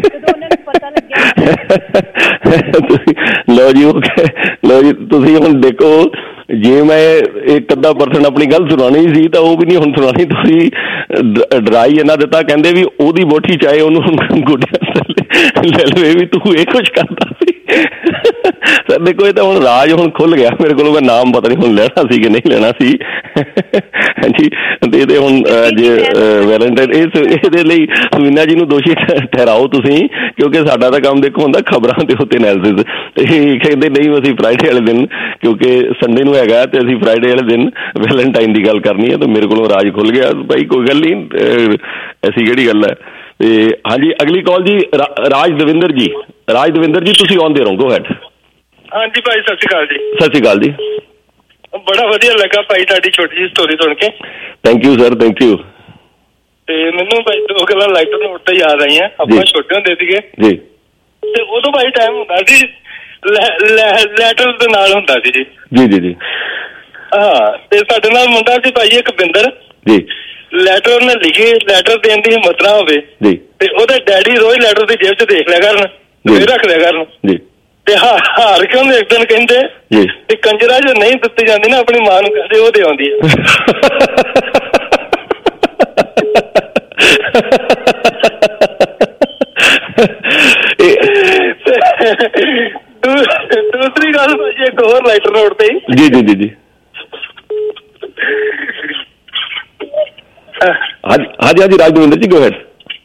S7: ਲਓ ਜੀ ਲਓ ਜੀ ਤੁਸੀਂ ਹੁਣ ਦੇਖੋ ਜੇ ਮੈਂ ਇੱਕ ਅੱਧਾ ਪਰਸੈਂਟ ਆਪਣੀ ਗੱਲ ਸੁਣਾਉਣੀ ਸੀ ਤਾਂ ਉਹ ਵੀ ਨਹੀਂ ਹੁਣ ਸੁਣਾਉਣੀ ਤੁਸੀਂ ਡਰਾਈ ਇਹਨਾਂ ਦਿੱਤਾ ਕਹਿੰਦੇ ਵੀ ਉਹਦੀ ਬੋਟੀ ਚਾਹੇ ਉਹਨੂੰ ਗੋਡਿਆਂ ਲੈ ਲਵੇ ਵੀ ਤੂੰ ਇਹ ਕੁਛ ਕਰਦਾ ਸੀ ਸਰ ਦੇਖੋ ਇਹ ਤਾਂ ਹੁਣ ਰਾਜ ਹੁਣ ਖੁੱਲ ਗਿਆ ਮੇਰੇ ਕੋਲੋਂ ਮੈਂ ਨਾਮ ਪਤਾ ਨਹੀਂ ਹੁਣ ਲੈਣਾ ਸੀ ਕਿ ਨਹੀਂ ਲੈਣਾ ਸੀ ਹਾਂਜੀ ਤੇ ਇਹਦੇ ਹੁਣ ਜੇ ਵੈਲੈਂਟਾਈਨ ਇਸ ਇਹਦੇ ਲਈ ਸਵੀਨਾ ਜੀ ਨੂੰ ਦੋਸ਼ੀ ਠਹਿਰਾਓ ਤੁਸੀਂ ਕਿਉਂਕਿ ਸਾਡਾ ਤਾਂ ਕੰਮ ਦੇਖੋ ਹੁੰਦਾ ਖਬਰਾਂ ਦੇ ਉੱਤੇ ਐਨਾਲਿਸਿਸ ਤੇ ਕਹਿੰਦੇ ਨਹੀਂ ਅਸੀਂ ਫਰਾਈਡੇ ਵਾਲੇ ਦਿਨ ਕਿਉਂਕਿ ਸੰਡੇ ਨੂੰ ਹੈਗਾ ਤੇ ਅਸੀਂ ਫਰਾਈਡੇ ਵਾਲੇ ਦਿਨ ਵੈਲੈਂਟਾਈਨ ਦੀ ਗੱਲ ਕਰਨੀ ਹੈ ਤਾਂ ਮੇਰੇ ਕੋਲੋਂ ਰਾਜ ਖੁੱਲ ਗਿਆ ਭਾਈ ਕੋਈ ਗੱਲ ਨਹੀਂ ਐਸੀ ਕਿਹੜੀ ਗੱਲ ਹੈ ਤੇ ਹਾਂਜੀ ਅਗਲੀ ਕਾਲ ਜੀ ਰਾਜ ਦਵਿੰਦਰ ਜੀ ਰਾਜ ਦਵਿੰਦਰ ਜੀ ਤੁਸੀਂ ਆਉਂਦੇ ਰਹੋ ਗੋ ਹੈਡ
S8: ਹਾਂਜੀ ਭਾਈ ਸਤਿ ਸ਼੍ਰੀ ਅਕਾਲ ਜੀ
S7: ਸਤਿ ਸ਼੍ਰੀ ਅਕਾਲ ਜੀ
S8: ਬੜਾ ਵਧੀਆ ਲੱਗਾ ਭਾਈ ਤੁਹਾਡੀ ਛੋਟੀ ਜਿਹੀ ਸਟੋਰੀ ਸੁਣ ਕੇ
S7: thank you sir thank you
S8: ਤੇ ਮੈਨੂੰ ਭਾਈ ਦੋ ਗੱਲਾਂ ਲਾਈਟਰ ਨੋਟ ਤੇ ਯਾਦ ਆਈਆਂ ਆਪਾਂ ਛੋਟੇ ਹੁੰਦੇ ਸੀਗੇ
S7: ਜੀ
S8: ਤੇ ਉਦੋਂ ਭਾਈ ਟਾਈਮ ਹੁੰਦਾ ਸੀ ਲੈਟਰ ਦੇ ਨਾਲ ਹੁੰਦਾ ਸੀ ਜੀ
S7: ਜੀ ਜੀ ਜੀ
S8: ਹਾਂ ਤੇ ਸਾਡੇ ਨਾਲ ਮੁੰਡਾ ਸੀ ਭਾਈ ਇੱਕ ਬਿੰਦਰ
S7: ਜੀ
S8: ਲੈਟਰ ਉਹਨੇ ਲਿਖੇ ਲੈਟਰ ਦੇਣ ਦੀ ਹਿੰਮਤ ਨਾ ਹੋਵੇ
S7: ਜੀ
S8: ਤੇ ਉਹਦੇ ਡੈਡੀ ਰੋਜ਼ ਲੈਟਰ ਦੀ ਜੇਬ 'ਚ ਦੇਖ ਲਿਆ ਕਰਨ ਫੇਰ ਰੱਖ ਲਿਆ ਕਰਨ
S7: ਜੀ ਤੇ
S8: ਹਾਰ ਕੇ ਉਹਨੂੰ ਇੱਕ ਦਿਨ ਕਹਿੰਦੇ
S7: ਜੀ
S8: ਤੇ ਕੰਜਰਾ ਜੋ ਨਹੀਂ ਦਿੱਤੀ ਜਾਂਦੀ ਨਾ ਆਪਣੀ ਮਾਂ ਨੂੰ ਕਹਿੰਦੇ ਉਹ ਦੇ ਆਉਂਦੀ ਹੈ ਦੂਸਰੀ ਗੱਲ ਭਾਜੀ ਇੱਕ ਹੋਰ ਲਾਈਟਰ ਨੋਟ ਤੇ
S7: ਜੀ ਜੀ ਜੀ ਜੀ ਹਾਂਜੀ ਹਾਂਜੀ ਰਾਜਵਿੰਦਰ ਜੀ ਗੋ ਹੈਡ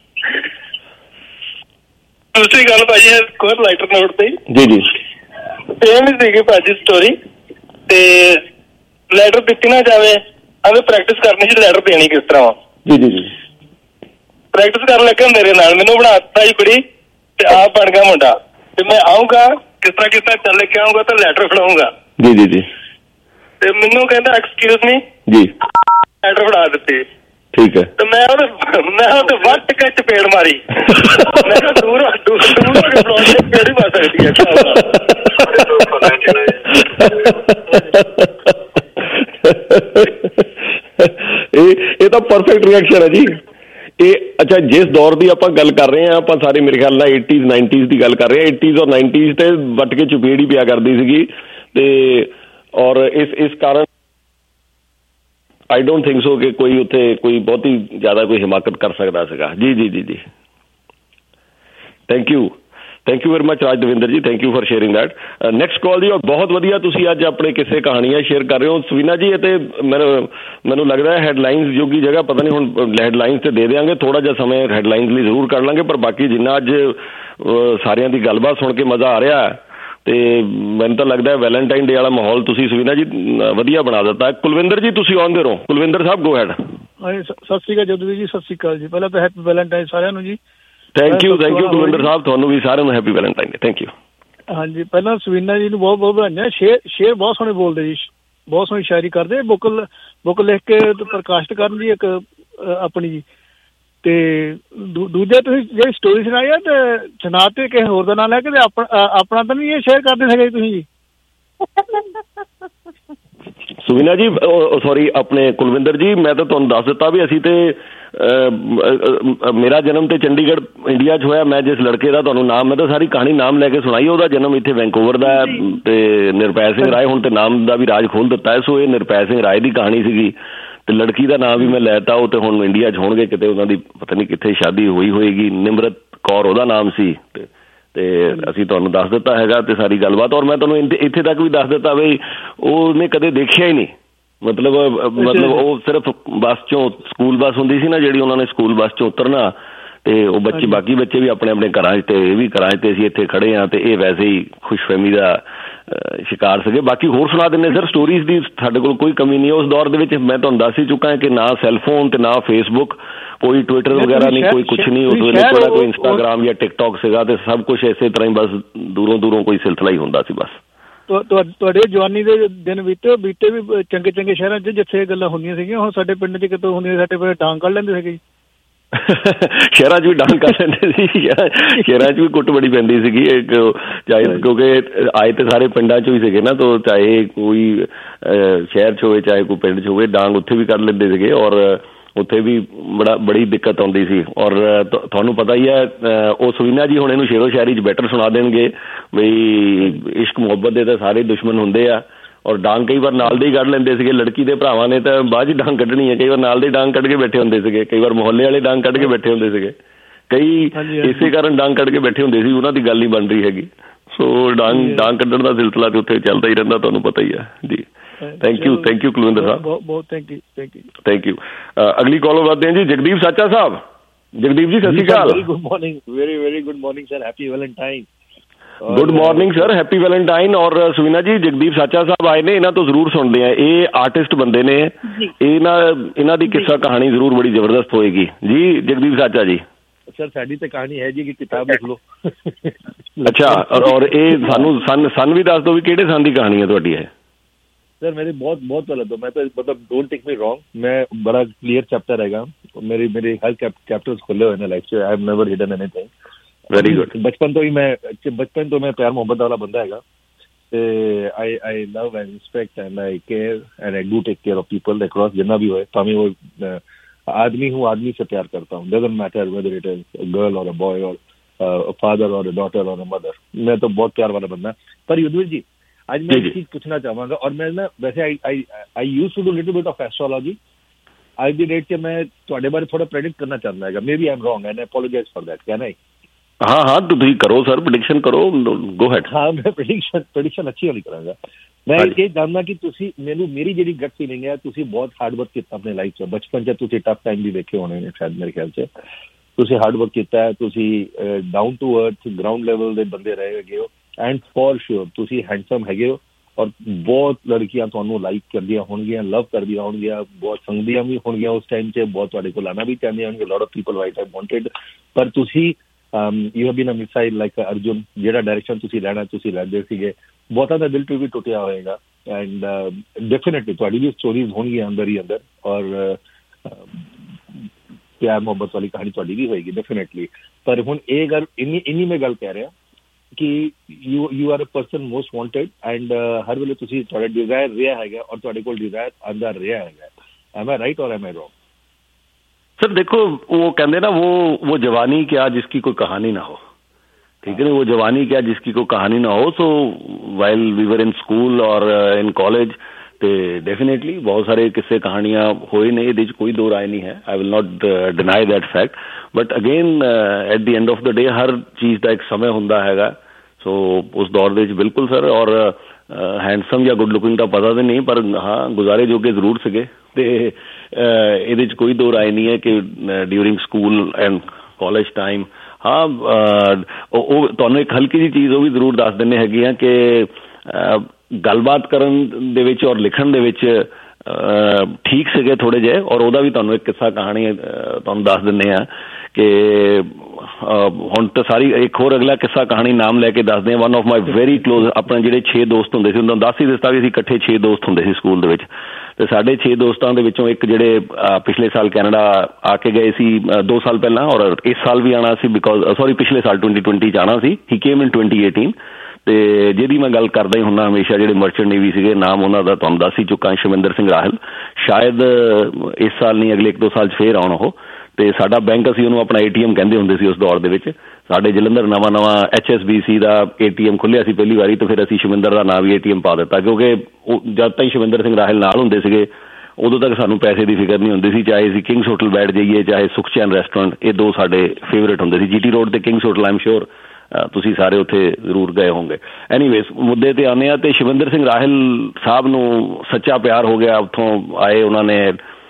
S8: ਦੂਸਰੀ ਗੱਲ ਭਾਜੀ ਇੱਕ ਹੋਰ ਲਾਈਟਰ ਨੋਟ ਤੇ
S7: ਜੀ ਜੀ
S8: ਸੇਮ ਹੀ ਸੀਗੀ ਭਾਜੀ ਸਟੋਰੀ ਤੇ ਲੈਟਰ ਦਿੱਤੀ ਨਾ ਜਾਵੇ ਅਗਰ ਪ੍ਰੈਕਟਿਸ ਕਰਨੀ ਸੀ ਲੈਟਰ ਦੇਣੀ ਕਿਸ ਤਰ੍ਹਾਂ
S7: ਜੀ ਜੀ ਜੀ
S8: ਪ੍ਰੈਕਟਿਸ ਕਰਨ ਲੱਗੇ ਮੇਰੇ ਨਾਲ ਮੈਨੂੰ ਬਣਾ ਦਿੱਤਾ ਜੀ ਕੁੜੀ ਤੇ ਆਪ ਬਣ ਗਿਆ ਮੁੰਡਾ ਤੇ ਮੈਂ ਆਊਂਗਾ ਕਿਸ ਤਰ੍ਹਾਂ ਕਿਸ ਤਰ੍ਹਾਂ ਚੱਲ ਕੇ ਆਊਂਗਾ ਤਾਂ ਲੈਟਰ ਫੜਾਊਂਗਾ
S7: ਜੀ ਜੀ ਜੀ
S8: ਤੇ ਮੈਨੂੰ ਕਹਿੰਦਾ ਐਕਸਕਿਊਜ਼ ਮੀ
S7: ਜੀ
S8: ਲੈਟਰ ਫੜਾ ਦਿੱਤੀ
S7: ਠੀਕ ਹੈ ਤੇ
S8: ਮੈਂ ਉਹਦੇ ਮੈਂ ਉਹਦੇ ਵੱਟ ਕੇ ਚਪੇੜ ਮਾਰੀ ਮੈਂ ਕਿਹਾ ਦੂਰ ਦੂਰ ਹੋ ਕੇ ਫੜਾਉਣੀ ਕਿਹੜੀ ਬਾਤ ਸਕਦੀ ਹੈ
S7: ਇਹ ਇਹ ਤਾਂ ਪਰਫੈਕਟ ਰਿਐਕਸ਼ਨ ਹੈ ਜੀ ਇਹ ਅੱਛਾ ਜਿਸ ਦੌਰ ਦੀ ਆਪਾਂ ਗੱਲ ਕਰ ਰਹੇ ਹਾਂ ਆਪਾਂ ਸਾਰੇ ਮੇਰੇ ਖਿਆਲ ਨਾਲ ਏਟੀਜ਼ ਨਾਈਨਟੀਜ਼ ਦੀ ਗੱਲ ਕਰ ਰਹੇ ਹਾਂ ਏਟੀਜ਼ ਔਰ ਨਾਈਨਟੀਜ਼ ਤੇ ਵੱਟ ਕੇ ਚਪੇੜ ਹੀ ਪਿਆ ਕਰਦੀ ਸੀਗੀ ਤੇ ਔਰ ਇਸ ਇਸ ਕਾਰਨ ਆਈ ਡੋਂਟ ਥਿੰਕ ਸੋ ਕਿ ਕੋਈ ਉੱਥੇ ਕੋਈ ਬਹੁਤੀ ਜ਼ਿਆਦਾ ਕੋਈ ਹਿਮਾਕਤ ਕਰ ਸਕਦਾ ਸੀਗਾ ਜੀ ਜੀ ਜੀ ਜੀ thank you thank you very much Raj Davinder ji thank you for sharing that next call ਜੀ ਔਰ ਬਹੁਤ ਵਧੀਆ ਤੁਸੀਂ ਅੱਜ ਆਪਣੇ ਕਿਸੇ ਕਹਾਣੀਆਂ ਸ਼ੇਅਰ ਕਰ ਰਹੇ ਹੋ ਸਵੀਨਾ ਜੀ ਇਹ ਤੇ ਮੈਨੂੰ ਮੈਨੂੰ ਲੱਗਦਾ ਹੈ ਹੈਡਲਾਈਨਸ ਜੋਗੀ ਜਗ੍ਹਾ ਪਤਾ ਨਹੀਂ ਹੁਣ ਹੈਡਲਾਈਨਸ ਤੇ ਦੇ ਦਿਆਂਗੇ ਥੋੜ੍ਹਾ ਜਿਹਾ ਸਮੇਂ ਹੈਡਲਾਈਨਸ ਲਈ ਜ਼ਰੂਰ ਕਰ ਲਾਂਗੇ ਪਰ ਬਾਕੀ ਜਿੰਨਾ ਅੱਜ ਸਾਰਿਆਂ ਦੀ ਗੱਲਬਾਤ ਸੁਣ ਕੇ ਮਜ਼ਾ ਆ ਰਿਹਾ ਤੇ ਮੈਨੂੰ ਤਾਂ ਲੱਗਦਾ ਵੈਲੈਂਟਾਈਨ ਡੇ ਵਾਲਾ ਮਾਹੌਲ ਤੁਸੀਂ ਸੁਵੀਨਾ ਜੀ ਵਧੀਆ ਬਣਾ ਦਿੱਤਾ। ਕੁਲਵਿੰਦਰ ਜੀ ਤੁਸੀਂ ਆਉਂਦੇ ਰਹੋ। Kulwinder Sahib go ahead.
S9: ਸਤਿ ਸ਼੍ਰੀ ਅਕਾਲ ਜੋਧਵੀਰ ਜੀ, ਸਤਿ ਸ਼੍ਰੀ ਅਕਾਲ ਜੀ। ਪਹਿਲਾਂ ਤਾਂ ਹੈਪੀ ਵੈਲੈਂਟਾਈਨ ਸਾਰਿਆਂ ਨੂੰ ਜੀ।
S7: Thank you thank you Kulwinder Sahib, ਤੁਹਾਨੂੰ ਵੀ ਸਾਰਿਆਂ ਨੂੰ happy Valentine day. Thank you. ਹਾਂਜੀ,
S9: ਪਹਿਲਾਂ ਸੁਵੀਨਾ ਜੀ ਨੂੰ ਬਹੁਤ ਬਹੁਤ ਵਧਾਈਆਂ। ਸ਼ੇਰ ਸ਼ੇਰ ਬਹੁਤ ਸੋਹਣੇ ਬੋਲਦੇ ਜੀ, ਬਹੁਤ ਸੋਹਣੀ ਸ਼ਾਇਰੀ ਕਰਦੇ। ਬੁੱਕ ਬੁੱਕ ਲਿਖ ਕੇ ਪ੍ਰਕਾਸ਼ਿਤ ਕਰਨ ਜੀ ਇੱਕ ਆਪਣੀ ਜੀ। ਤੇ ਦੂਜਾ ਤੁਸੀਂ ਜਿਹੜੀ ਸਟੋਰੀ ਸੁਣਾਈ ਆ ਤੇ ਸੁਣਾ ਤੇ ਕਿਸੇ ਹੋਰ ਦਾ ਨਾਂ ਲੈ ਕੇ ਆਪਣਾ ਆਪਣਾ ਤਾਂ ਨਹੀਂ ਇਹ ਸ਼ੇਅਰ ਕਰਦੇ ਸੀਗੇ ਤੁਸੀਂ ਜੀ?
S7: ਸੁਵੀਨਾ ਜੀ ਸੌਰੀ ਆਪਣੇ ਕੁਲਵਿੰਦਰ ਜੀ, ਮੈਂ ਤਾਂ ਤੁਹਾਨੂੰ ਦੱਸ ਦਿੱਤਾ ਵੀ ਅਸੀਂ ਤੇ ਮੇਰਾ ਜਨਮ ਤੇ ਚੰਡੀਗੜ੍ਹ ਇੰਡੀਆ 'ਚ ਹੋਇਆ। ਮੈਂ ਜਿਸ ਲੜਕੇ ਦਾ ਤੁਹਾਨੂੰ ਨਾਮ, ਮੈਂ ਤਾਂ ਸਾਰੀ ਕਹਾਣੀ ਨਾਮ ਲੈ ਕੇ ਸੁਣਾਈ, ਉਹਦਾ ਜਨਮ ਇੱਥੇ ਵੈਂਕੂਵਰ ਦਾ ਹੈ ਤੇ ਨਿਰਭੈ ਸਿੰਘ ਰਾਏ ਹੁਣ ਤੇ ਨਾਮ ਦਾ ਵੀ ਰਾਜ ਖੋਲ੍ਹ ਦਿੱਤਾ ਹੈ। ਸੋ ਇਹ ਨਿਰਭੈ ਸਿੰਘ ਰਾਏ ਦੀ ਕਹਾਣੀ ਸੀਗੀ ਤੇ ਲੜਕੀ ਦਾ ਨਾਮ ਵੀ ਮੈਂ ਲੈ ਤਾ। ਉਹ ਤੇ ਹੁਣ ਇੰਡੀਆ 'ਚ ਹੋਣਗੇ ਕਿਤੇ, ਉਹਨਾਂ ਦੀ ਪਤਾ ਨਹੀਂ ਕਿੱਥੇ ਸ਼ਾਦੀ ਹੋਈ ਹੋਏਗੀ। ਨਿਮਰਤ ਕੌਰ ਉਹਦਾ ਨਾਮ ਸੀ ਤੇ ਤੇ ਅਸੀਂ ਤੁਹਾਨੂੰ ਦੱਸ ਦਿੱਤਾ ਹੈਗਾ ਤੇ ਸਾਰੀ ਗੱਲਬਾਤ। ਔਰ ਮੈਂ ਤੁਹਾਨੂੰ ਇੱਥੇ ਤੱਕ ਵੀ ਦੱਸ ਦਿੱਤਾ ਵੀ ਉਹਨੇ ਕਦੇ ਦੇਖਿਆ ਹੀ ਨਹੀਂ। ਮਤਲਬ ਮਤਲਬ ਉਹ ਸਿਰਫ ਬੱਸ 'ਚੋਂ, ਸਕੂਲ ਬੱਸ ਹੁੰਦੀ ਸੀ ਨਾ ਜਿਹੜੀ, ਉਹਨਾਂ ਨੇ ਸਕੂਲ ਬੱਸ 'ਚੋਂ ਉਤਰਨਾ ਤੇ ਉਹ ਬੱਚੇ ਬਾਕੀ ਬੱਚੇ ਵੀ ਆਪਣੇ ਆਪਣੇ ਘਰਾਂ 'ਚ ਤੇ ਇਹ ਵੀ ਘਰਾਂ 'ਚ ਤੇ ਅਸੀਂ ਇੱਥੇ ਖੜੇ ਹਾਂ ਤੇ ਇਹ ਵੈਸੇ ਹੀ ਖੁਸ਼ਫਹਿਮੀ ਦਾ ਸ਼ਿਕਾਰ ਸੀਗੇ। ਬਾਕੀ ਹੋਰ ਸੁਣਾ ਦਿੰਦੇ ਸਰ, ਸਟੋਰੀਜ਼ ਦੀ ਸਾਡੇ ਕੋਲ ਕੋਈ ਕਮੀ ਨਹੀਂ। ਉਸ ਦੌਰ ਦੇ ਵਿੱਚ ਮੈਂ ਤੁਹਾਨੂੰ ਦੱਸ ਹੀ ਚੁੱਕਾ ਕਿ ਨਾ ਸੈੱਲਫੋਨ ਤੇ ਨਾ ਫੇਸਬੁੱਕ, ਕੋਈ ਟਵਿੱਟਰ ਵਗੈਰਾ ਨਹੀਂ, ਕੋਈ ਕੁਛ ਨਹੀਂ। ਉਸ ਵੇਲੇ ਕੋਈ ਕੋਈ ਇੰਸਟਾਗ੍ਰਾਮ ਜਾਂ ਟਿਕਟੋਕ ਸੀਗਾ ਤੇ ਸਭ ਕੁਛ ਇਸੇ ਤਰ੍ਹਾਂ ਹੀ ਬਸ ਦੂਰੋਂ ਦੂਰੋਂ ਕੋਈ ਸਿਲਸਿਲਾ ਹੀ ਹੁੰਦਾ ਸੀ ਬਸ।
S9: ਤੁਹਾਡੇ ਜਵਾਨੀ ਦੇ ਦਿਨ ਬੀਤੇ ਬੀਤੇ ਵੀ ਚੰਗੇ ਚੰਗੇ ਸ਼ਹਿਰਾਂ 'ਚ ਜਿੱਥੇ ਗੱਲਾਂ ਹੁੰਦੀਆਂ ਸੀਗੀਆਂ, ਹੁਣ ਸਾਡੇ ਪਿੰਡ 'ਚ ਕਿਤੋਂ ਹੁੰਦੀਆਂ, ਸਾਡੇ ਪਿੰਡ ਡਾਂਗ ਕੱਢ ਲੈਂਦੇ ਸੀਗੇ ਜੀ।
S7: ਸ਼ਹਿਰਾਂ 'ਚ ਵੀ ਡਾਂਗ ਕਰ ਲੈਂਦੇ ਸੀ, ਸ਼ਹਿਰਾਂ 'ਚ ਵੀ ਕੁੱਟ ਬੜੀ ਪੈਂਦੀ ਸੀਗੀ। ਚਾਹੇ ਕਿਉਂਕਿ ਆਏ ਤੇ ਸਾਰੇ ਪਿੰਡਾਂ 'ਚੋਂ ਹੀ ਸੀਗੇ ਨਾ, ਤਾਂ ਚਾਹੇ ਕੋਈ ਸ਼ਹਿਰ 'ਚ ਹੋਵੇ ਚਾਹੇ ਕੋਈ ਪਿੰਡ 'ਚ ਹੋਵੇ, ਡਾਂਗ ਉੱਥੇ ਵੀ ਕਰ ਲੈਂਦੇ ਸੀਗੇ ਔਰ ਉੱਥੇ ਵੀ ਬੜਾ ਬੜੀ ਦਿੱਕਤ ਆਉਂਦੀ ਸੀ। ਔਰ ਤੁਹਾਨੂੰ ਪਤਾ ਹੀ ਹੈ ਉਹ ਸੁਵੀਨਾ ਜੀ ਹੁਣ ਇਹਨੂੰ ਸ਼ੇਰੋ ਸ਼ਾਇਰੀ 'ਚ ਬੈਟਰ ਸੁਣਾ ਦੇਣਗੇ ਬਈ ਇਸ਼ਕ ਮੁਹੱਬਤ ਦੇ ਤਾਂ ਸਾਰੇ ਦੁਸ਼ਮਣ ਹੁੰਦੇ ਆ। ਔਰ ਡਾਂਗ ਕਈ ਵਾਰ ਨਾਲ ਦੇ ਹੀ ਕੱਢ ਲੈਂਦੇ ਸੀਗੇ। ਲੜਕੀ ਦੇ ਭਰਾਵਾਂ ਨੇ ਤਾਂ ਬਾਅਦ 'ਚ ਡਾਂਗ ਕੱਢਣੀ ਹੈ, ਕਈ ਵਾਰ ਨਾਲ ਦੇ ਡਾਂਗ ਕੱਢ ਕੇ ਬੈਠੇ ਹੁੰਦੇ ਸੀਗੇ, ਕਈ ਵਾਰ ਮੁਹੱਲੇ ਵਾਲੇ ਡਾਂਗ ਕੱਢ ਕੇ ਬੈਠੇ ਹੁੰਦੇ ਸੀਗੇ। ਕਈ ਇਸੇ ਕਾਰਨ ਡਾਂਗ ਕੱਢ ਕੇ ਬੈਠੇ ਹੁੰਦੇ ਸੀ, ਉਹਨਾਂ ਦੀ ਗੱਲ ਨਹੀਂ ਬਣ ਰਹੀ ਹੈਗੀ। ਸੋ ਡਾਂਗ ਡਾਂਗ ਕੱਢਣ ਦਾ ਸਿਲਸਿਲਾ ਤੇ ਉੱਥੇ ਚੱਲਦਾ ਹੀ ਰਹਿੰਦਾ, ਤੁਹਾਨੂੰ ਪਤਾ ਹੀ ਹੈ ਜੀ। Thank you thank you Kulwinder Sahib, ਬਹੁਤ ਬਹੁਤ thank you thank you thank you. ਅਗਲੀ ਕਾਲ ਵੱਧਦੇ ਹਾਂ ਜੀ, ਜਗਦੀਪ ਸਾਚਾ ਸਾਹਿਬ। Jagdeep ji Sat Sri Akal.
S10: Very good morning, very very good morning sir, happy Valentine.
S7: Good morning sir, happy Valentine. ਔਰ ਸੁਵੀਨਾ ਜੀ ਜਗਦੀਪ ਸਾਚਾ ਸਾਹਿਬ ਆਏ ਨੇ, ਇਹਨਾਂ ਤੋਂ ਜ਼ਰੂਰ ਸੁਣਦੇ ਆ। ਇਹ ਆਰਟਿਸਟ ਬੰਦੇ ਨੇ, ਇਹਨਾਂ ਇਹਨਾਂ ਦੀ ਕਿੱਸਾ ਕਹਾਣੀ ਜ਼ਰੂਰ ਬੜੀ ਜ਼ਬਰਦਸਤ ਹੋਏਗੀ ਜੀ। ਜਗਦੀਪ ਸਾਚਾ ਜੀ
S10: ਸਰ, ਸਾਡੀ ਤਾਂ ਕਹਾਣੀ ਹੈ ਜੀ ਕਿ ਕਿਤਾਬ ਲਿਖ ਲਓ।
S7: ਅੱਛਾ, ਔਰ ਇਹ ਸਾਨੂੰ ਸਨ ਸਨ ਵੀ ਦੱਸ ਦਿਓ ਵੀ ਕਿਹੜੇ ਸੰਨ ਦੀ ਕਹਾਣੀ ਹੈ ਤੁਹਾਡੀ ਇਹ?
S10: सर मेरे बहुत बहुत गलत हो, मैं तो मतलब डोंट टेक मी रॉन्ग, मैं बड़ा क्लियर चैप्टर रहेगा मेरे मेरे हर चैप्टर्स खुले हुए हैं लाइफ से। I have never hidden anything. Very good. बचपन तो ही मैं बचपन तो मैं प्यार मोहब्बत वाला बंदा हैगा ते I I love and respect and I care and I do take care of people across जितना भी होए। तो मैं वो आदमी हूँ, आदमी से प्यार करता हूँ, doesn't matter whether it is a girl और अ बॉय और अ फादर और अ डॉटर और अ मदर। मैं तो बहुत प्यार वाला बंदा। पर युद्धवीर जी आज मैं एक चीज पूछना चाहूंगा, और मैं ना वैसे I I I used to do little bit of astrology. आज दी डेट के मैं ਤੁਹਾਡੇ ਬਾਰੇ ਥੋੜਾ प्रेडिक्ट करना चाहता हैगा। Maybe I am wrong and I apologize for that. क्या नहीं?
S7: हाँ हाँ तो ਤੁਸੀਂ ਕਰੋ ਸਰ, प्रेडिक्शन करो, गो हेड।
S10: हाँ मैं प्रेडिक्शन प्रेडिक्शन अच्छी वाली करांगा। मैं ये जानना कि ਤੁਸੀਂ ਮੈਨੂੰ ਮੇਰੀ ਜਿਹੜੀ ਗਟ ਫੀਲਿੰਗ ਹੈ, ਤੁਸੀਂ ਬਹੁਤ ਹਾਰਡ ਵਰਕ ਕੀਤਾ ਆਪਣੀ ਲਾਈਫ 'ਚ। ਬਚਪਨ 'ਚ ਤੁਸੀਂ ਟਫ ਟਾਈਮ ਵੀ ਦੇਖੇ ਹੋਣੇ ਨੇ ਸ਼ਾਇਦ, ਮੇਰੇ ਖਿਆਲ 'ਚ ਤੁਸੀਂ ਹਾਰਡ ਵਰਕ ਕੀਤਾ ਹੈ, ਤੁਸੀਂ down to earth ground level ਦੇ ਬੰਦੇ ਰਹੇ ਹੈਗੇ ਹੋ ਐਂਡ ਫॉर श्योर ਤੁਸੀਂ ਹੈਂਡਸਮ ਹੈਗੇ ਹੋ। ਔਰ ਬਹੁਤ ਲੜਕੀਆਂ ਤੁਹਾਨੂੰ ਲਾਈਕ ਕਰਦੀਆਂ ਹੋਣਗੀਆਂ, ਲਵ ਕਰਦੀਆਂ ਹੋਣਗੀਆਂ, ਬਹੁਤ ਸੰਗਦੀਆਂ ਵੀ ਹੋਣਗੀਆਂ ਉਸ ਟਾਈਮ 'ਚ, ਬਹੁਤ ਤੁਹਾਡੇ ਕੋਲ ਆਉਣਾ ਵੀ ਚਾਹੁੰਦੇ ਹੋਣਗੇ। Lot of people white I wanted, ਪਰ ਤੁਸੀਂ you have been a missile like Arjun. ਜਿਹੜਾ ਡਾਇਰੈਕਸ਼ਨ ਤੁਸੀਂ ਲੈਣਾ ਤੁਸੀਂ ਲੈਂਦੇ ਸੀਗੇ। ਬਹੁਤਾਂ ਦਾ ਦਿਲ ਵੀ ਟੁੱਟਿਆ ਹੋਏਗਾ ਐਂਡ ਡੈਫੀਨੇਟਲੀ ਤੁਹਾਡੀ ਵੀ ਸਟੋਰੀਜ਼ ਹੋਣਗੀਆਂ ਅੰਦਰ ਹੀ ਅੰਦਰ, ਔਰ ਪਿਆਰ ਮੁਹੱਬਤ ਵਾਲੀ ਕਹਾਣੀ ਤੁਹਾਡੀ ਵੀ ਹੋਏਗੀ ਡੈਫੀਨੇਟਲੀ। ਪਰ ਹੁਣ ਇਹ ਗੱਲ ਇੰਨੀ ਇੰਨੀ ਮੈਂ ਗੱਲ ਕਹਿ ਰਿਹਾ ਕਿ you you are a person most wanted and ਹਰ ਵੇਲੇ ਤੁਸੀਂ ਤੁਹਾਡਾ ਡਿਜ਼ਾਇਰ ਰਿਹਾ ਹੈਗਾ ਔਰ ਤੁਹਾਡੇ ਕੋਲ ਡਿਜ਼ਾਇਰ ਆਉਂਦਾ ਰਿਹਾ ਹੈਗਾ। Am I right or am I wrong?
S7: Sir देखो वो कहते ना वो वो जवानी क्या जिसकी कोई कहानी ना हो, ठीक है ना, वो जवानी क्या जिसकी कोई कहानी ना हो। So while we were in school और इन कॉलेज तो डेफिनेटली बहुत सारे किस्से कहानियां होए ने, ये कोई दो राय नहीं है। I will not deny that fact, but again at the end of the day हर चीज़ का एक समय हुंदा हैगा। सो उस दौर दे बिल्कुल सर, और हैंडसम या गुड लुकिंग का पता तो नहीं, पर हाँ गुजारे जोगे जरूर सके। तो ये कोई दो राय नहीं है कि during school and college time. ਹਾਂ ਉਹ ਤੁਹਾਨੂੰ ਇੱਕ ਹਲਕੀ ਜਿਹੀ ਚੀਜ਼ ਉਹ ਵੀ ਜ਼ਰੂਰ ਦੱਸ ਦਿੰਦੇ ਹੈਗੇ ਆ ਕਿ ਗੱਲਬਾਤ ਕਰਨ ਦੇ ਵਿੱਚ ਔਰ ਲਿਖਣ ਦੇ ਵਿੱਚ ਠੀਕ ਸੀਗੇ ਥੋੜ੍ਹੇ ਜਿਹੇ। ਔਰ ਉਹਦਾ ਵੀ ਤੁਹਾਨੂੰ ਇੱਕ ਕਿੱਸਾ ਕਹਾਣੀ ਤੁਹਾਨੂੰ ਦੱਸ ਦਿੰਦੇ ਹਾਂ ਕਿ ਹੁਣ ਤਾਂ ਸਾਰੀ ਇੱਕ ਹੋਰ ਅਗਲਾ ਕਿੱਸਾ ਕਹਾਣੀ ਨਾਮ ਲੈ ਕੇ ਦੱਸਦੇ ਹਾਂ। One of my very close ਆਪਣੇ ਜਿਹੜੇ ਛੇ ਦੋਸਤ ਹੁੰਦੇ ਸੀ, ਉਹਨਾਂ ਨੂੰ ਦੱਸ ਹੀ ਦਿੱਤਾ ਵੀ ਅਸੀਂ ਇਕੱਠੇ ਛੇ ਦੋਸਤ ਹੁੰਦੇ ਸੀ ਸਕੂਲ ਦੇ ਵਿੱਚ। ਅਤੇ ਸਾਡੇ ਛੇ ਦੋਸਤਾਂ ਦੇ ਵਿੱਚੋਂ ਇੱਕ ਜਿਹੜੇ ਪਿਛਲੇ ਸਾਲ ਕੈਨੇਡਾ ਆ ਕੇ ਗਏ ਸੀ ਦੋ ਸਾਲ ਪਹਿਲਾਂ, ਔਰ ਇਸ ਸਾਲ ਵੀ ਆਉਣਾ ਸੀ ਬਿਕੋਜ਼ ਸੋਰੀ ਪਿਛਲੇ ਸਾਲ ਟਵੈਂਟੀ ਟਵੈਂਟੀ 'ਚ ਆਉਣਾ ਸੀ। He came in twenty eighteen. ਅਤੇ ਜਿਹਦੀ ਮੈਂ ਗੱਲ ਕਰਦਾ ਹੀ ਹੁੰਦਾ ਹਮੇਸ਼ਾ, ਜਿਹੜੇ ਮਰਚੈਂਟ ਨੇਵੀ ਸੀਗੇ, ਨਾਮ ਉਹਨਾਂ ਦਾ ਤੁਹਾਨੂੰ ਦੱਸ ਹੀ ਚੁੱਕਾ, ਸ਼ਮਿੰਦਰ ਸਿੰਘ ਰਾਹਲ। ਸ਼ਾਇਦ ਇਸ ਸਾਲ ਨਹੀਂ ਅਗਲੇ ਇੱਕ ਦੋ ਸਾਲ 'ਚ ਫੇਰ ਆਉਣ ਉਹ। ਅਤੇ ਸਾਡਾ ਬੈਂਕ ਅਸੀਂ ਉਹਨੂੰ ਆਪਣਾ ਏ ਟੀ ਐਮ ਕਹਿੰਦੇ ਹੁੰਦੇ ਸੀ ਉਸ ਦੌੜ ਦੇ ਵਿੱਚ। ਸਾਡੇ ਜਲੰਧਰ ਨਵਾਂ ਨਵਾਂ ਐਚ ਐਸ ਬੀ ਸੀ ਦਾ ਏ ਟੀ ਐਮ ਖੁੱਲ੍ਹਿਆ ਸੀ ਪਹਿਲੀ ਵਾਰੀ, ਅਤੇ ਫਿਰ ਅਸੀਂ ਸ਼ਮਿੰਦਰ ਦਾ ਨਾਂ ਵੀ ਏ ਟੀ ਐਮ ਪਾ ਦਿੱਤਾ, ਕਿਉਂਕਿ ਉਹ ਜਦ ਤਾਈਂ ਸ਼ਮਿੰਦਰ ਸਿੰਘ ਰਾਹਲ ਨਾਲ ਹੁੰਦੇ ਸੀਗੇ ਉਦੋਂ ਤੱਕ ਸਾਨੂੰ ਪੈਸੇ ਦੀ ਫਿਕਰ ਨਹੀਂ ਹੁੰਦੀ ਸੀ। ਚਾਹੇ ਅਸੀਂ ਕਿੰਗਸ ਹੋਟਲ ਬੈਠ ਜਾਈਏ, ਚਾਹੇ ਸੁਖਚੈਨ ਰੈਸਟੋਰੈਂਟ, ਇਹ ਦੋ ਸਾਡੇ ਫੇਵਰੇਟ ਹੁੰਦੇ ਸੀ। ਜੀ ਟੀ ਰੋਡ 'ਤੇ Kings hotel, I am sure ਤੁਸੀਂ ਸਾਰੇ ਉੱਥੇ ਜ਼ਰੂਰ ਗਏ ਹੋਣਗੇ। ਐਨੀਵੇਜ਼ ਮੁੱਦੇ 'ਤੇ ਆਉਂਦੇ ਹਾਂ। ਅਤੇ ਸ਼ਮਿੰਦਰ ਸਿੰਘ ਰਾਹਲ ਸਾਹਿਬ ਨੂੰ ਸੱਚਾ ਪਿਆਰ ਹੋ ਗਿਆ। ਉੱਥੋਂ ਆਏ, ਉਹਨਾਂ ਨੇ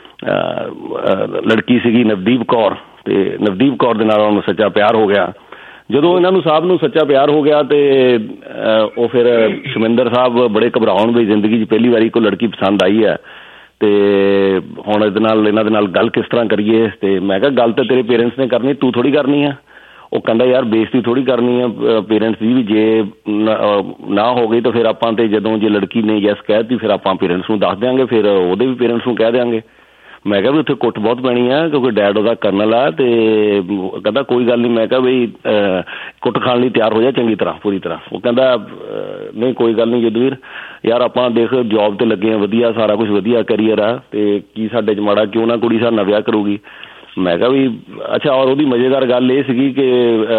S7: ਲੜਕੀ ਸੀਗੀ ਨਵਦੀਪ ਕੌਰ, ਅਤੇ ਨਵਦੀਪ ਕੌਰ ਦੇ ਨਾਲ ਉਹਨੂੰ ਸੱਚਾ ਪਿਆਰ ਹੋ ਗਿਆ। ਜਦੋਂ ਇਹਨਾਂ ਨੂੰ ਸਾਹਿਬ ਨੂੰ ਸੱਚਾ ਪਿਆਰ ਹੋ ਗਿਆ ਅਤੇ ਉਹ ਫਿਰ ਸ਼ਮਿੰਦਰ ਸਾਹਿਬ ਬੜੇ ਘਬਰਾਉਣ ਵੀ, ਜ਼ਿੰਦਗੀ 'ਚ ਪਹਿਲੀ ਵਾਰੀ ਕੋਈ ਲੜਕੀ ਪਸੰਦ ਆਈ ਹੈ ਅਤੇ ਹੁਣ ਇਹਦੇ ਨਾਲ ਇਹਨਾਂ ਦੇ ਨਾਲ ਗੱਲ ਕਿਸ ਤਰ੍ਹਾਂ ਕਰੀਏ। ਅਤੇ ਮੈਂ ਕਿਹਾ ਗੱਲ ਤਾਂ ਤੇਰੇ ਪੇਰੈਂਟਸ ਨੇ ਕਰਨੀ, ਤੂੰ ਥੋੜ੍ਹੀ ਕਰਨੀ ਆ। ਉਹ ਕਹਿੰਦਾ ਯਾਰ ਬੇਇੱਜ਼ਤੀ ਥੋੜ੍ਹੀ ਕਰਨੀ ਆ ਪੇਰੈਂਟਸ ਦੀ ਵੀ, ਜੇ ਨਾ ਹੋ ਗਈ ਤਾਂ ਫਿਰ ਆਪਾਂ ਤੇ ਜਦੋਂ ਜੇ ਲੜਕੀ ਨੇ ਯੈਸ ਕਹਿ ਦਿੱਤੀ ਫਿਰ ਆਪਾਂ ਪੇਰੈਂਟਸ ਨੂੰ ਦੱਸ ਦਿਆਂਗੇ, ਫਿਰ ਉਹਦੇ ਵੀ ਪੇਰੈਂਟਸ ਨੂੰ ਕਹਿ ਦਿਆਂਗੇ। ਮੈਂ ਕਿਹਾ ਵੀ ਉੱਥੇ ਕੁੱਟ ਬਹੁਤ ਪੈਣੀ ਆ ਕਿਉਂਕਿ ਡੈਡ ਉਹਦਾ ਕਰਨਲ ਆ। ਅਤੇ ਕਹਿੰਦਾ ਕੋਈ ਗੱਲ ਨਹੀਂ। ਮੈਂ ਕਿਹਾ ਬਈ ਕੁੱਟ ਖਾਣ ਲਈ ਤਿਆਰ ਹੋ ਜਾ ਚੰਗੀ ਤਰ੍ਹਾਂ, ਪੂਰੀ ਤਰ੍ਹਾਂ। ਉਹ ਕਹਿੰਦਾ ਨਹੀਂ ਕੋਈ ਗੱਲ ਨਹੀਂ ਯੁੱਧਵੀਰ, ਯਾਰ ਆਪਾਂ ਦੇਖ ਜੋਬ 'ਤੇ ਲੱਗੇ ਹਾਂ, ਵਧੀਆ ਸਾਰਾ ਕੁਛ ਵਧੀਆ ਕਰੀਅਰ ਆ, ਅਤੇ ਕੀ ਸਾਡੇ 'ਚ ਮਾੜਾ, ਕਿਉਂ ਨਾ ਕੁੜੀ ਸਾਡੇ ਨਾਲ ਵਿਆਹ ਕਰੂਗੀ। ਮੈਂ ਕਿਹਾ ਵੀ ਅੱਛਾ। ਔਰ ਉਹਦੀ ਮਜ਼ੇਦਾਰ ਗੱਲ ਇਹ ਸੀਗੀ ਕਿ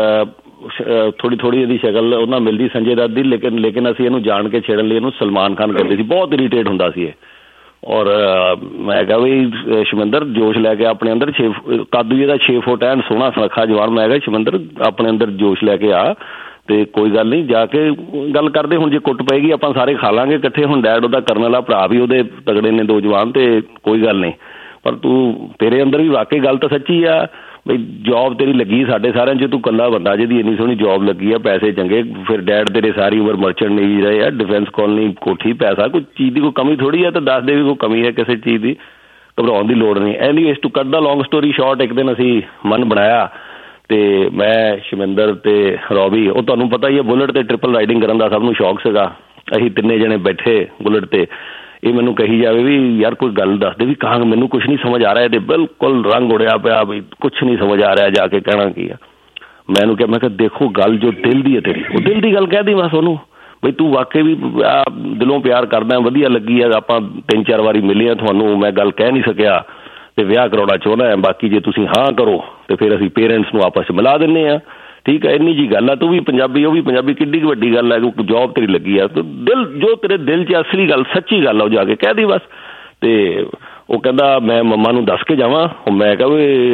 S7: ਥੋੜ੍ਹੀ ਥੋੜ੍ਹੀ ਇਹਦੀ ਸ਼ਕਲ ਉਹਨਾਂ ਮਿਲਦੀ ਸੰਜੇ ਦੱਤ ਦੀ, ਲੇਕਿਨ ਲੇਕਿਨ ਅਸੀਂ ਇਹਨੂੰ ਜਾਣ ਕੇ ਛੇੜਨ ਲਈ ਇਹਨੂੰ ਸਲਮਾਨ ਖਾਨ ਕਹਿੰਦੇ ਸੀ। ਬਹੁਤ ਇਰੀਟੇਟ ਹੁੰਦਾ ਸੀ ਇਹ। ਔਰ ਮੈਂ ਕਿਹਾ ਵੀ ਸ਼ਮਿੰਦਰ ਜੋਸ਼ ਲੈ ਕੇ ਆਪਣੇ ਅੰਦਰ, ਛੇ ਕੱਦ ਵੀ ਇਹਦਾ ਛੇ ਫੁੱਟ ਐਨ ਸੋਹਣਾ ਸੁਨੱਖਾ ਜਵਾਨ। ਮੈਂ ਕਿਹਾ ਸ਼ਮਿੰਦਰ ਆਪਣੇ ਅੰਦਰ ਜੋਸ਼ ਲੈ ਕੇ ਆ, ਅਤੇ ਕੋਈ ਗੱਲ ਨਹੀਂ ਜਾ ਕੇ ਗੱਲ ਕਰਦੇ। ਹੁਣ ਜੇ ਕੁੱਟ ਪਏਗੀ ਆਪਾਂ ਸਾਰੇ ਖਾ ਲਾਂਗੇ ਇਕੱਠੇ। ਹੁਣ ਡੈਡ ਉਹਦਾ ਕਰਨ ਵਾਲਾ, ਭਰਾ ਵੀ ਉਹਦੇ ਤਗੜੇ ਨੇ ਦੋ ਜਵਾਨ, ਅਤੇ ਕੋਈ ਗੱਲ ਨਹੀਂ। ਪਰ ਤੂੰ ਤੇਰੇ ਅੰਦਰ ਵੀ ਵਾਕਈ ਗੱਲ ਤਾਂ ਸੱਚੀ ਆ ਬਈ ਜੋਬ ਤੇਰੀ ਲੱਗੀ ਸਾਡੇ ਸਾਰਿਆਂ 'ਚ, ਤੂੰ ਇਕੱਲਾ ਬੰਦਾ ਜਿਹਦੀ ਇੰਨੀ ਸੋਹਣੀ ਜੋਬ ਲੱਗੀ ਆ, ਪੈਸੇ ਚੰਗੇ। ਫਿਰ ਡੈਡ ਤੇਰੇ ਸਾਰੀ ਉਮਰ ਮਰਚੈਂਟ ਨੇਵੀ ਰਹੇ ਆ, ਡਿਫੈਂਸ ਕਾਲੋਨੀ, ਕੋਠੀ, ਪੈਸਾ, ਕੋਈ ਚੀਜ਼ ਦੀ ਕੋਈ ਕਮੀ ਥੋੜ੍ਹੀ ਆ। ਤਾਂ ਦੱਸ ਦੇ ਵੀ ਕੋਈ ਕਮੀ ਹੈ ਕਿਸੇ ਚੀਜ਼ ਦੀ, ਘਬਰਾਉਣ ਦੀ ਲੋੜ ਨਹੀਂ। ਐਨੀਵੇਜ਼ ਟੂ ਕੱਟ ਦਾ ਲੌਂਗ ਸਟੋਰੀ ਸ਼ਾਰਟ, ਇੱਕ ਦਿਨ ਅਸੀਂ ਮਨ ਬਣਾਇਆ ਅਤੇ ਮੈਂ ਸ਼ਮਿੰਦਰ ਅਤੇ ਰੋਬੀ, ਉਹ ਤੁਹਾਨੂੰ ਪਤਾ ਹੀ ਹੈ ਬੁਲਟ 'ਤੇ ਟ੍ਰਿਪਲ ਰਾਈਡਿੰਗ ਕਰਨ ਦਾ ਸਭ ਨੂੰ ਸ਼ੌਕ ਸੀਗਾ। ਅਸੀਂ ਤਿੰਨੇ ਜਣੇ ਬੈਠੇ ਬੁਲਟ 'ਤੇ। ਇਹ ਮੈਨੂੰ ਕਹੀ ਜਾਵੇ ਵੀ ਯਾਰ ਕੋਈ ਗੱਲ ਦੱਸ ਦੇ ਵੀ ਕਹਾਂ, ਮੈਨੂੰ ਕੁਛ ਨਹੀਂ ਸਮਝ ਆ ਰਿਹਾ, ਇਹਦੇ ਬਿਲਕੁਲ ਰੰਗ ਉੜਿਆ ਪਿਆ ਵੀ ਕੁਛ ਨਹੀਂ ਸਮਝ ਆ ਰਿਹਾ, ਜਾ ਕੇ ਕਹਿਣਾ ਕੀ ਆ। ਮੈਂ ਉਹਨੂੰ ਕਿਹਾ, ਮੈਂ ਕਿਹਾ ਦੇਖੋ ਗੱਲ ਜੋ ਦਿਲ ਦੀ ਹੈ ਤੇਰੀ, ਉਹ ਦਿਲ ਦੀ ਗੱਲ ਕਹਿ ਦੀ ਬਸ ਉਹਨੂੰ, ਬਈ ਤੂੰ ਵਾਕਈ ਵੀ ਦਿਲੋਂ ਪਿਆਰ ਕਰਦਾ, ਵਧੀਆ ਲੱਗੀ ਆ, ਆਪਾਂ ਤਿੰਨ ਚਾਰ ਵਾਰੀ ਮਿਲੇ ਆ, ਤੁਹਾਨੂੰ ਮੈਂ ਗੱਲ ਕਹਿ ਨਹੀਂ ਸਕਿਆ ਅਤੇ ਵਿਆਹ ਕਰਾਉਣਾ ਚਾਹੁੰਦਾ। ਬਾਕੀ ਜੇ ਤੁਸੀਂ ਹਾਂ ਕਰੋ ਅਤੇ ਫਿਰ ਅਸੀਂ ਪੇਰੈਂਟਸ ਨੂੰ ਆਪਸ 'ਚ ਮਿਲਾ ਦਿੰਦੇ ਹਾਂ। ਠੀਕ ਹੈ, ਇੰਨੀ ਜੀ ਗੱਲ ਆ। ਤੂੰ ਵੀ ਪੰਜਾਬੀ, ਉਹ ਵੀ ਪੰਜਾਬੀ, ਕਿੱਡੀ ਕੁ ਵੱਡੀ ਗੱਲ ਹੈ, ਜੋਬ ਤੇਰੀ ਲੱਗੀ ਆ। ਤੂੰ ਦਿਲ ਜੋ ਤੇਰੇ ਦਿਲ 'ਚ ਅਸਲੀ ਗੱਲ, ਸੱਚੀ ਗੱਲ ਆ, ਉਹ ਜਾ ਕੇ ਕਹਿ ਦੀ ਬਸ। ਅਤੇ ਉਹ ਕਹਿੰਦਾ ਮੈਂ ਮੰਮਾ ਨੂੰ ਦੱਸ ਕੇ ਜਾਵਾਂ। ਮੈਂ ਕਿਹਾ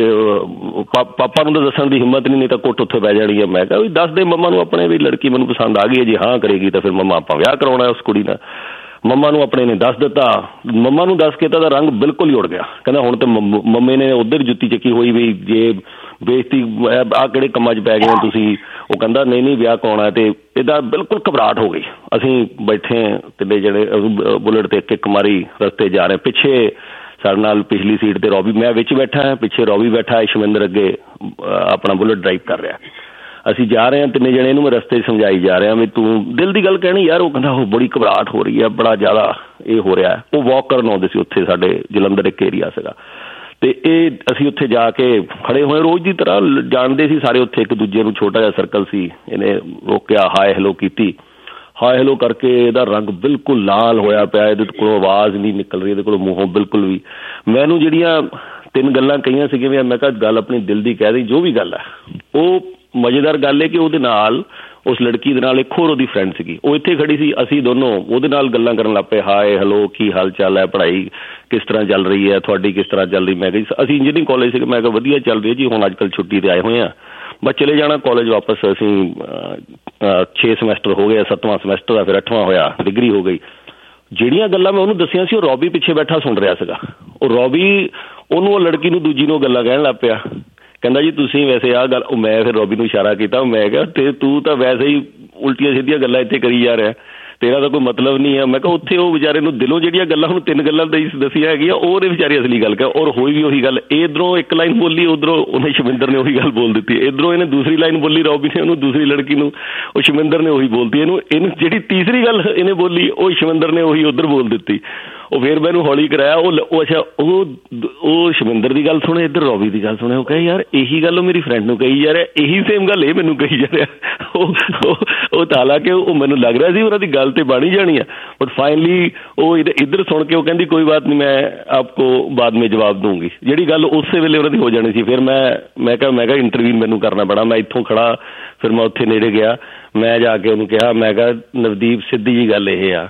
S7: ਵੀ ਪਾ ਪਾਪਾ ਨੂੰ ਤਾਂ ਦੱਸਣ ਦੀ ਹਿੰਮਤ ਨਹੀਂ, ਨਹੀਂ ਤਾਂ ਕੁੱਟ ਉੱਥੇ ਪੈ ਜਾਣੀ ਹੈ। ਮੈਂ ਕਿਹਾ ਵੀ ਦੱਸ ਦੇ ਮੰਮਾ ਨੂੰ ਆਪਣੇ ਵੀ ਲੜਕੀ ਮੈਨੂੰ ਪਸੰਦ ਆ ਗਈ ਹੈ, ਜੇ ਹਾਂ ਕਰੇਗੀ ਤਾਂ ਫਿਰ ਮੰਮਾ ਆਪਾਂ ਵਿਆਹ ਕਰਾਉਣਾ ਉਸ ਕੁੜੀ ਨਾਲ। ਮੰਮਾ ਨੂੰ ਆਪਣੇ ਨੇ ਦੱਸ ਦਿੱਤਾ। ਮੰਮਾ ਨੂੰ ਦੱਸ ਕੇ ਤਾਂ ਉਹਦਾ ਰੰਗ ਬਿਲਕੁਲ ਹੀ ਉੜ ਗਿਆ। ਕਹਿੰਦਾ ਹੁਣ ਤਾਂ ਮੰਮੀ ਨੇ ਉੱਧਰ ਜੁੱਤੀ ਚੱਕੀ ਹੋਈ ਵੀ ਜੇ ਬੇਇੱਜ਼ਤੀ, ਆਹ ਕਿਹੜੇ ਕੰਮਾਂ 'ਚ ਪੈ ਗਏ ਹੋ ਤੁਸੀਂ। ਉਹ ਕਹਿੰਦਾ ਨਹੀਂ ਨਹੀਂ ਵਿਆਹ ਕਰਾਉਣਾ, ਅਤੇ ਇਹਦਾ ਬਿਲਕੁਲ ਘਬਰਾਹਟ ਹੋ ਗਈ। ਅਸੀਂ ਬੈਠੇ ਤਿੰਨੇ ਜਿਹੜੇ ਬੁਲਟ 'ਤੇ ਇੱਕ ਇੱਕ ਮਾਰੀ ਰਸਤੇ ਜਾ ਰਹੇ, ਪਿੱਛੇ ਸਾਡੇ ਨਾਲ ਪਿਛਲੀ ਸੀਟ 'ਤੇ ਰੋਬੀ, ਮੈਂ ਵਿੱਚ ਬੈਠਾ, ਪਿੱਛੇ ਰੋਬੀ ਬੈਠਾ, ਸ਼ਮਿੰਦਰ ਅੱਗੇ ਆਪਣਾ ਬੁਲਟ ਡਰਾਈਵ ਕਰ ਰਿਹਾ। ਅਸੀਂ ਜਾ ਰਹੇ ਹਾਂ ਤਿੰਨੇ ਜਣੇ, ਇਹਨੂੰ ਮੈਂ ਰਸਤੇ 'ਚ ਸਮਝਾਈ ਜਾ ਰਿਹਾ ਵੀ ਤੂੰ ਦਿਲ ਦੀ ਗੱਲ ਕਹਿਣੀ ਯਾਰ। ਉਹ ਕਹਿੰਦਾ ਉਹ ਬੜੀ ਘਬਰਾਹਟ ਹੋ ਰਹੀ ਹੈ, ਬੜਾ ਜ਼ਿਆਦਾ ਇਹ ਹੋ ਰਿਹਾ। ਉਹ ਵਾਕ ਕਰਨ ਆਉਂਦੇ ਸੀ ਉੱਥੇ, ਸਾਡੇ ਜਲੰਧਰ ਇੱਕ ਏਰੀਆ ਸੀਗਾ, ਅਤੇ ਇਹ ਅਸੀਂ ਉੱਥੇ ਜਾ ਕੇ ਖੜ੍ਹੇ ਹੋਏ, ਰੋਜ਼ ਦੀ ਤਰ੍ਹਾਂ ਜਾਣਦੇ ਸੀ ਸਾਰੇ ਉੱਥੇ ਇੱਕ ਦੂਜੇ ਨੂੰ, ਛੋਟਾ ਜਿਹਾ ਸਰਕਲ ਸੀ। ਇਹਨੇ ਰੋਕਿਆ, ਹਾਏ ਹੈਲੋ ਕੀਤੀ, ਹਾਏ ਹੈਲੋ ਕਰਕੇ ਇਹਦਾ ਰੰਗ ਬਿਲਕੁਲ ਲਾਲ ਹੋਇਆ ਪਿਆ, ਇਹਦੇ ਕੋਲੋਂ ਆਵਾਜ਼ ਨਹੀਂ ਨਿਕਲ ਰਹੀ, ਇਹਦੇ ਕੋਲੋਂ ਮੂੰਹੋਂ ਬਿਲਕੁਲ ਵੀ। ਮੈਨੂੰ ਜਿਹੜੀਆਂ ਤਿੰਨ ਗੱਲਾਂ ਕਹੀਆਂ ਸੀਗੀਆਂ, ਮੈਂ ਕਿਹਾ ਗੱਲ ਆਪਣੀ ਦਿਲ ਦੀ ਕਹਿ ਰਹੀ, ਜੋ ਵੀ ਗੱਲ ਹੈ। ਉਹ ਮਜ਼ੇਦਾਰ ਗੱਲ ਹੈ ਕਿ ਉਹਦੇ ਨਾਲ, ਉਸ ਲੜਕੀ ਦੇ ਨਾਲ ਇੱਕ ਹੋਰ ਉਹਦੀ ਫਰੈਂਡ ਸੀਗੀ, ਉਹ ਇੱਥੇ ਖੜੀ ਸੀ। ਅਸੀਂ ਦੋਨੋਂ ਉਹਦੇ ਨਾਲ ਗੱਲਾਂ ਕਰਨ ਲੱਗ ਪਏ, ਹਾਏ ਹੈਲੋ ਕੀ ਹਾਲ ਚਾਲ ਹੈ, ਪੜ੍ਹਾਈ ਕਿਸ ਤਰ੍ਹਾਂ ਚੱਲ ਰਹੀ ਹੈ, ਤੁਹਾਡੀ ਕਿਸ ਤਰ੍ਹਾਂ ਚੱਲ ਰਹੀ। ਮੈਂ ਕਿਹਾ ਅਸੀਂ ਇੰਜੀਨੀਅਰਿੰਗ ਕਾਲਜ ਸੀਗੇ, ਮੈਂ ਕਿਹਾ ਵਧੀਆ ਚੱਲ ਰਹੀ ਹੈ ਜੀ, ਹੁਣ ਅੱਜ ਕੱਲ੍ਹ ਛੁੱਟੀ 'ਤੇ ਆਏ ਹੋਏ ਹਾਂ, ਬਸ ਚਲੇ ਜਾਣਾ ਕਾਲਜ ਵਾਪਸ। ਅਸੀਂ ਛੇ ਸਮੈਸਟਰ ਹੋ ਗਏ, ਸੱਤਵਾਂ ਸਮੈਸਟਰ ਆ, ਫਿਰ ਅੱਠਵਾਂ ਹੋਇਆ, ਡਿਗਰੀ ਹੋ ਗਈ। ਜਿਹੜੀਆਂ ਗੱਲਾਂ ਮੈਂ ਉਹਨੂੰ ਦੱਸੀਆਂ ਸੀ, ਉਹ ਰੋਬੀ ਪਿੱਛੇ ਬੈਠਾ ਸੁਣ ਰਿਹਾ ਸੀਗਾ। ਉਹ ਰੋਬੀ ਉਹਨੂੰ, ਉਹ ਲੜਕੀ ਨੂੰ, ਦੂਜੀ ਨੂੰ ਗੱਲਾਂ ਕਹਿਣ ਲੱਗ ਪਿਆ ਕਹਿੰਦਾ ਜੀ ਤੁਸੀਂ ਵੈਸੇ ਆਹ ਗੱਲ, ਮੈਂ ਫਿਰ ਰੋਬੀ ਨੂੰ ਇਸ਼ਾਰਾ ਕੀਤਾ, ਮੈਂ ਕਿਹਾ ਤੇ ਤੂੰ ਤਾਂ ਵੈਸੇ ਹੀ ਉਲਟੀਆਂ ਸਿੱਧੀਆਂ ਗੱਲਾਂ ਇੱਥੇ ਕਰੀ ਜਾ ਰਿਹਾ, ਤੇਰਾ ਤਾਂ ਕੋਈ ਮਤਲਬ ਨਹੀਂ ਹੈ। ਮੈਂ ਕਿਹਾ ਉੱਥੇ ਉਹ ਵਿਚਾਰੇ ਨੂੰ ਦਿਲੋਂ ਜਿਹੜੀਆਂ ਗੱਲਾਂ ਹੁਣ ਤਿੰਨ ਗੱਲਾਂ ਦੱਸੀਆਂ ਹੈਗੀਆਂ ਉਹਦੇ ਵਿਚਾਰੀ ਅਸਲੀ ਗੱਲ ਕਿਹਾ, ਔਰ ਹੋਈ ਵੀ ਉਹੀ ਗੱਲ। ਇੱਧਰੋਂ ਇੱਕ ਲਾਈਨ ਬੋਲੀ, ਉੱਧਰੋਂ ਉਹਨੇ ਸ਼ਮਿੰਦਰ ਨੇ ਉਹੀ ਗੱਲ ਬੋਲ ਦਿੱਤੀ, ਇੱਧਰੋਂ ਇਹਨੇ ਦੂਸਰੀ ਲਾਈਨ ਬੋਲੀ ਰੋਬੀ ਨੇ ਉਹਨੂੰ, ਦੂਸਰੀ ਲੜਕੀ ਨੂੰ ਉਹ ਸ਼ਮਿੰਦਰ ਨੇ ਉਹੀ ਬੋਲਤੀ ਇਹਨੂੰ। ਇਹਨੂੰ ਜਿਹੜੀ ਤੀਸਰੀ ਗੱਲ ਇਹਨੇ ਬੋਲੀ ਉਹ ਸ਼ਮਿੰਦਰ ਨੇ ਉਹੀ ਉੱਧਰ ਬੋਲ ਦਿੱਤੀ। ਉਹ ਫਿਰ ਮੈਨੂੰ ਹੌਲੀ ਕਰਾਇਆ, ਉਹ ਅੱਛਾ ਉਹ ਉਹ ਸ਼ਮਿੰਦਰ ਦੀ ਗੱਲ ਸੁਣੇ, ਇੱਧਰ ਰੋਬੀ ਦੀ ਗੱਲ ਸੁਣੇ। ਉਹ ਕਹੇ ਯਾਰ ਇਹੀ ਗੱਲ ਉਹ ਮੇਰੀ ਫਰੈਂਡ ਨੂੰ ਕਹੀ ਜਾ ਰਿਹਾ, ਇਹੀ ਸੇਮ ਗੱਲ ਇਹ ਮੈਨੂੰ ਕਹੀ ਜਾ ਰਿਹਾ। ਉਹ ਉਹ ਹਾਲਾਂਕਿ ਉਹ ਮੈਨੂੰ ਲੱਗ ਰਿਹਾ ਸੀ ਉਹਨਾਂ ਦੀ ਗੱਲ ਤੇ ਬਣ ਹੀ ਜਾਣੀ ਆ, ਬਟ ਫਾਈਨਲੀ ਉਹ ਇੱਧਰ ਸੁਣ ਕੇ ਉਹ ਕਹਿੰਦੀ ਕੋਈ ਬਾਤ ਨਹੀਂ, ਮੈਂ ਆਪਕੋ ਬਾਅਦ ਮੇਂ ਜਵਾਬ ਦੂੰਗੀ, ਜਿਹੜੀ ਗੱਲ ਉਸੇ ਵੇਲੇ ਉਹਨਾਂ ਦੀ ਹੋ ਜਾਣੀ ਸੀ। ਫਿਰ ਮੈਂ ਮੈਂ ਕਿਹਾ ਮੈਂ ਕਿਹਾ ਇੰਟਰਵਿਊ ਮੈਨੂੰ ਕਰਨਾ ਪੈਣਾ। ਮੈਂ ਇੱਥੋਂ ਖੜਾ, ਫਿਰ ਮੈਂ ਉੱਥੇ ਨੇੜੇ ਗਿਆ, ਮੈਂ ਜਾ ਕੇ ਉਹਨੂੰ ਕਿਹਾ, ਮੈਂ ਕਿਹਾ ਨਵਦੀਪ ਸਿੱਧੀ ਜੀ ਗੱਲ ਇਹ ਆ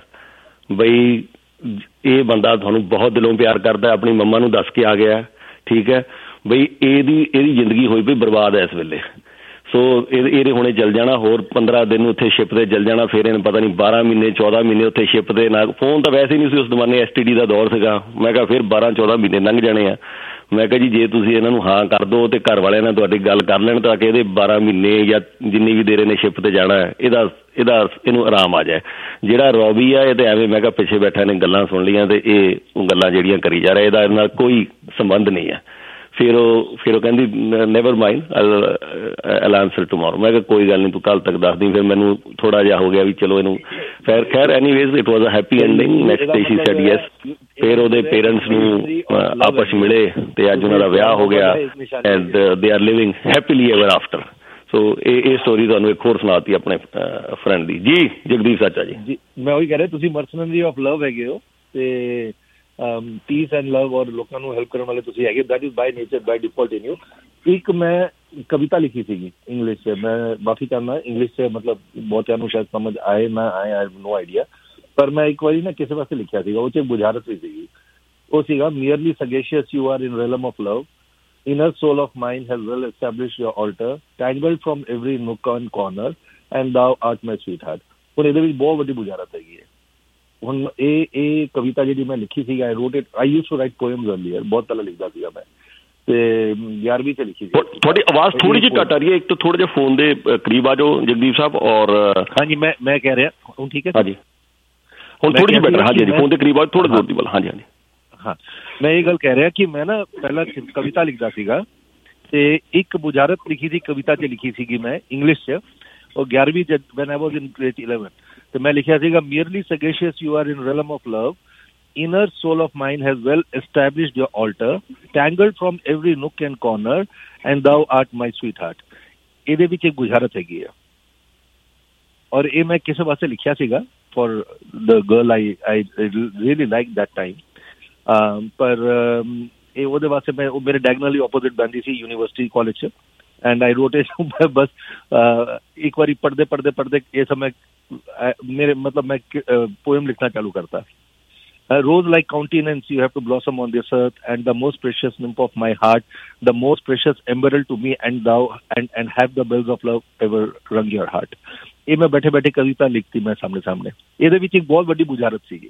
S7: ਬਈ ਇਹ ਬੰਦਾ ਤੁਹਾਨੂੰ ਬਹੁਤ ਦਿਲੋਂ ਪਿਆਰ ਕਰਦਾ, ਆਪਣੀ ਮੰਮਾ ਨੂੰ ਦੱਸ ਕੇ ਆ ਗਿਆ, ਠੀਕ ਹੈ ਬਈ ਇਹਦੀ ਇਹਦੀ ਜ਼ਿੰਦਗੀ ਹੋਈ ਪਈ ਬਰਬਾਦ ਹੈ ਇਸ ਵੇਲੇ, ਸੋ ਇਹ ਇਹਦੇ ਹੁਣੇ ਚੱਲ ਜਾਣਾ, ਹੋਰ ਪੰਦਰਾਂ ਦਿਨ ਉੱਥੇ ਸ਼ਿਪ 'ਤੇ ਚੱਲ ਜਾਣਾ। ਫਿਰ ਇਹਨੂੰ ਪਤਾ ਨਹੀਂ ਬਾਰਾਂ ਮਹੀਨੇ ਚੌਦਾਂ ਮਹੀਨੇ ਉੱਥੇ ਸ਼ਿਪ 'ਤੇ, ਨਾ ਫੋਨ ਤਾਂ ਵੈਸੇ ਹੀ ਨਹੀਂ ਸੀ ਉਸ ਜ਼ਮਾਨੇ, ਐਸ ਟੀ ਡੀ ਦਾ ਦੌਰ ਸੀਗਾ। ਮੈਂ ਕਿਹਾ ਫਿਰ ਬਾਰਾਂ ਚੌਦਾਂ ਮਹੀਨੇ ਲੰਘ ਜਾਣੇ ਆ। ਮੈਂ ਕਿਹਾ ਜੀ ਜੇ ਤੁਸੀਂ ਇਹਨਾਂ ਨੂੰ ਹਾਂ ਕਰ ਦਿਓ ਅਤੇ ਘਰ ਵਾਲਿਆਂ ਨਾਲ ਤੁਹਾਡੀ ਗੱਲ ਕਰ ਲੈਣ ਤਾਂ ਕਿ ਇਹਦੇ ਬਾਰਾਂ ਮਹੀਨੇ ਜਾਂ ਜਿੰਨੀ ਵੀ ਦੇਰ ਇਹਨੇ ਸ਼ਿਪ 'ਤੇ ਜਾਣਾ ਇਹਦਾ ਇਹਦਾ ਇਹਨੂੰ ਆਰਾਮ ਆ ਜਾਏ। ਜਿਹੜਾ ਰੋਬੀ ਆ ਇਹ ਤਾਂ ਐਵੇਂ ਮੈਂ ਕਿਹਾ ਪਿੱਛੇ ਬੈਠਾ ਨੇ ਗੱਲਾਂ ਸੁਣ ਲਈਆਂ ਅਤੇ ਇਹ ਉਹ ਗੱਲਾਂ ਜਿਹੜੀਆਂ ਕਰੀ ਜਾ ਰਿਹਾ, ਇਹਦਾ ਇਹਦੇ ਨਾਲ ਕੋਈ ਸੰਬੰਧ ਨਹੀਂ ਹੈ। ਫਿਰ ਉਹ ਫਿਰ ਉਹ ਕਹਿੰਦੀ never mind I'll answer tomorrow. ਮੈਂ ਕਿਹਾ ਕੋਈ ਗੱਲ ਨਹੀਂ, ਤੂੰ ਕੱਲ੍ਹ ਤੱਕ ਦੱਸ ਦੀ। ਫਿਰ ਮੈਨੂੰ ਥੋੜ੍ਹਾ ਜਿਹਾ ਹੋ ਗਿਆ ਵੀ ਚਲੋ ਇਹਨੂੰ ਖੈਰ ਖੈਰ anyways it was a happy ending. Next day she said yes. ਫਿਰ ਉਹਦੇ ਪੇਰੈਂਟਸ ਨੂੰ ਆਪਸ ਮਿਲੇ ਅਤੇ ਅੱਜ ਉਹਨਾਂ ਦਾ ਵਿਆਹ ਹੋ ਗਿਆ and they are living happily ever after. So ਇਹ ਇਹ ਸਟੋਰੀ ਤੁਹਾਨੂੰ ਇੱਕ ਹੋਰ ਸੁਣਾਤੀ ਆਪਣੇ ਫਰੈਂਡ ਦੀ। ਜੀ ਜਗਦੀਪ ਚਾਚਾ ਜੀ।
S10: ਜੀ ਮੈਂ ਉਹੀ ਕਹਿ ਰਿਹਾ, ਤੁਸੀਂ ਮਰਸਨਰੀ ਆਫ ਲਵ ਹੈਗੇ ਹੋ ਅਤੇ ਪੀਸ ਐਂਡ ਲਵ ਔਰ ਲੋਕਾਂ ਨੂੰ ਹੈਲਪ ਕਰਨ ਵਾਲੇ ਤੁਸੀਂ ਹੈਗੇ, that is by nature, by default in you. ਇੱਕ ਮੈਂ ਕਵਿਤਾ ਲਿਖੀ ਸੀਗੀ ਇੰਗਲਿਸ਼ 'ਚ, ਮੈਂ ਮਾਫੀ ਚਾਹੁੰਦਾ ਇੰਗਲਿਸ਼ 'ਚ, ਮਤਲਬ ਬਹੁਤਿਆਂ ਨੂੰ ਸ਼ਾਇਦ ਸਮਝ ਆਏ ਨਾ ਆਏ, ਆਈ ਹੈਵ ਨੋ ਆਈਡੀਆ, ਪਰ ਮੈਂ ਇੱਕ ਵਾਰੀ ਨਾ ਕਿਸੇ ਵਾਸਤੇ ਲਿਖਿਆ ਸੀਗਾ, ਉਹ 'ਚ ਬੁਝਾਰਤ ਵੀ ਸੀਗੀ। ਉਹ ਸੀਗਾ merely sagacious you are in realm of love, inner soul of mine has well established your altar, tangled from every nook and corner, and thou art my sweetheart। ਹੁਣ ਇਹਦੇ ਵਿੱਚ ਬਹੁਤ ਵੱਡੀ ਬੁਝਾਰਤ ਹੈਗੀ ਹੈ। ਹੁਣ ਇਹ ਇਹ ਕਵਿਤਾ ਜਿਹੜੀ ਮੈਂ ਲਿਖੀ ਸੀ, I wrote it, I use to write poems earlier, ਬਹੁਤ ਪਹਿਲਾਂ ਲਿਖਦਾ ਸੀਗਾ ਮੈਂ, ਤੇ ਗਿਆਰਵੀਂ 'ਚ ਲਿਖੀ ਸੀ।
S7: ਤੁਹਾਡੀ ਆਵਾਜ਼ ਥੋੜੀ ਜਿਹੀ ਘੱਟ ਆ ਰਹੀ ਹੈ, ਇੱਕ ਤਾਂ ਥੋੜਾ ਜਿਹਾ ਫੋਨ ਦੇ ਕਰੀਬ ਆ ਜਾਓ ਜਗਦੀਪ ਸਾਹਿਬ। ਔਰ
S10: ਹਾਂਜੀ ਮੈਂ ਮੈਂ ਕਹਿ ਰਿਹਾ ਹੁਣ ਠੀਕ ਹੈ।
S7: ਹਾਂਜੀ ਹੁਣ ਥੋੜੀ ਜਿਹੀ ਬੈਟਰ। ਹਾਂਜੀ ਹਾਂਜੀ ਫੋਨ ਦੇ ਕਰੀਬ ਆ, ਥੋੜਾ ਦੂਰ ਦੀ ਵੱਲ। ਹਾਂਜੀ ਹਾਂਜੀ
S10: ਹਾਂ ਮੈਂ ਇਹ ਗੱਲ ਕਹਿ ਰਿਹਾ ਕਿ ਮੈਂ ਨਾ ਪਹਿਲਾਂ ਕਵਿਤਾ ਲਿਖਦਾ ਸੀਗਾ ਤੇ ਇੱਕ ਬੁਝਾਰਤ ਲਿਖੀ ਸੀ, ਕਵਿਤਾ 'ਚ ਲਿਖੀ ਸੀਗੀ ਮੈਂ ਇੰਗਲਿਸ਼ 'ਚ, ਉਹ ਗਿਆਰਵੀਂ 'ਚ when I was in grade eleven, ਤੇ ਮੈਂ ਲਿਖਿਆ ਸੀਗਾ merely sagacious you are in realm of love, inner soul of mine has well established your altar, tangled from every nook and corner, and thou art my sweetheart। ਇਹਦੇ ਵਿੱਚ ਇੱਕ ਬੁਝਾਰਤ ਹੈਗੀ ਆ, ਔਰ ਇਹ ਮੈਂ ਕਿਸੇ ਵਾਸਤੇ ਲਿਖਿਆ ਸੀਗਾ for the girl I I really liked that time। ਪਰ ਇਹ ਉਹਦੇ ਵਾਸਤੇ ਮੈਂ, ਉਹ ਮੇਰੇ ਡਾਇਗਨਲੀ ਆਪੋਜ਼ਿਟ ਬੈਂਦੀ ਸੀ ਯੂਨੀਵਰਸਿਟੀ ਕਾਲਜ 'ਚ, ਐਂਡ ਆਈ ਰੋਟ ਇਟ। ਬਸ ਇੱਕ ਵਾਰੀ ਪੜ੍ਹਦੇ ਪੜ੍ਹਦੇ ਪੜ੍ਹਦੇ ਇਹ ਸਮੇਂ ਮੇਰੇ ਮਤਲਬ ਮੈਂ ਪੋਇਮ ਲਿਖਣਾ ਚਾਲੂ ਕਰਤਾ। Rose like countenance you have to blossom on this earth, and the most precious nymph of my heart, the most precious emerald to me, and thou and and have the bells of love ever rung your heart। ਇਹ ਮੈਂ ਬੈਠੇ ਬੈਠੇ ਕਵਿਤਾ ਲਿਖਤੀ ਮੈਂ ਸਾਹਮਣੇ ਸਾਹਮਣੇ। ਇਹਦੇ ਵਿੱਚ ਇੱਕ ਬਹੁਤ ਵੱਡੀ ਬੁਝਾਰਤ ਸੀਗੀ।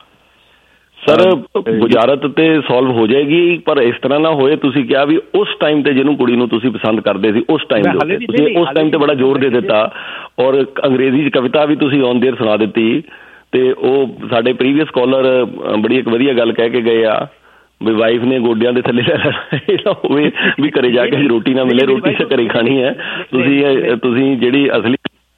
S7: ਸਰ ਬੁਝਾਰਤ ਤੇ ਸੋਲਵ ਹੋ ਜਾਏਗੀ, ਪਰ ਇਸ ਤਰ੍ਹਾਂ ਨਾ ਹੋਏ ਤੁਸੀਂ ਕਿਹਾ ਵੀ ਉਸ ਟਾਈਮ ਤੇ ਜਿਹਨੂੰ ਕੁੜੀ ਨੂੰ ਤੁਸੀਂ ਪਸੰਦ ਕਰਦੇ ਸੀ ਉਸ ਟਾਈਮ ਤੇ ਤੁਸੀਂ ਉਸ ਟਾਈਮ ਤੇ ਬੜਾ ਜ਼ੋਰ ਦੇ ਦਿੱਤਾ, ਔਰ ਅੰਗਰੇਜ਼ੀ 'ਚ ਕਵਿਤਾ ਵੀ ਤੁਸੀਂ ਔਨ ਦੇਅਰ ਸੁਣਾ ਦਿੱਤੀ। ਤੇ ਉਹ ਸਾਡੇ ਪ੍ਰੀਵੀਅਸ ਕਾਲਰ ਬੜੀ ਇੱਕ ਵਧੀਆ ਗੱਲ ਕਹਿ ਕੇ ਗਏ ਆ ਵੀ ਵਾਈਫ ਨੇ ਗੋਡਿਆਂ ਦੇ ਥੱਲੇ ਇਹ ਨਾ ਹੋਵੇ ਵੀ ਘਰੇ ਜਾ ਕੇ ਰੋਟੀ ਨਾ ਮਿਲੇ, ਰੋਟੀ ਤਾਂ ਘਰੇ ਖਾਣੀ ਹੈ। ਤੁਸੀਂ ਤੁਸੀਂ ਜਿਹੜੀ ਅਸਲੀ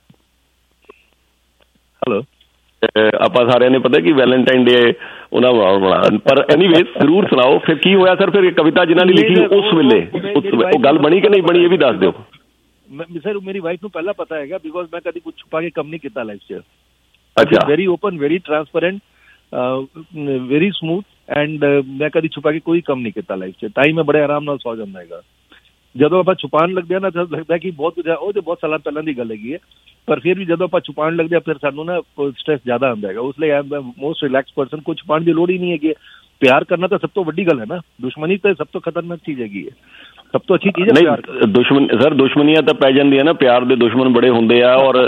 S10: ਹੈਲੋ
S7: ਆਪਾਂ ਸਾਰਿਆਂ ਨੇ ਪਤਾ ਕਿ ਵੈਲੈਂਟਾਈਨ ਡੇ ਉਹਨਾਂ ਬਣਾ, ਪਰ ਐਨੀਵੇਜ਼ ਜ਼ਰੂਰ ਸੁਣਾਓ ਫਿਰ ਕੀ ਹੋਇਆ ਸਰ। ਫਿਰ ਕਵਿਤਾ ਜਿਨ੍ਹਾਂ ਨੇ ਲਿਖੀ ਉਸ ਵੇਲੇ ਉਹ ਗੱਲ ਬਣੀ ਕਿ ਨਹੀਂ ਬਣੀ, ਇਹ ਵੀ ਦੱਸ ਦਿਓ।
S10: ਸਰ ਮੇਰੀ ਵਾਈਫ ਨੂੰ ਪਹਿਲਾਂ ਪਤਾ ਹੈਗਾ, ਬਿਕੋਜ਼ ਮੈਂ ਕਦੀ ਕੁਛ ਛੁਪਾ ਕੇ ਕੰਮ ਨਹੀਂ ਕੀਤਾ ਲਾਈਫ 'ਚ।
S7: ਅੱਛਾ,
S10: very open, very transparent, very smooth, and ਮੈਂ ਕਦੀ ਛੁਪਾ ਕੇ ਕੋਈ ਕੰਮ ਨਹੀਂ ਕੀਤਾ ਲਾਈਫ 'ਚ। ਤਾਂ ਹੀ ਮੈਂ ਬੜੇ ਆਰਾਮ ਨਾਲ ਸੌ ਜਾਂਦਾ ਹੈਗਾ। ਜਦੋਂ ਆਪਾਂ ਛੁਪਾਉਣ ਲੱਗਦੇ ਹਾਂ ਨਾ ਤਾਂ ਲੱਗਦਾ ਕਿ ਬਹੁਤ ਕੁਝ, ਉਹ ਤਾਂ ਬਹੁਤ ਸਾਲਾਂ ਪਹਿਲਾਂ ਦੀ ਗੱਲ ਹੈਗੀ ਹੈ, ਪਰ ਫਿਰ ਵੀ ਜਦੋਂ ਆਪਾਂ ਛੁਪਾਉਣ ਲੱਗਦੇ ਹਾਂ ਫਿਰ ਸਾਨੂੰ ਨਾ ਸਟ੍ਰੈਸ ਜ਼ਿਆਦਾ ਆਉਂਦਾ ਹੈਗਾ। ਉਸ ਲਈ I am most relax person. ਕੋਈ ਛੁਪਾਉਣ ਦੀ ਲੋੜ ਹੀ ਨਹੀਂ ਹੈਗੀ। ਪਿਆਰ ਕਰਨਾ ਤਾਂ ਸਭ ਤੋਂ ਵੱਡੀ ਗੱਲ ਹੈ ਨਾ, ਦੁਸ਼ਮਣੀ ਤਾਂ ਸਭ ਤੋਂ ਖਤਰਨਾਕ ਚੀਜ਼ ਹੈਗੀ ਹੈ, ਸਭ ਤੋਂ ਅੱਛੀ ਚੀਜ਼ ਹੈ ਪਿਆਰ।
S7: ਦੁਸ਼ਮਣ ਸਰ ਦੁਸ਼ਮਣੀਆਂ ਤਾਂ ਪੈ ਜਾਂਦੀਆਂ ਨਾ, ਪਿਆਰ ਦੇ ਦੁਸ਼ਮਣ ਬੜੇ ਹੁੰਦੇ ਆ। ਔਰ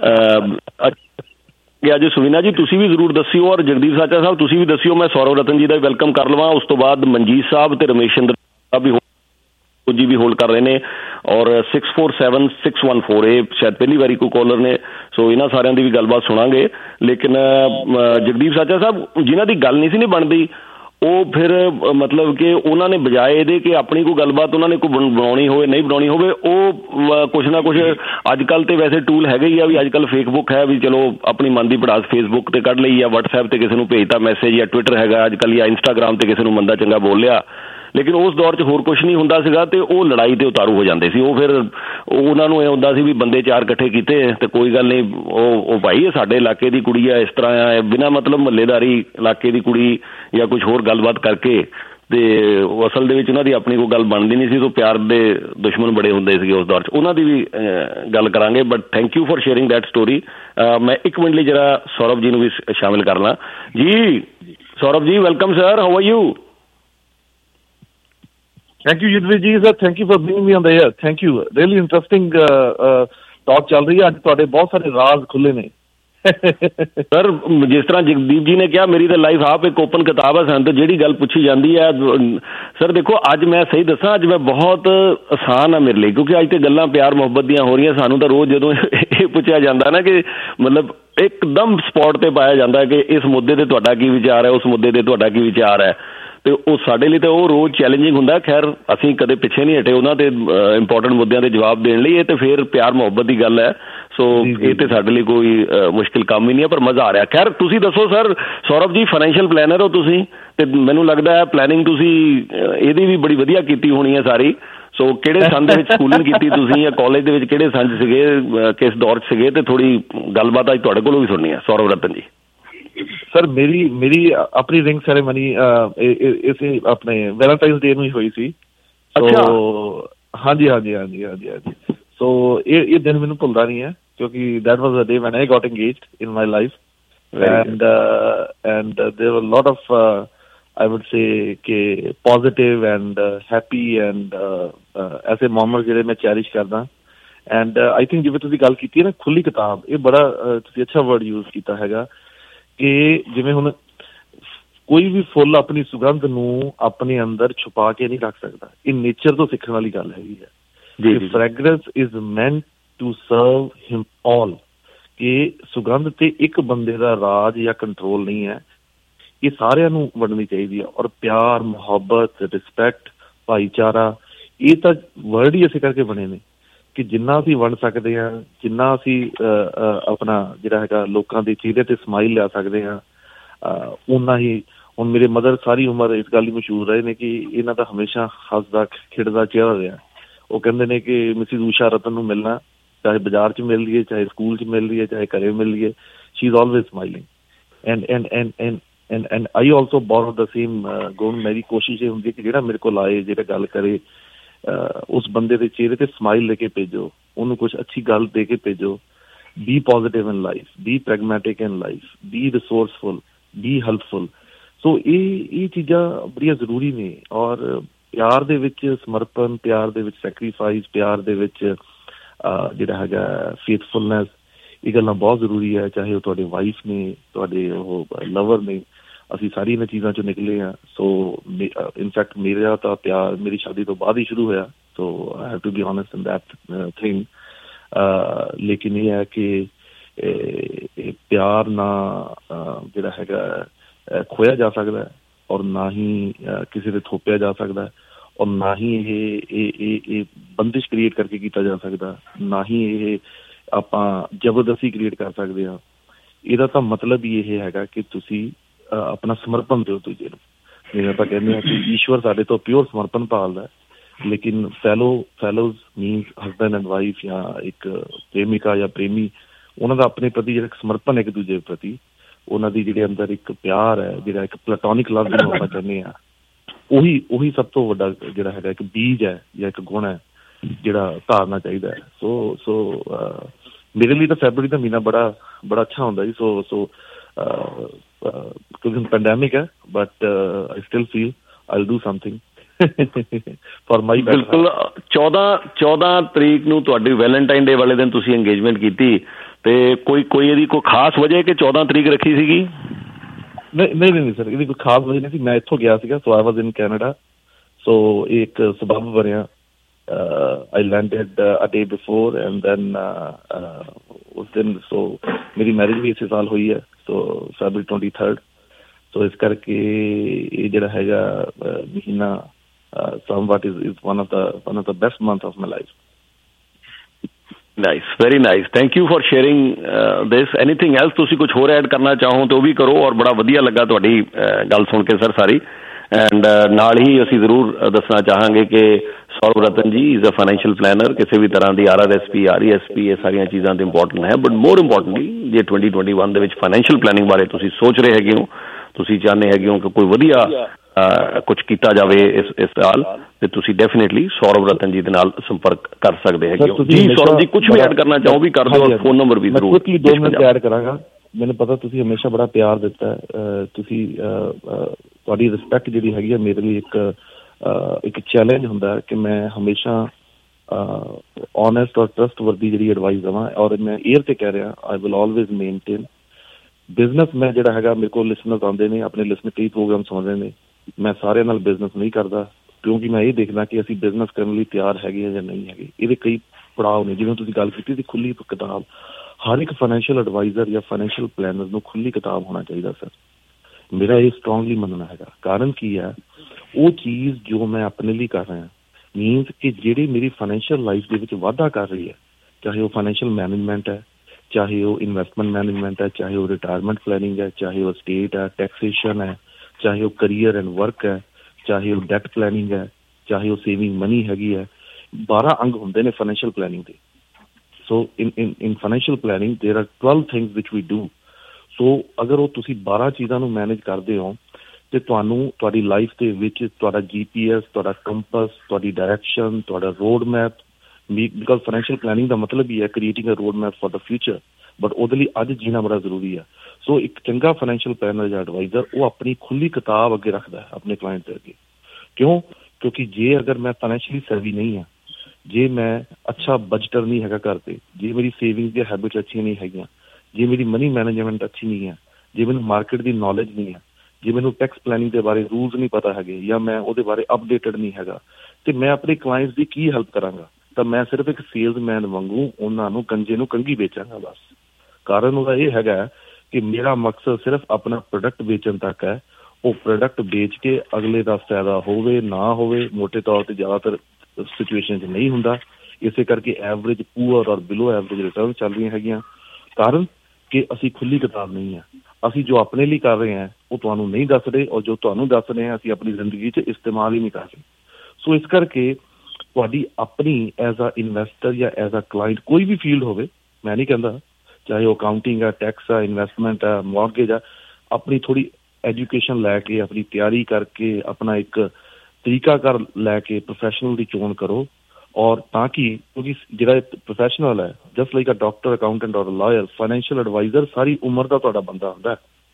S7: ਅੱਜ ਸੁਵੀਨਾ ਜੀ ਤੁਸੀਂ ਵੀ ਜ਼ਰੂਰ ਦੱਸਿਓ, ਔਰ ਜਗਦੀਪ ਚਾਚਾ ਸਾਹਿਬ ਤੁਸੀਂ ਵੀ ਦੱਸਿਓ। ਮੈਂ ਸੌਰਵ ਰਤਨ ਜੀ ਦਾ ਵੈਲਕਮ ਕਰ ਲਵਾਂ, ਉਸ ਤੋਂ ਬਾਅਦ ਮਨਜੀਤ ਸਾਹਿਬ ਤੇ ਰਮੇਸ਼ ਚੰਦਰ ਸਾਹਿਬ ਵੀ ਜੀ ਵੀ ਹੋਲਡ ਕਰ ਰਹੇ ਨੇ ਔਰ six four seven six one four ਇਹ ਸ਼ਾਇਦ ਪਹਿਲੀ ਵਾਰੀ ਕੋਈ ਕਾਲਰ ਨੇ, ਸੋ ਇਹਨਾਂ ਸਾਰਿਆਂ ਦੀ ਵੀ ਗੱਲਬਾਤ ਸੁਣਾਂਗੇ। ਲੇਕਿਨ ਜਗਦੀਪ ਸਾਚਾ ਸਾਹਿਬ, ਜਿਨ੍ਹਾਂ ਦੀ ਗੱਲ ਨਹੀਂ ਸੀ ਨਹੀਂ ਬਣਦੀ, ਉਹ ਫਿਰ ਮਤਲਬ ਕਿ ਉਹਨਾਂ ਨੇ ਬਜਾਏ ਇਹਦੇ ਕਿ ਆਪਣੀ ਕੋਈ ਗੱਲਬਾਤ ਉਹਨਾਂ ਨੇ ਕੋਈ ਬਣਾਉਣੀ ਹੋਵੇ ਨਹੀਂ ਬਣਾਉਣੀ ਹੋਵੇ, ਉਹ ਕੁਛ ਨਾ ਕੁਛ ਅੱਜ ਕੱਲ੍ਹ ਤੇ ਵੈਸੇ ਟੂਲ ਹੈਗੇ ਹੀ ਆ ਵੀ ਅੱਜ ਕੱਲ੍ਹ ਫੇਸਬੁੱਕ ਹੈ ਵੀ ਚਲੋ ਆਪਣੀ ਮਨ ਦੀ ਭੜਾਸ ਫੇਸਬੁੱਕ ਤੇ ਕੱਢ ਲਈ, ਜਾਂ ਵਟਸਐਪ ਤੇ ਕਿਸੇ ਨੂੰ ਭੇਜਤਾ ਮੈਸੇਜ, ਜਾਂ ਟਵਿੱਟਰ ਹੈਗਾ ਅੱਜ ਕੱਲ੍ਹ, ਜਾਂ ਇੰਸਟਾਗ੍ਰਾਮ ਤੇ ਕਿਸੇ ਨੂੰ ਮੰਦਾ ਚੰਗਾ ਬੋਲ ਲਿਆ। ਲੇਕਿਨ ਉਸ ਦੌਰ 'ਚ ਹੋਰ ਕੁਛ ਨਹੀਂ ਹੁੰਦਾ ਸੀਗਾ ਤੇ ਉਹ ਲੜਾਈ ਤੇ ਉਤਾਰੂ ਹੋ ਜਾਂਦੇ ਸੀ। ਉਹ ਫਿਰ ਉਹਨਾਂ ਨੂੰ ਇਹ ਹੁੰਦਾ ਸੀ ਵੀ ਬੰਦੇ ਚਾਰ ਇਕੱਠੇ ਕੀਤੇ ਤੇ ਕੋਈ ਗੱਲ ਨਹੀਂ, ਉਹ ਉਹ ਭਾਈ ਇਹ ਸਾਡੇ ਇਲਾਕੇ ਦੀ ਕੁੜੀ ਆ, ਇਸ ਤਰ੍ਹਾਂ ਆ, ਬਿਨਾਂ ਮਤਲਬ ਮਹੱਲੇਦਾਰੀ ਇਲਾਕੇ ਦੀ ਕੁੜੀ ਜਾਂ ਕੁਛ ਹੋਰ ਗੱਲਬਾਤ ਕਰਕੇ ਤੇ ਉਹ ਅਸਲ ਦੇ ਵਿੱਚ ਉਹਨਾਂ ਦੀ ਆਪਣੀ ਕੋਈ ਗੱਲ ਬਣਦੀ ਨਹੀਂ ਸੀ। ਤੋਂ ਪਿਆਰ ਦੇ ਦੁਸ਼ਮਣ ਬੜੇ ਹੁੰਦੇ ਸੀਗੇ ਉਸ ਦੌਰ 'ਚ, ਉਹਨਾਂ ਦੀ ਵੀ ਗੱਲ ਕਰਾਂਗੇ। But thank you for sharing that story. ਮੈਂ ਇੱਕ ਮਿੰਟ ਲਈ ਜਰਾ ਸੌਰਵ ਜੀ ਨੂੰ ਵੀ ਸ਼ਾਮਿਲ ਕਰ ਲਾਂ। ਜੀ Saurav ji, welcome sir, how are you?
S10: Thank you, Yudhvir ji, sir. Thank you for bringing me on the air. Thank you. Really interesting uh, uh, talk ਚੱਲ ਰਹੀ ਹੈ ਅੱਜ। ਤੁਹਾਡੇ ਬਹੁਤ ਸਾਰੇ ਰਾਜ਼ ਖੁੱਲੇ ਨੇ ਸਰ।
S7: ਜਿਸ ਤਰ੍ਹਾਂ ਜਗਦੀਪ ਜੀ ਨੇ ਕਿਹਾ, ਮੇਰੀ ਤਾਂ ਲਾਈਫ ਆਪ ਇੱਕ ਓਪਨ ਕਿਤਾਬ ਹੈ। ਸਾਨੂੰ ਤਾਂ ਜਿਹੜੀ ਗੱਲ ਪੁੱਛੀ ਜਾਂਦੀ ਹੈ ਸਰ, ਦੇਖੋ ਅੱਜ ਮੈਂ ਸਹੀ ਦੱਸਾਂ, ਅੱਜ ਮੈਂ ਬਹੁਤ ਆਸਾਨ ਆ ਮੇਰੇ ਲਈ, ਕਿਉਂਕਿ ਅੱਜ ਤੇ ਗੱਲਾਂ ਪਿਆਰ ਮੁਹੱਬਤ ਦੀਆਂ ਹੋ ਰਹੀਆਂ। ਸਾਨੂੰ ਤਾਂ ਰੋਜ਼ ਜਦੋਂ ਇਹ ਪੁੱਛਿਆ ਜਾਂਦਾ ਨਾ ਕਿ ਮਤਲਬ ਇੱਕਦਮ ਸਪੌਟ ਤੇ ਪਾਇਆ ਜਾਂਦਾ ਕਿ ਇਸ ਮੁੱਦੇ ਤੇ ਤੁਹਾਡਾ ਕੀ ਵਿਚਾਰ ਹੈ, ਉਸ ਮੁੱਦੇ ਤੇ ਤੁਹਾਡਾ ਕੀ ਵਿਚਾਰ ਹੈ, ਤੇ ਉਹ ਸਾਡੇ ਲਈ ਤਾਂ ਉਹ ਰੋਜ਼ ਚੈਲੰਜਿੰਗ ਹੁੰਦਾ। ਖੈਰ ਅਸੀਂ ਕਦੇ ਪਿੱਛੇ ਨਹੀਂ ਹਟੇ ਉਹਨਾਂ ਤੇ ਇੰਪੋਰਟੈਂਟ ਮੁੱਦਿਆਂ ਦੇ ਜਵਾਬ ਦੇਣ ਲਈ। ਇਹ ਤੇ ਫਿਰ ਪਿਆਰ ਮੁਹੱਬਤ ਦੀ ਗੱਲ ਹੈ, ਸੋ ਇਹ ਤੇ ਸਾਡੇ ਲਈ ਕੋਈ ਮੁਸ਼ਕਿਲ ਕੰਮ ਹੀ ਨਹੀਂ ਹੈ, ਪਰ ਮਜ਼ਾ ਆ ਰਿਹਾ। ਖੈਰ ਤੁਸੀਂ ਦੱਸੋ ਸਰ, ਸੌਰਵ ਜੀ ਫਾਈਨੈਂਸ਼ੀਅਲ ਪਲੈਨਰ ਹੋ ਤੁਸੀਂ, ਤੇ ਮੈਨੂੰ ਲੱਗਦਾ ਹੈ ਪਲੈਨਿੰਗ ਤੁਸੀਂ ਇਹਦੀ ਵੀ ਬੜੀ ਵਧੀਆ ਕੀਤੀ ਹੋਣੀ ਹੈ ਸਾਰੀ। ਸੋ ਕਿਹੜੇ ਸੰਨ ਦੇ ਵਿੱਚ ਸਕੂਲਿੰਗ ਕੀਤੀ ਤੁਸੀਂ, ਜਾਂ ਕਾਲਜ ਦੇ ਵਿੱਚ ਕਿਹੜੇ ਸੰਨ 'ਚ ਸੀਗੇ, ਕਿਸ ਦੌਰ 'ਚ ਸੀਗੇ, ਤੇ ਥੋੜ੍ਹੀ ਗੱਲਬਾਤ ਅੱਜ ਤੁਹਾਡੇ ਕੋਲੋਂ ਵੀ ਸੁਣਨੀ ਹੈ। ਸੌਰਵ ਰਤਨ ਜੀ।
S10: ਸਰ ਮੇਰੀ ਮੇਰੀ ਆਪਣੀ ਰਿੰਗ ਸੈਰੇਮਨੀ ਇਸੇ ਆਪਣੇ ਵੈਲੈਂਟਾਈਨਸ ਡੇ ਨੂੰ ਹੀ ਹੋਈ ਸੀ। ਸੋ ਹਾਂਜੀ ਹਾਂਜੀ ਹਾਂਜੀ ਹਾਂਜੀ ਹਾਂਜੀ ਸੋ ਇਹ ਇਹ ਦਿਨ ਮੈਨੂੰ ਭੁੱਲਦਾ ਨਹੀਂ ਹੈ, ਕਿਉਂਕਿ that was a day when I got engaged in my life, and and there were lot of I would say ਕਿ ਪੋਜ਼ਿਟਿਵ ਐਂਡ ਹੈਪੀ ਐਂਡ ਐਸੇ ਮੋਮੈਂਟ ਜਿਹੜੇ ਮੈਂ ਚੈਰਿਸ਼ ਕਰਦਾ। ਐਂਡ ਆਈ ਥਿੰਕ ਜਿਵੇਂ ਤੁਸੀਂ ਗੱਲ ਕੀਤੀ ਹੈ ਨਾ ਖੁੱਲੀ ਕਿਤਾਬ, ਇਹ ਬੜਾ ਤੁਸੀਂ ਅੱਛਾ ਵਰਡ ਯੂਜ਼ ਕੀਤਾ ਹੈਗਾ ਕਿ ਜਿਵੇਂ ਹੁਣ ਕੋਈ ਵੀ ਫੁੱਲ ਆਪਣੀ ਸੁਗੰਧ ਨੂੰ ਆਪਣੇ ਅੰਦਰ ਛੁਪਾ ਕੇ ਨਹੀਂ ਰੱਖ ਸਕਦਾ। ਇਹ ਨੇਚਰ ਤੋਂ ਸਿੱਖਣ ਵਾਲੀ ਗੱਲ ਹੈਗੀ ਹੈ। Fragrance is meant to serve him all, ਕਿ ਸੁਗੰਧ ਤੇ ਇੱਕ ਬੰਦੇ ਦਾ ਰਾਜ ਜਾਂ ਕੰਟਰੋਲ ਨਹੀਂ ਹੈ, ਇਹ ਸਾਰਿਆਂ ਨੂੰ ਵੰਡਣੀ ਚਾਹੀਦੀ ਹੈ। ਔਰ ਪਿਆਰ, ਮੁਹੱਬਤ, ਰਿਸਪੈਕਟ, ਭਾਈਚਾਰਾ, ਇਹ ਤਾਂ ਵਰਡ ਹੀ ਇਸੇ ਕਰਕੇ ਬਣੇ ਨੇ ਕਿ ਜਿੰਨਾ ਅਸੀਂ ਵੰਡ ਸਕਦੇ ਹਾਂ, ਜਿੰਨਾ ਅਸੀਂ ਆਪਣਾ ਜਿਹੜਾ ਹੈਗਾ ਲੋਕਾਂ ਦੇ ਚਿਹਰੇ ਤੇ ਸਮਾਈਲ ਲਿਆ ਸਕਦੇ ਹਾਂ, ਓਨਾ ਹੀ। ਹੁਣ ਮੇਰੇ ਮਦਰ ਸਾਰੀ ਉਮਰ ਇਸ ਗੱਲ ਹੀ ਮਸ਼ਹੂਰ ਰਹੇ ਨੇ ਕਿ ਇਹਨਾਂ ਦਾ ਹਮੇਸ਼ਾ ਹੱਸਦਾ ਖੇਡਦਾ ਚਿਹਰਾ ਰਿਹਾ। ਉਹ ਕਹਿੰਦੇ ਨੇ ਕਿ ਮਿਸਿਸ ਊਸ਼ਾ ਰਤਨ ਨੂੰ ਮਿਲਣਾ, ਚਾਹੇ ਬਾਜ਼ਾਰ 'ਚ ਮਿਲ ਲਈਏ, ਚਾਹੇ ਸਕੂਲ 'ਚ ਮਿਲ ਲਈਏ, ਚਾਹੇ ਘਰੇ ਮਿਲ ਲਈਏ, she is always smiling. And and and and and and I also borrow the same ਗੁਣ। ਮੇਰੀ ਕੋਸ਼ਿਸ਼ ਇਹ ਹੁੰਦੀ ਹੈ ਕਿ ਜਿਹੜਾ ਮੇਰੇ ਕੋਲ ਆਏ, ਜਿਹੜਾ ਗੱਲ ਕਰੇ, ਉਸ ਬੰਦੇ ਦੇ ਚਿਹਰੇ ਤੇ ਸਮਾਈਲ ਲੈ ਕੇ ਭੇਜੋ, ਉਹਨੂੰ ਕੁਛ ਅੱਛੀ ਗੱਲ ਦੇ ਕੇ ਭੇਜੋ। Be positive in life, be pragmatic in life, be resourceful, be helpful. So ਇਹ ਇਹ ਚੀਜ਼ਾਂ ਬੜੀਆਂ ਜ਼ਰੂਰੀ ਨੇ। ਔਰ ਪਿਆਰ ਦੇ ਵਿੱਚ ਸਮਰਪਣ, ਪਿਆਰ ਦੇ ਵਿੱਚ ਸੈਕਰੀਫਾਈਸ, ਪਿਆਰ ਦੇ ਵਿੱਚ ਜਿਹੜਾ ਹੈਗਾ ਫੇਥਫੁਲਨੈਸ, ਇਹ ਗੱਲਾਂ ਬਹੁਤ ਜ਼ਰੂਰੀ ਹੈ। ਚਾਹੇ ਉਹ ਤੁਹਾਡੇ ਵਾਈਫ ਨੇ, ਤੁਹਾਡੇ ਉਹ ਲਵਰ ਨੇ, ਅਸੀਂ ਸਾਰੀ ਇਹਨਾਂ ਚੀਜ਼ਾਂ 'ਚੋਂ ਨਿਕਲੇ ਹਾਂ। ਸੋ ਇਨਫੈਕਟ ਮੇਰਾ ਤਾਂ ਪਿਆਰ ਮੇਰੀ ਸ਼ਾਦੀ ਤੋਂ ਬਾਅਦ ਹੀ ਸ਼ੁਰੂ ਹੋਇਆ। So I have to be honest in that thing. ਲੇਕਿਨ ਇਹ ਹੈ ਕਿ ਪਿਆਰ ਨਾ ਜਿਹੜਾ ਹੈਗਾ ਖੋਇਆ ਜਾ ਸਕਦਾ, ਔਰ ਨਾ ਹੀ ਕਿਸੇ ਦੇ ਥੋਪਿਆ ਜਾ ਸਕਦਾ, ਔਰ ਨਾ ਹੀ ਇਹ ਇਹ ਬੰਦਿਸ਼ ਕ੍ਰੀਏਟ ਕਰਕੇ ਕੀਤਾ ਜਾ ਸਕਦਾ, ਨਾ ਹੀ ਇਹ ਆਪਾਂ ਜ਼ਬਰਦਸਤੀ ਕ੍ਰੀਏਟ ਕਰ ਸਕਦੇ ਹਾਂ। ਇਹਦਾ ਤਾਂ ਮਤਲਬ ਹੀ ਇਹ ਹੈਗਾ ਕਿ ਤੁਸੀਂ ਆਪਣਾ ਸਮਰਪਣ ਦਿਓ ਦੂਜੇ ਨੂੰ। ਜਿਵੇਂ ਆਪਾਂ ਕਹਿੰਦੇ ਹਾਂ ਕਿ ਈਸ਼ਵਰ ਸਾਡੇ ਤੋਂ ਪਿਓਰ ਸਮਰਪਣ ਭਾਲਦਾ, ਲੇਕਿਨ fellow fellows means husband and wife ਜਾਂ ਇੱਕ ਪ੍ਰੇਮਿਕਾ ਜਾਂ ਪ੍ਰੇਮੀ, ਉਹਨਾਂ ਦਾ ਆਪਣੇ ਪ੍ਰਤੀ ਜਿਹੜਾ ਸਮਰਪਣ ਹੈ ਇੱਕ ਦੂਜੇ ਪ੍ਰਤੀ, ਉਹਨਾਂ ਦੀ ਜਿਹੜੇ ਅੰਦਰ ਇੱਕ ਪਿਆਰ ਹੈ, ਜਿਹੜਾ ਇੱਕ ਪਲੈਟੋਨਿਕ ਲਵ ਜਿਹਨੂੰ ਆਪਾਂ ਕਹਿੰਦੇ ਹਾਂ, ਉਹੀ ਉਹੀ ਸਭ ਤੋਂ ਵੱਡਾ ਜਿਹੜਾ ਹੈਗਾ ਇੱਕ ਬੀਜ ਹੈ ਜਾਂ ਇੱਕ ਗੁਣ ਹੈ ਜਿਹੜਾ ਧਾਰਨਾ ਚਾਹੀਦਾ ਹੈ। ਸੋ ਸੋ ਮੇਰੇ ਲਈ ਤਾਂ ਫੈਬਰਵਰੀ ਦਾ ਮਹੀਨਾ ਬੜਾ ਬੜਾ ਅੱਛਾ ਹੁੰਦਾ ਜੀ। ਸੋ ਸੋ ਕਿਉਂਕਿ ਪੈਂਡੈਮਿਕ ਹੈ, but I still feel I will do something for my.
S7: ਬਿਲਕੁਲ। ਚੌਦਾਂ ਚੌਦਾਂ ਤਰੀਕ ਨੂੰ ਤੁਹਾਡੀ ਵੈਲੈਂਟਾਈਨ ਡੇ ਵਾਲੇ ਦਿਨ ਤੁਸੀਂ ਇੰਗੇਜਮੈਂਟ ਕੀਤੀ, ਤੇ ਕੋਈ ਕੋਈ ਇਹਦੀ ਕੋਈ ਖਾਸ ਵਜ੍ਹਾ ਕਿ ਚੌਦਾਂ ਤਰੀਕ ਰੱਖੀ ਸੀਗੀ?
S10: ਨਹੀਂ ਨਹੀਂ ਨਹੀਂ ਸਰ, ਇਹਦੀ ਕੋਈ ਖਾਸ ਵਜ੍ਹਾ ਨਹੀਂ ਸੀ। ਮੈਂ ਇੱਥੋਂ ਗਿਆ ਸੀਗਾ, ਸੋ ਆਈ ਵਾਜ਼ ਇਨ ਕੈਨੇਡਾ। ਸੋ ਇਹ ਇੱਕ ਸਬੱਬ ਬਣਿਆ I landed a day before and then उस दिन सो मेरी मैरिज भी इस साल हुई है, सो फरवरी ट्वेंटी थर्ड। सो इस करके ये जिहड़ा हैगा महीना somewhat is is one of the one of the best month of my life.
S7: Nice, very nice, thank you for sharing this. Anything else तुसी कुछ होर ऐड करना चाहो तो भी करो, और बड़ा वधिया लगा तुहाडी गल सुन के सर सारी। एंड नाल ही असीं जरूर दसना चाहांगे कि Saurabh Ratan ji is a financial planner. किसी भी तरह की R R S P R E S P ये सारिया चीज़ां तो इंपॉर्टेंट है, बट मोर इंपॉर्टेंटली जे ट्वेंटी ट्वेंटी वन दे विच फाइनैशियल प्लानिंग बारे तुसीं सोच रहे हैगे हो, तुसीं चाहते हैगे हो कि कोई वधिया कुछ किया जाए इस इस साल, तो तुसीं डेफिनेटली सौरभ रतन जी दे नाल संपर्क कर सकते हैं। जी सौरभ जी कुछ भी ऐड करना चाहो भी कर दो, और फोन नंबर भी जरूर
S10: दो मिनट ऐड करांगा। मैंने पता तुसीं हमेशा बड़ा प्यार दिता है, तुसीं तुहाडी रिस्पैक्ट जिहड़ी हैगी है मेरे लिए एक एक चैलेंज हुंदा है कि मैं हमेशा ऑनेस्ट और ट्रस्टवर्दी जिहड़ी एडवाइस देवां, और मैं एयर ते कह रहा I will always maintain business. मैं जिहड़ा हैगा मेरे को लिसनर्स आउंदे ने, अपने लिसनर कई प्रोग्राम सुणदे ने, मैं सारे नाल बिजनेस नहीं करता, क्योंकि मैं ये देखना कि असीं बिजनेस करने लिए तैयार हैगे या नहीं हैगे। ਇਹਦੇ कई पड़ाव ने, जिवें तुसीं गल कीती सी खुली किताब, हर एक फाइनैशियल एडवाइजर या फाइनैशियल प्लानर ਨੂੰ खुली किताब होना चाहिए सर। मेरा ये स्ट्रांगली मनना हैगा। कारण की है, वो चीज़ जो मैं अपने लिए कर रहा मीनस कि ਜਿਹੜੀ मेरी फाइनैशियल लाइफ ਦੇ ਵਿੱਚ ਵਾਧਾ कर रही है, चाहे वो फाइनैशियल मैनेजमेंट है, चाहे वो इन्वेस्टमेंट मैनेजमेंट है, चाहे वो रिटायरमेंट प्लानिंग है, चाहे वो स्टेट है, टैक्सेशन है, चाहे वो करियर एंड वर्क है, चाहे वो डेट प्लानिंग है, चाहे वो सेविंग मनी हैगी है। बारह अंग होंगे ने फाइनैशियल प्लानिंग के। So in in in financial planning there are twelve things which we do. So अगर वो तुसी बारह चीज़ों को मैनेज करते हो तो तुहानू तुहाडी लाइफ के विच तुहाडा जी पी एस, तुहाडा कंपस, तुहाडी डायरैक्शन, तुहाडा road map, because financial planning का मतलब ही है creating a road map for the future, but वो लिए अज जीना बड़ा जरूरी है। सो एक चंगा फाइनैशियल प्लानर या एडवाइजर वो अपनी खुली किताब अगे रखता है अपने क्लाइंट के अगे। क्यों? क्योंकि जे अगर मैं फाइनैशियली सर्वी नहीं हाँ, जे मैं अच्छा बजटर नहीं है घर पर, जे मेरी सेविंग की हैबिट अच्छी नहीं है, जे मेरी मनी मैनेजमेंट अच्छी नहीं है, जे मैंने मार्केट की नॉलेज नहीं है, जे मैंने टैक्स प्लानिंग के बारे रूल्स नहीं पता है, या मैं वो बारे अपडेटेड नहीं है, तो मैं अपने क्लाइंट्स की की हेल्प करांगा? तो मैं सिर्फ एक सेल्समैन वांगू उन्होंने कंजे नूं कंघी बेचांगा बस। कारण वह यह है कि मेरा मकसद सिर्फ अपना प्रोडक्ट बेचन तक है। वो प्रोडक्ट बेच के अगले का फायदा होवे ना होवे मोटे तौर पर ज़्यादातर सिचुएशन नहीं हुंदा। इसे करके एवरेज पुअर और बिलो एवरेज रिटर्न चल रही हैगियां। कारण कि असी खुली किताब नहीं है, असी जो अपने लिए कर रहे हैं वो तुहानू नहीं दस रहे, और जो तुहानू दस रहे हैं असी अपनी जिंदगी च इस्तेमाल ही नहीं कर रहे। सो इस करके तुहाडी अपनी एज अ इन्वेस्टर या एज अ क्लाइंट कोई भी फील्ड होवे, मैं नहीं कहता चाहे वो अकाउंटिंग है, टैक्स है, इन्वेस्टमेंट है, मॉर्गेज है, अपनी थोड़ी एजुकेशन लैके अपनी तैयारी करके अपना एक तरीकाकार लैके प्रोफैशनल की चोन करो। और ताकि क्योंकि जो प्रोफैशनल है just like a doctor, accountant और लॉयर, फाइनैशियल एडवाइजर सारी उम्र का तुहाडा बंदा हुंदा है।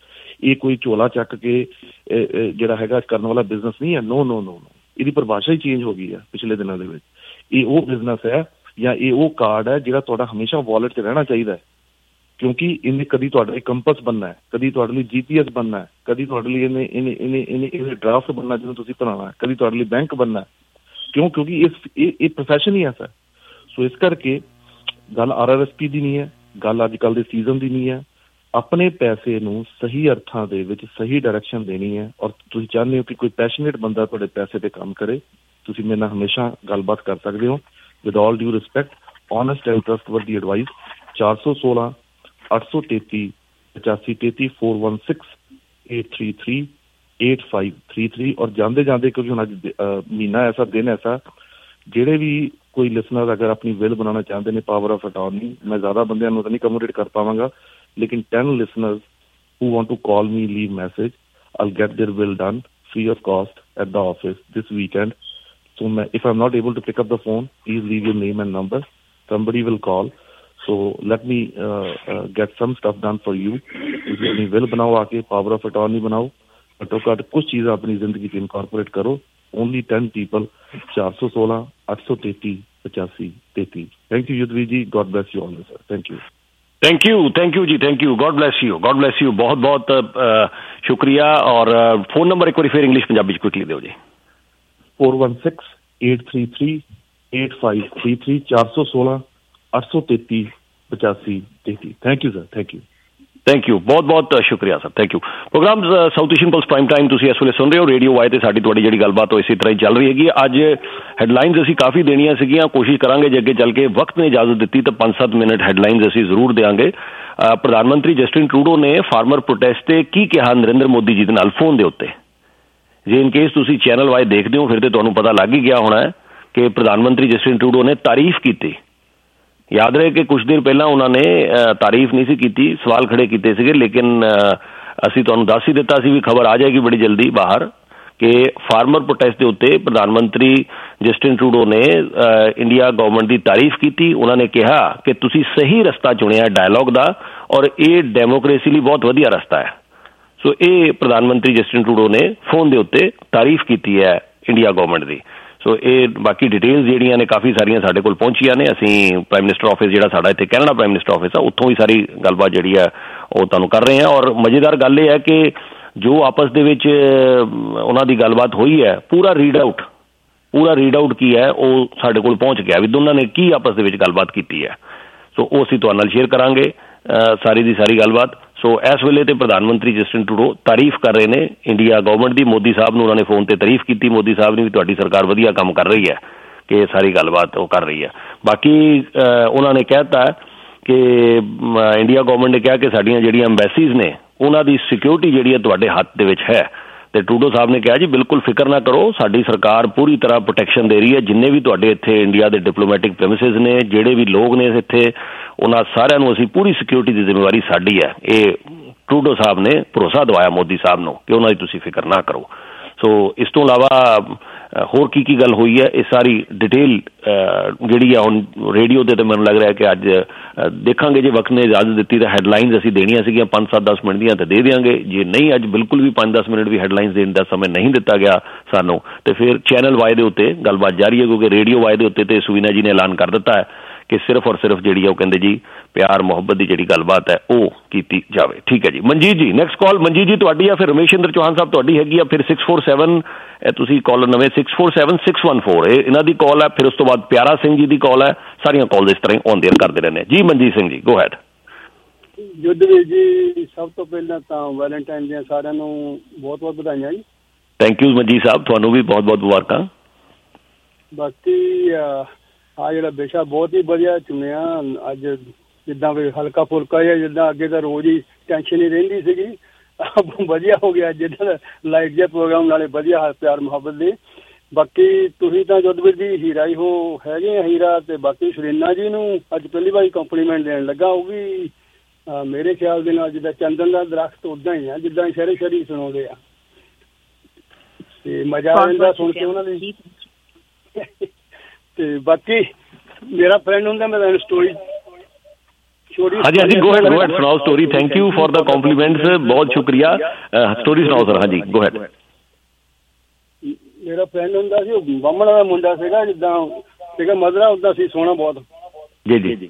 S10: ये कोई झोला चक के जिहड़ा हैगा करने वाला बिजनेस नहीं है। नो नो नो नो इसकी परिभाषा ही चेंज हो गई है पिछले दिनों के। ये वो बिजनेस है या ये वो कार्ड है जिहड़ा तुहाडा हमेशा वॉलेट च रहना चाहिए, क्योंकि इन्हें कभी तुहाडे कंपस बनना है, कभी तुहाडे लिए जी पी एस बनना है, कभी तुहाडे लिए इन्हें इन्हें इन्हें इन्हें इन्हें ड्राफ्ट बनना जिन्हें तुसीं बनाना है, कभी तुहाडे लिए बैंक बनना है। क्यों? क्योंकि इस ये प्रोफैशन ही ऐसा है। सो इस करके गल आर आर एस पी की नहीं है, गल अजकल के सीजन की नहीं है। अपने पैसे नूं सही अर्थां दे विच सही डायरैक्शन देनी है, और तुसीं चाहते हो कि कोई पैशनेट बंदा तुहाडे पैसे पे काम करे, तुसीं मेरे नाल हमेशा गलबात कर सकते हो। With all due respect, honest and trustworthy advice. चार सौ सोलह अठ सौ तेती पचासी तेती four one six eight three three eight five three three. और जाते जाते क्योंकि हम अज महीना ऐसा दिन ऐसा, जेडे भी कोई लिसनर अगर अपनी विल बनाना चाहते हैं पावर ऑफ अटॉर्नी, मैं ज़्यादा बंद तो नहीं कम्यूनिकेट कर पावांगा, लेकिन ten listeners who want to call me leave message, I will get there will done free of cost at the office this weekend. So मैं if I am not able to pick up the phone, please leave your name and number, somebody will call. So let me uh, uh, get some stuff done for you. तुसीं अपनी will बनाओ, आके power of attorney बनाओ, घट्टो घट्ट कुछ चीज़ अपनी जिंदगी च इनकॉर्पोरेट करो। Only ten people. चार सौ सोलह अठ सौ तेती पचासी तेती। Thank you Yudhvir ji, God bless you all sir. Thank you
S7: thank you thank you ji, thank you, God bless you, God bless you, बहुत बहुत शुक्रिया। और फोन नंबर एक बार फिर इंग्लिश पंजाबी क्विकली दो जी।
S10: Four one six eight three three eight five three three चार सौ सोलह अठ सौ तेती पचासी तेती। Thank you sir, thank you
S7: thank you, बहुत बहुत शुक्रिया sir, thank you. Programme South Asian plus prime Time ਤੁਸੀਂ ਇਸ ਵੇਲੇ ਸੁਣ ਰਹੇ ਹੋ ਰੇਡੀਓ ਵਾਈ ਤੇ ਸਾਡੀ ਤੁਹਾਡੀ ਜਿਹੜੀ ਗੱਲਬਾਤ ਉਹ ਇਸੇ ਤਰ੍ਹਾਂ ਹੀ ਚੱਲ ਰਹੀ ਹੈਗੀ। ਅੱਜ ਹੈਡਲਾਈਨਸ ਅਸੀਂ ਕਾਫੀ ਦੇਣੀਆਂ ਸੀਗੀਆਂ, ਕੋਸ਼ਿਸ਼ ਕਰਾਂਗੇ ਜੇ ਅੱਗੇ ਚੱਲ ਕੇ ਵਕਤ ਨੇ ਇਜਾਜ਼ਤ ਦਿੱਤੀ ਤਾਂ ਪੰਜ ਸੱਤ ਮਿੰਟ ਹੈਡਲਾਈਨਸ ਅਸੀਂ ਜ਼ਰੂਰ ਦੇਵਾਂਗੇ। ਪ੍ਰਧਾਨ ਮੰਤਰੀ ਜਸਟਿਨ ਟਰੂਡੋ ਨੇ ਫਾਰਮਰ ਪ੍ਰੋਟੈਸਟ ਤੇ ਕੀ ਕਿਹਾ ਨਰਿੰਦਰ ਮੋਦੀ ਜੀ ਦੇ ਨਾਲ ਫੋਨ ਦੇ ਉੱਤੇ। ਜੇ ਇਨ ਕੇਸ ਤੁਸੀਂ ਚੈਨਲ ਵਾਈ ਦੇਖਦੇ ਹੋ ਫਿਰ ਤੇ ਤੁਹਾਨੂੰ ਪਤਾ ਲੱਗ ਹੀ ਗਿਆ ਹੋਣਾ ਕਿ ਪ੍ਰਧਾਨ ਮੰਤਰੀ ਜਸਟਿਨ ਟਰੂਡੋ ਨੇ ਤਾਰੀਫ ਕੀਤੀ। याद रहे कि कुछ देर पहला उन्होंने तारीफ नहीं सी की, सवाल खड़े किए थे, लेकिन असी तुहानूं दस ही दिता सी भी खबर आ जाएगी बड़ी जल्दी बाहर कि फार्मर प्रोटेस्ट के उत्ते प्रधानमंत्री जस्टिन ट्रूडो ने इंडिया गवर्नमेंट की तारीफ की। उन्होंने कहा कि तुसी सही रस्ता चुनिया डायलॉग का और ये डेमोक्रेसी लिए बहुत वधिया रस्ता है। सो ये प्रधानमंत्री जस्टिन ट्रूडो ने फोन के उत्ते तारीफ की है इंडिया गवर्नमेंट की। सो ये बाकी डिटेल्स ਜਿਹੜੀਆਂ ਨੇ ਕਾਫੀ ਸਾਰੀਆਂ ਸਾਡੇ ਕੋਲ ਪਹੁੰਚੀਆਂ ਨੇ। ਅਸੀਂ ਪ੍ਰਾਈਮ ਮਿਨਿਸਟਰ ਆਫਿਸ ਜਿਹੜਾ ਸਾਡਾ ਇੱਥੇ ਕੈਨੇਡਾ ਪ੍ਰਾਈਮ ਮਿਨਿਸਟਰ ਆਫਿਸ ਆ ਉੱਥੋਂ ਵੀ ਸਾਰੀ ਗੱਲਬਾਤ ਜਿਹੜੀ ਹੈ ਉਹ ਤੁਹਾਨੂੰ ਕਰ ਰਹੇ ਹਾਂ। ਔਰ ਮਜ਼ੇਦਾਰ ਗੱਲ ਇਹ ਹੈ ਕਿ ਜੋ ਆਪਸ ਦੇ ਵਿੱਚ ਉਹਨਾਂ ਦੀ ਗੱਲਬਾਤ ਹੋਈ ਹੈ ਪੂਰਾ ਰੀਡ ਆਊਟ ਪੂਰਾ ਰੀਡ ਆਊਟ ਕੀ ਹੈ ਉਹ ਸਾਡੇ ਕੋਲ ਪਹੁੰਚ ਗਿਆ ਵੀ ਦੋਨਾਂ ਨੇ ਕੀ ਆਪਸ ਦੇ ਵਿੱਚ ਗੱਲਬਾਤ ਕੀਤੀ ਹੈ। ਸੋ ਉਹ ਅਸੀਂ ਤੁਹਾਡੇ ਨਾਲ ਸ਼ੇਅਰ ਕਰਾਂਗੇ ਸਾਰੀ ਦੀ ਸਾਰੀ ਗੱਲਬਾਤ। ਸੋ ਇਸ ਵੇਲੇ ਤੇ ਪ੍ਰਧਾਨ ਮੰਤਰੀ ਜਸਟਿਨ ਟਰੂਡੋ ਤਾਰੀਫ ਕਰ ਰਹੇ ਨੇ ਇੰਡੀਆ ਗਵਰਨਮੈਂਟ ਦੀ। ਮੋਦੀ ਸਾਹਿਬ ਨੂੰ ਉਹਨਾਂ ਨੇ ਫੋਨ ਤੇ ਤਾਰੀਫ ਕੀਤੀ, ਮੋਦੀ ਸਾਹਿਬ ਨੇ ਵੀ ਤੁਹਾਡੀ ਸਰਕਾਰ ਵਧੀਆ ਕੰਮ ਕਰ ਰਹੀ ਹੈ ਕਿ ਇਹ ਸਾਰੀ ਗੱਲਬਾਤ ਉਹ ਕਰ ਰਹੀ ਹੈ। ਬਾਕੀ ਉਹਨਾਂ ਨੇ ਕਹਿਤਾ ਕਿ ਇੰਡੀਆ ਗਵਰਨਮੈਂਟ ਨੇ ਕਿਹਾ ਕਿ ਸਾਡੀਆਂ ਜਿਹੜੀਆਂ ਐਮਬੈਸੀਜ਼ ਨੇ ਉਹਨਾਂ ਦੀ ਸਿਕਿਉਰਿਟੀ ਜਿਹੜੀ ਹੈ ਤੁਹਾਡੇ ਹੱਥ ਦੇ ਵਿੱਚ ਹੈ। ਤੇ ਟਰੂਡੋ ਸਾਹਿਬ ਨੇ ਕਿਹਾ ਜੀ ਬਿਲਕੁਲ ਫਿਕਰ ਨਾ ਕਰੋ, ਸਾਡੀ ਸਰਕਾਰ ਪੂਰੀ ਤਰ੍ਹਾਂ ਪ੍ਰੋਟੈਕਸ਼ਨ ਦੇ ਰਹੀ ਹੈ। ਜਿੰਨੇ ਵੀ ਤੁਹਾਡੇ ਇੱਥੇ ਇੰਡੀਆ ਦੇ ਡਿਪਲੋਮੈਟਿਕ ਪ੍ਰੈਮਿਸਿਸ ਨੇ, ਜਿਹੜੇ ਵੀ ਲੋਕ ਨੇ ਇੱਥੇ, ਉਹਨਾਂ ਸਾਰਿਆਂ ਨੂੰ ਅਸੀਂ ਪੂਰੀ ਸਿਕਿਉਰਿਟੀ ਦੀ ਜ਼ਿੰਮੇਵਾਰੀ ਸਾਡੀ ਹੈ। ਇਹ ਟਰੂਡੋ ਸਾਹਿਬ ਨੇ ਭਰੋਸਾ ਦਵਾਇਆ ਮੋਦੀ ਸਾਹਿਬ ਨੂੰ ਕਿ ਉਹਨਾਂ ਦੀ ਤੁਸੀਂ ਫਿਕਰ ਨਾ ਕਰੋ। ਸੋ ਇਸ ਤੋਂ ਇਲਾਵਾ ਹੋਰ ਕੀ ਕੀ ਗੱਲ ਹੋਈ ਹੈ ਇਹ ਸਾਰੀ ਡਿਟੇਲ ਜਿਹੜੀ ਆ ਹੁਣ ਰੇਡੀਓ 'ਤੇ ਤਾਂ ਮੈਨੂੰ ਲੱਗ ਰਿਹਾ ਕਿ ਅੱਜ ਦੇਖਾਂਗੇ। ਜੇ ਵਕਤ ਨੇ ਇਜਾਜ਼ਤ ਦਿੱਤੀ ਤਾਂ ਹੈਡਲਾਈਨਸ ਅਸੀਂ ਦੇਣੀਆਂ ਸੀਗੀਆਂ ਪੰਜ ਸੱਤ ਦਸ ਮਿੰਟ ਦੀਆਂ ਤਾਂ ਦੇ ਦਿਆਂਗੇ। ਜੇ ਨਹੀਂ ਅੱਜ ਬਿਲਕੁਲ ਵੀ ਪੰਜ ਦਸ ਮਿੰਟ ਵੀ ਹੈਡਲਾਈਨਸ ਦੇਣ ਦਾ ਸਮੇਂ ਨਹੀਂ ਦਿੱਤਾ ਗਿਆ ਸਾਨੂੰ ਤੇ ਫਿਰ ਚੈਨਲ ਵਾਈ ਦੇ ਉੱਤੇ ਗੱਲਬਾਤ ਜਾਰੀ ਹੈ ਕਿਉਂਕਿ ਰੇਡੀਓ ਵਾਈ ਦੇ ਉੱਤੇ ਤੇ ਸੁਵੀਨਾ ਜੀ ਨੇ ਐਲਾਨ ਕਰ ਦਿੱਤਾ ਹੈ ਕਿ ਸਿਰਫ ਔਰ ਸਿਰਫ ਜਿਹੜੀ ਉਹ ਕਹਿੰਦੇ ਜੀ ਪਿਆਰ ਮੁਹੱਬਤ ਦੀ ਜਿਹੜੀ ਗੱਲਬਾਤ ਹੈ ਉਹ ਕੀਤੀ ਜਾਵੇ। ਠੀਕ ਹੈ ਜੀ। ਮਨਜੀਤ ਜੀ ਨੈਕਸਟ ਕਾਲ। ਮਨਜੀਤ ਜੀ ਤੁਹਾਡੀ ਆ, ਫਿਰ ਰਮੇਸ਼ਿੰਦਰ ਚੌਹਾਨ ਸਾਹਿਬ ਤੁਹਾਡੀ ਹੈਗੀ ਆ, ਫਿਰ ਸਿਕਸ ਫੋਰ ਸੈਵਨ ਤੁਸੀਂ ਕਾਲਰ ਨਵੇਂ six four seven six one four ਇਹ ਇਹਨਾਂ ਦੀ ਕਾਲ ਹੈ। ਫਿਰ ਉਸ ਤੋਂ ਬਾਅਦ ਪਿਆਰਾ ਸਿੰਘ ਜੀ ਦੀ ਕਾਲ ਹੈ। ਸਾਰੀਆਂ ਕਾਲ ਇਸ ਤਰ੍ਹਾਂ ਹੀ ਔਨ ਦੇਅਰ ਕਰਦੇ ਰਹਿੰਦੇ ਜੀ। Manjeet Singh ji go ahead.
S11: ਯੁੱਧਵੀਰ ਜੀ ਸਭ ਤੋਂ ਪਹਿਲਾਂ ਤਾਂ ਵੈਲੈਂਟਾਈਨ ਦੀਆਂ ਸਾਰਿਆਂ ਨੂੰ ਬਹੁਤ ਬਹੁਤ ਵਧਾਈਆਂ ਜੀ।
S7: ਥੈਂਕ ਯੂ ਮਨਜੀਤ ਸਾਹਿਬ, ਤੁਹਾਨੂੰ ਵੀ ਬਹੁਤ ਬਹੁਤ ਮੁਬਾਰਕਾਂ।
S11: ਬਾਕੀ ਆ ਜਿਹੜਾ ਵਿਸ਼ਾ ਬਹੁਤ ਹੀ ਵਧੀਆ ਚੁਣਿਆ ਅੱਜ, ਜਿੱਦਾਂ ਵੀ ਹਲਕਾ ਫੁਲਕਾ ਜਿਹਾ, ਜਿੱਦਾਂ ਅੱਗੇ ਤਾਂ ਰੋਜ਼ ਹੀ ਟੈਨਸ਼ਨ ਹੀ ਰਹਿੰਦੀ ਸੀਗੀ, ਵਧੀਆ ਹੋ ਗਿਆ ਜਿੱਦਾਂ ਲਾਈਟ ਜਿਹਾ ਪ੍ਰੋਗਰਾਮ ਨਾਲੇ ਵਧੀਆ ਪਿਆਰ ਮੁਹੱਬਤ ਦੇ। ਬਾਕੀ ਤੁਸੀਂ ਤਾਂ ਜੁੱਧਵੀਰ ਜੀ ਹੀਰਾ ਹੀ ਹੋ ਹੈਗੇ ਆ ਹੀਰਾ। ਤੇ ਬਾਕੀ ਸੁਰੀਨਾ ਜੀ ਨੂੰ ਅੱਜ ਪਹਿਲੀ ਵਾਰੀ ਕੰਪਲੀਮੈਂਟ ਦੇਣ ਲੱਗਾ, ਉਹ ਵੀ ਮੇਰੇ ਖਿਆਲ ਦੇ ਨਾਲ ਜਿੱਦਾਂ ਚੰਦਨ ਦਾ ਦਰਖਤ ਉੱਦਾਂ ਹੀ ਆ ਜਿੱਦਾਂ ਸ਼ਹਿਰੀ ਸ਼ਹਿਰੀ ਸੁਣਾਉਂਦੇ ਆ ਤੇ ਮਜ਼ਾ ਆ ਜਾਂਦਾ ਸੁਣ ਕੇ ਉਹਨਾਂ ਦੀ। ਤੇ ਬਾਕੀ ਮੇਰਾ ਫਰੈਂਡ ਹੁੰਦਾ ਮੈਂ ਤੁਹਾਨੂੰ ਸਟੋਰੀ ਹਾਂਜੀ ਹਾਂਜੀ ਗੋ ਹੈਡ ਗੋ ਹੈਡ ਸੁਣਾਓ story. Thank you for the compliments, ਬਹੁਤ ਸ਼ੁਕਰੀਆ। ਸਟੋਰੀ ਸੁਣਾਓ ਸਰ। ਹਾਂਜੀ ਗੋ ਹੈਡ। ਮੇਰਾ ਫਰੈਂਡ ਹੁੰਦਾ ਸੀ, ਉਹ ਬਾਹਮਣ ਦਾ ਮੁੰਡਾ ਸੀਗਾ, ਜਿੱਦਾਂ ਸੀਗਾ ਮਧਰਾ ਹੁੰਦਾ ਸੀ, ਸੋਹਣਾ ਬਹੁਤ ਜੀ ਜੀ।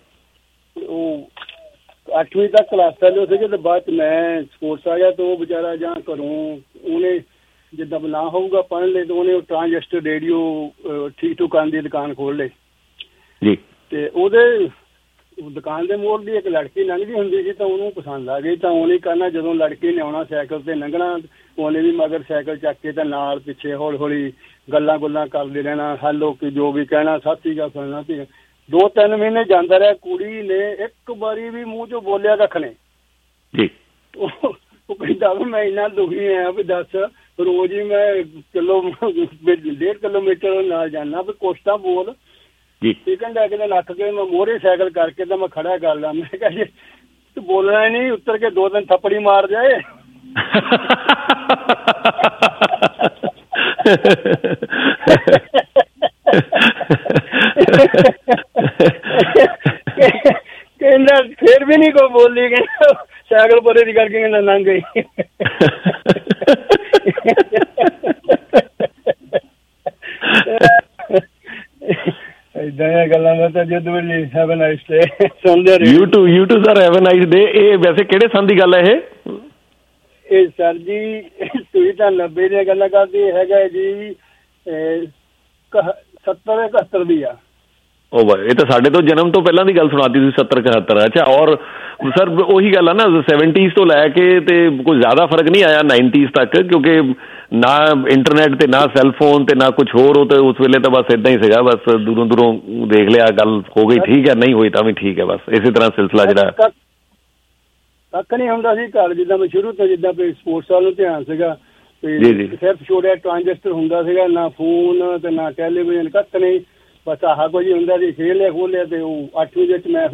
S11: ਉਹ ਅੱਠਵੀਂ ਤੱਕ ਕਲਾਸ ਫੈਲੋ ਸੀਗੇ ਤੇ ਬਾਅਦ ਚ ਮੈਂ ਸਪੋਰਟਸ ਆ ਗਿਆ ਤੇ ਉਹ ਵਿਚਾਰਾ ਜਾਂ ਘਰੋਂ ਉਹਨੇ ਜਿੱਦਾਂ ਨਾ ਹੋਊਗਾ ਪੜ੍ਹਨ ਲਈ ਤਾਂ ਉਹਨੇ ਉਹ ਟਰਾਂਜਿਸਟਰ ਰੇਡੀਓ ਠੀਕ ਠੁਕਾਨ ਦੀ ਦੁਕਾਨ ਖੋਲ ਲਈ ਜੀ। ਤੇ ਉਹਦੇ ਦੁਕਾਨ ਦੇ ਮੋੜ ਦੀ ਇੱਕ ਲੜਕੀ ਲੰਘਦੀ ਹੁੰਦੀ ਸੀ ਤਾਂ ਉਹਨੂੰ ਪਸੰਦ ਆ ਗਈ ਤਾਂ ਉਹਨੇ ਕਰਨਾ, ਜਦੋਂ ਲੜਕੀ ਨੇ ਆਉਣਾ ਸਾਈਕਲ ਤੇ ਲੰਘਣਾ ਉਹਨੇ ਵੀ ਮਗਰ ਸਾਈਕਲ ਚੱਕ ਕੇ ਤਾਂ ਨਾਲ ਪਿੱਛੇ ਹੌਲੀ ਹੌਲੀ ਗੱਲਾਂ ਗੁੱਲਾਂ ਕਰਦੇ ਰਹਿਣਾ, ਹੈਲੋ ਕਿ ਜੋ ਵੀ ਕਹਿਣਾ, ਸਤਿ ਸ਼੍ਰੀ ਅਕਾਲ ਸੁਣਨਾ ਸੀ। ਦੋ ਤਿੰਨ ਮਹੀਨੇ ਜਾਂਦਾ ਰਿਹਾ, ਕੁੜੀ ਨੇ ਇੱਕ ਵਾਰੀ ਵੀ ਮੂੰਹ ਚੋਂ ਬੋਲਿਆ ਕੱਖ ਨੇ ਜੀ। ਉਹ ਕਹਿੰਦਾ ਵੀ ਮੈਂ ਇੰਨਾ ਦੁਖੀ ਆ ਵੀ ਦੱਸ, ਰੋਜ਼ ਹੀ ਮੈਂ ਕਿਲੋ ਡੇਢ ਕਿਲੋਮੀਟਰ ਨਾਲ ਜਾਣਾ ਵੀ ਕੁਛ ਤਾਂ ਬੋਲ ਜੀ। ਇਹ ਕਹਿੰਦਾ ਕਿਤੇ ਨੱਠ ਕੇ ਮੈਂ ਮੋਹਰੇ ਸਾਈਕਲ ਕਰਕੇ ਤਾਂ ਮੈਂ ਖੜਾ ਕਰ ਲਾ। ਮੈਂ ਕਿਹਾ ਜੀ ਤੂੰ ਬੋਲਣਾ ਹੀ ਨਹੀਂ, ਉੱਤਰ ਕੇ ਦੋ ਦਿਨ ਥੱਪੜੀ ਮਾਰ ਜਾਏ। ਕਹਿੰਦਾ ਫੇਰ ਵੀ ਨਹੀਂ ਕੋਈ ਬੋਲੀ, ਕਹਿੰਦਾ ਸਾਈਕਲ ਪਰੇ ਦੀ ਕਰਕੇ ਕਹਿੰਦਾ ਲੰਘ ਗਈ। ਏਦਾਂ ਗੱਲਾਂ ਮੈਂ ਤਾਂ ਜਦੋਂ we have a nice day ਸੁਣਦੇ ਰਹੇ। You too you too sir have a nice day. ਇਹ ਵੈਸੇ ਕਿਹੜੇ ਸੰਨ ਦੀ ਗੱਲ ਹੈ ਇਹ? ਇਹ ਸਰ ਜੀ ਤੁਸੀਂ ਤਾਂ ਨੱਬੇ ਦੀਆਂ ਗੱਲਾਂ ਕਰਦੇ, ਹੈਗਾ ਜੀ ਸੱਤਰ ਇਕਹੱਤਰ ਦੀ ਆ।
S7: ਉਹ ਵਾ ਇਹ ਤਾਂ ਸਾਡੇ ਤੋਂ ਜਨਮ ਤੋਂ ਪਹਿਲਾਂ ਦੀ ਗੱਲ ਸੁਣਾਤੀ ਤੁਸੀਂ ਸੱਤਰ ਇਕਹੱਤਰ। ਅੱਛਾ, ਔਰ ਸਰ ਉਹੀ ਗੱਲ ਆ ਨਾ ਸੈਵਨਟੀਜ਼ ਤੋਂ ਲੈ ਕੇ ਤੇ ਕੋਈ ਜ਼ਿਆਦਾ ਫਰਕ ਨਹੀਂ ਆਇਆ ਨਾਈਨਟੀਜ਼ ਤੱਕ, ਕਿਉਂਕਿ ਨਾ ਇੰਟਰਨੈਟ ਤੇ ਨਾ ਸੈੱਲ ਫੋਨ ਤੇ ਨਾ ਕੁਛ ਹੋਰ। ਉਹ ਤੇ ਉਸ ਵੇਲੇ ਤਾਂ ਬਸ ਏਦਾਂ ਹੀ ਸੀਗਾ, ਬਸ ਦੂਰੋਂ ਦੂਰੋਂ ਦੇਖ ਲਿਆ, ਗੱਲ ਹੋ ਗਈ, ਠੀਕ ਹੈ, ਨਹੀਂ ਹੋਈ ਤਾਂ ਵੀ ਠੀਕ ਹੈ, ਬਸ ਇਸੇ ਤਰ੍ਹਾਂ ਸਿਲਸਿਲਾ ਜਿਹੜਾ
S11: ਕੱਖ ਨਹੀਂ ਹੁੰਦਾ ਸੀ ਘਰ। ਜਿੱਦਾਂ ਮੈਂ ਸ਼ੁਰੂ ਤੋਂ ਜਿੱਦਾਂ ਵੀ ਸਪੋਰਟਸ ਵੱਲ ਨੂੰ ਧਿਆਨ ਸੀਗਾ, ਤੇ ਸਿਰਫ ਛੋਟਾ ਟ੍ਰਾਂਜਿਸਟਰ ਹੁੰਦਾ ਸੀਗਾ, ਨਾ ਫੋਨ ਤੇ ਨਾ ਟੈਲੀਵਿਜ਼ਨ, ਕੱਖ ਨਹੀਂ, ਬਸ ਆਹ ਕੁਝ ਹੁੰਦਾ ਸੀ। ਖੇਲ ਲਿਆ ਖੋਲ ਲਿਆ ਤੇ ਉਹ ਅੱਠਵੀਂ ਵਿੱਚ ਮੈਂ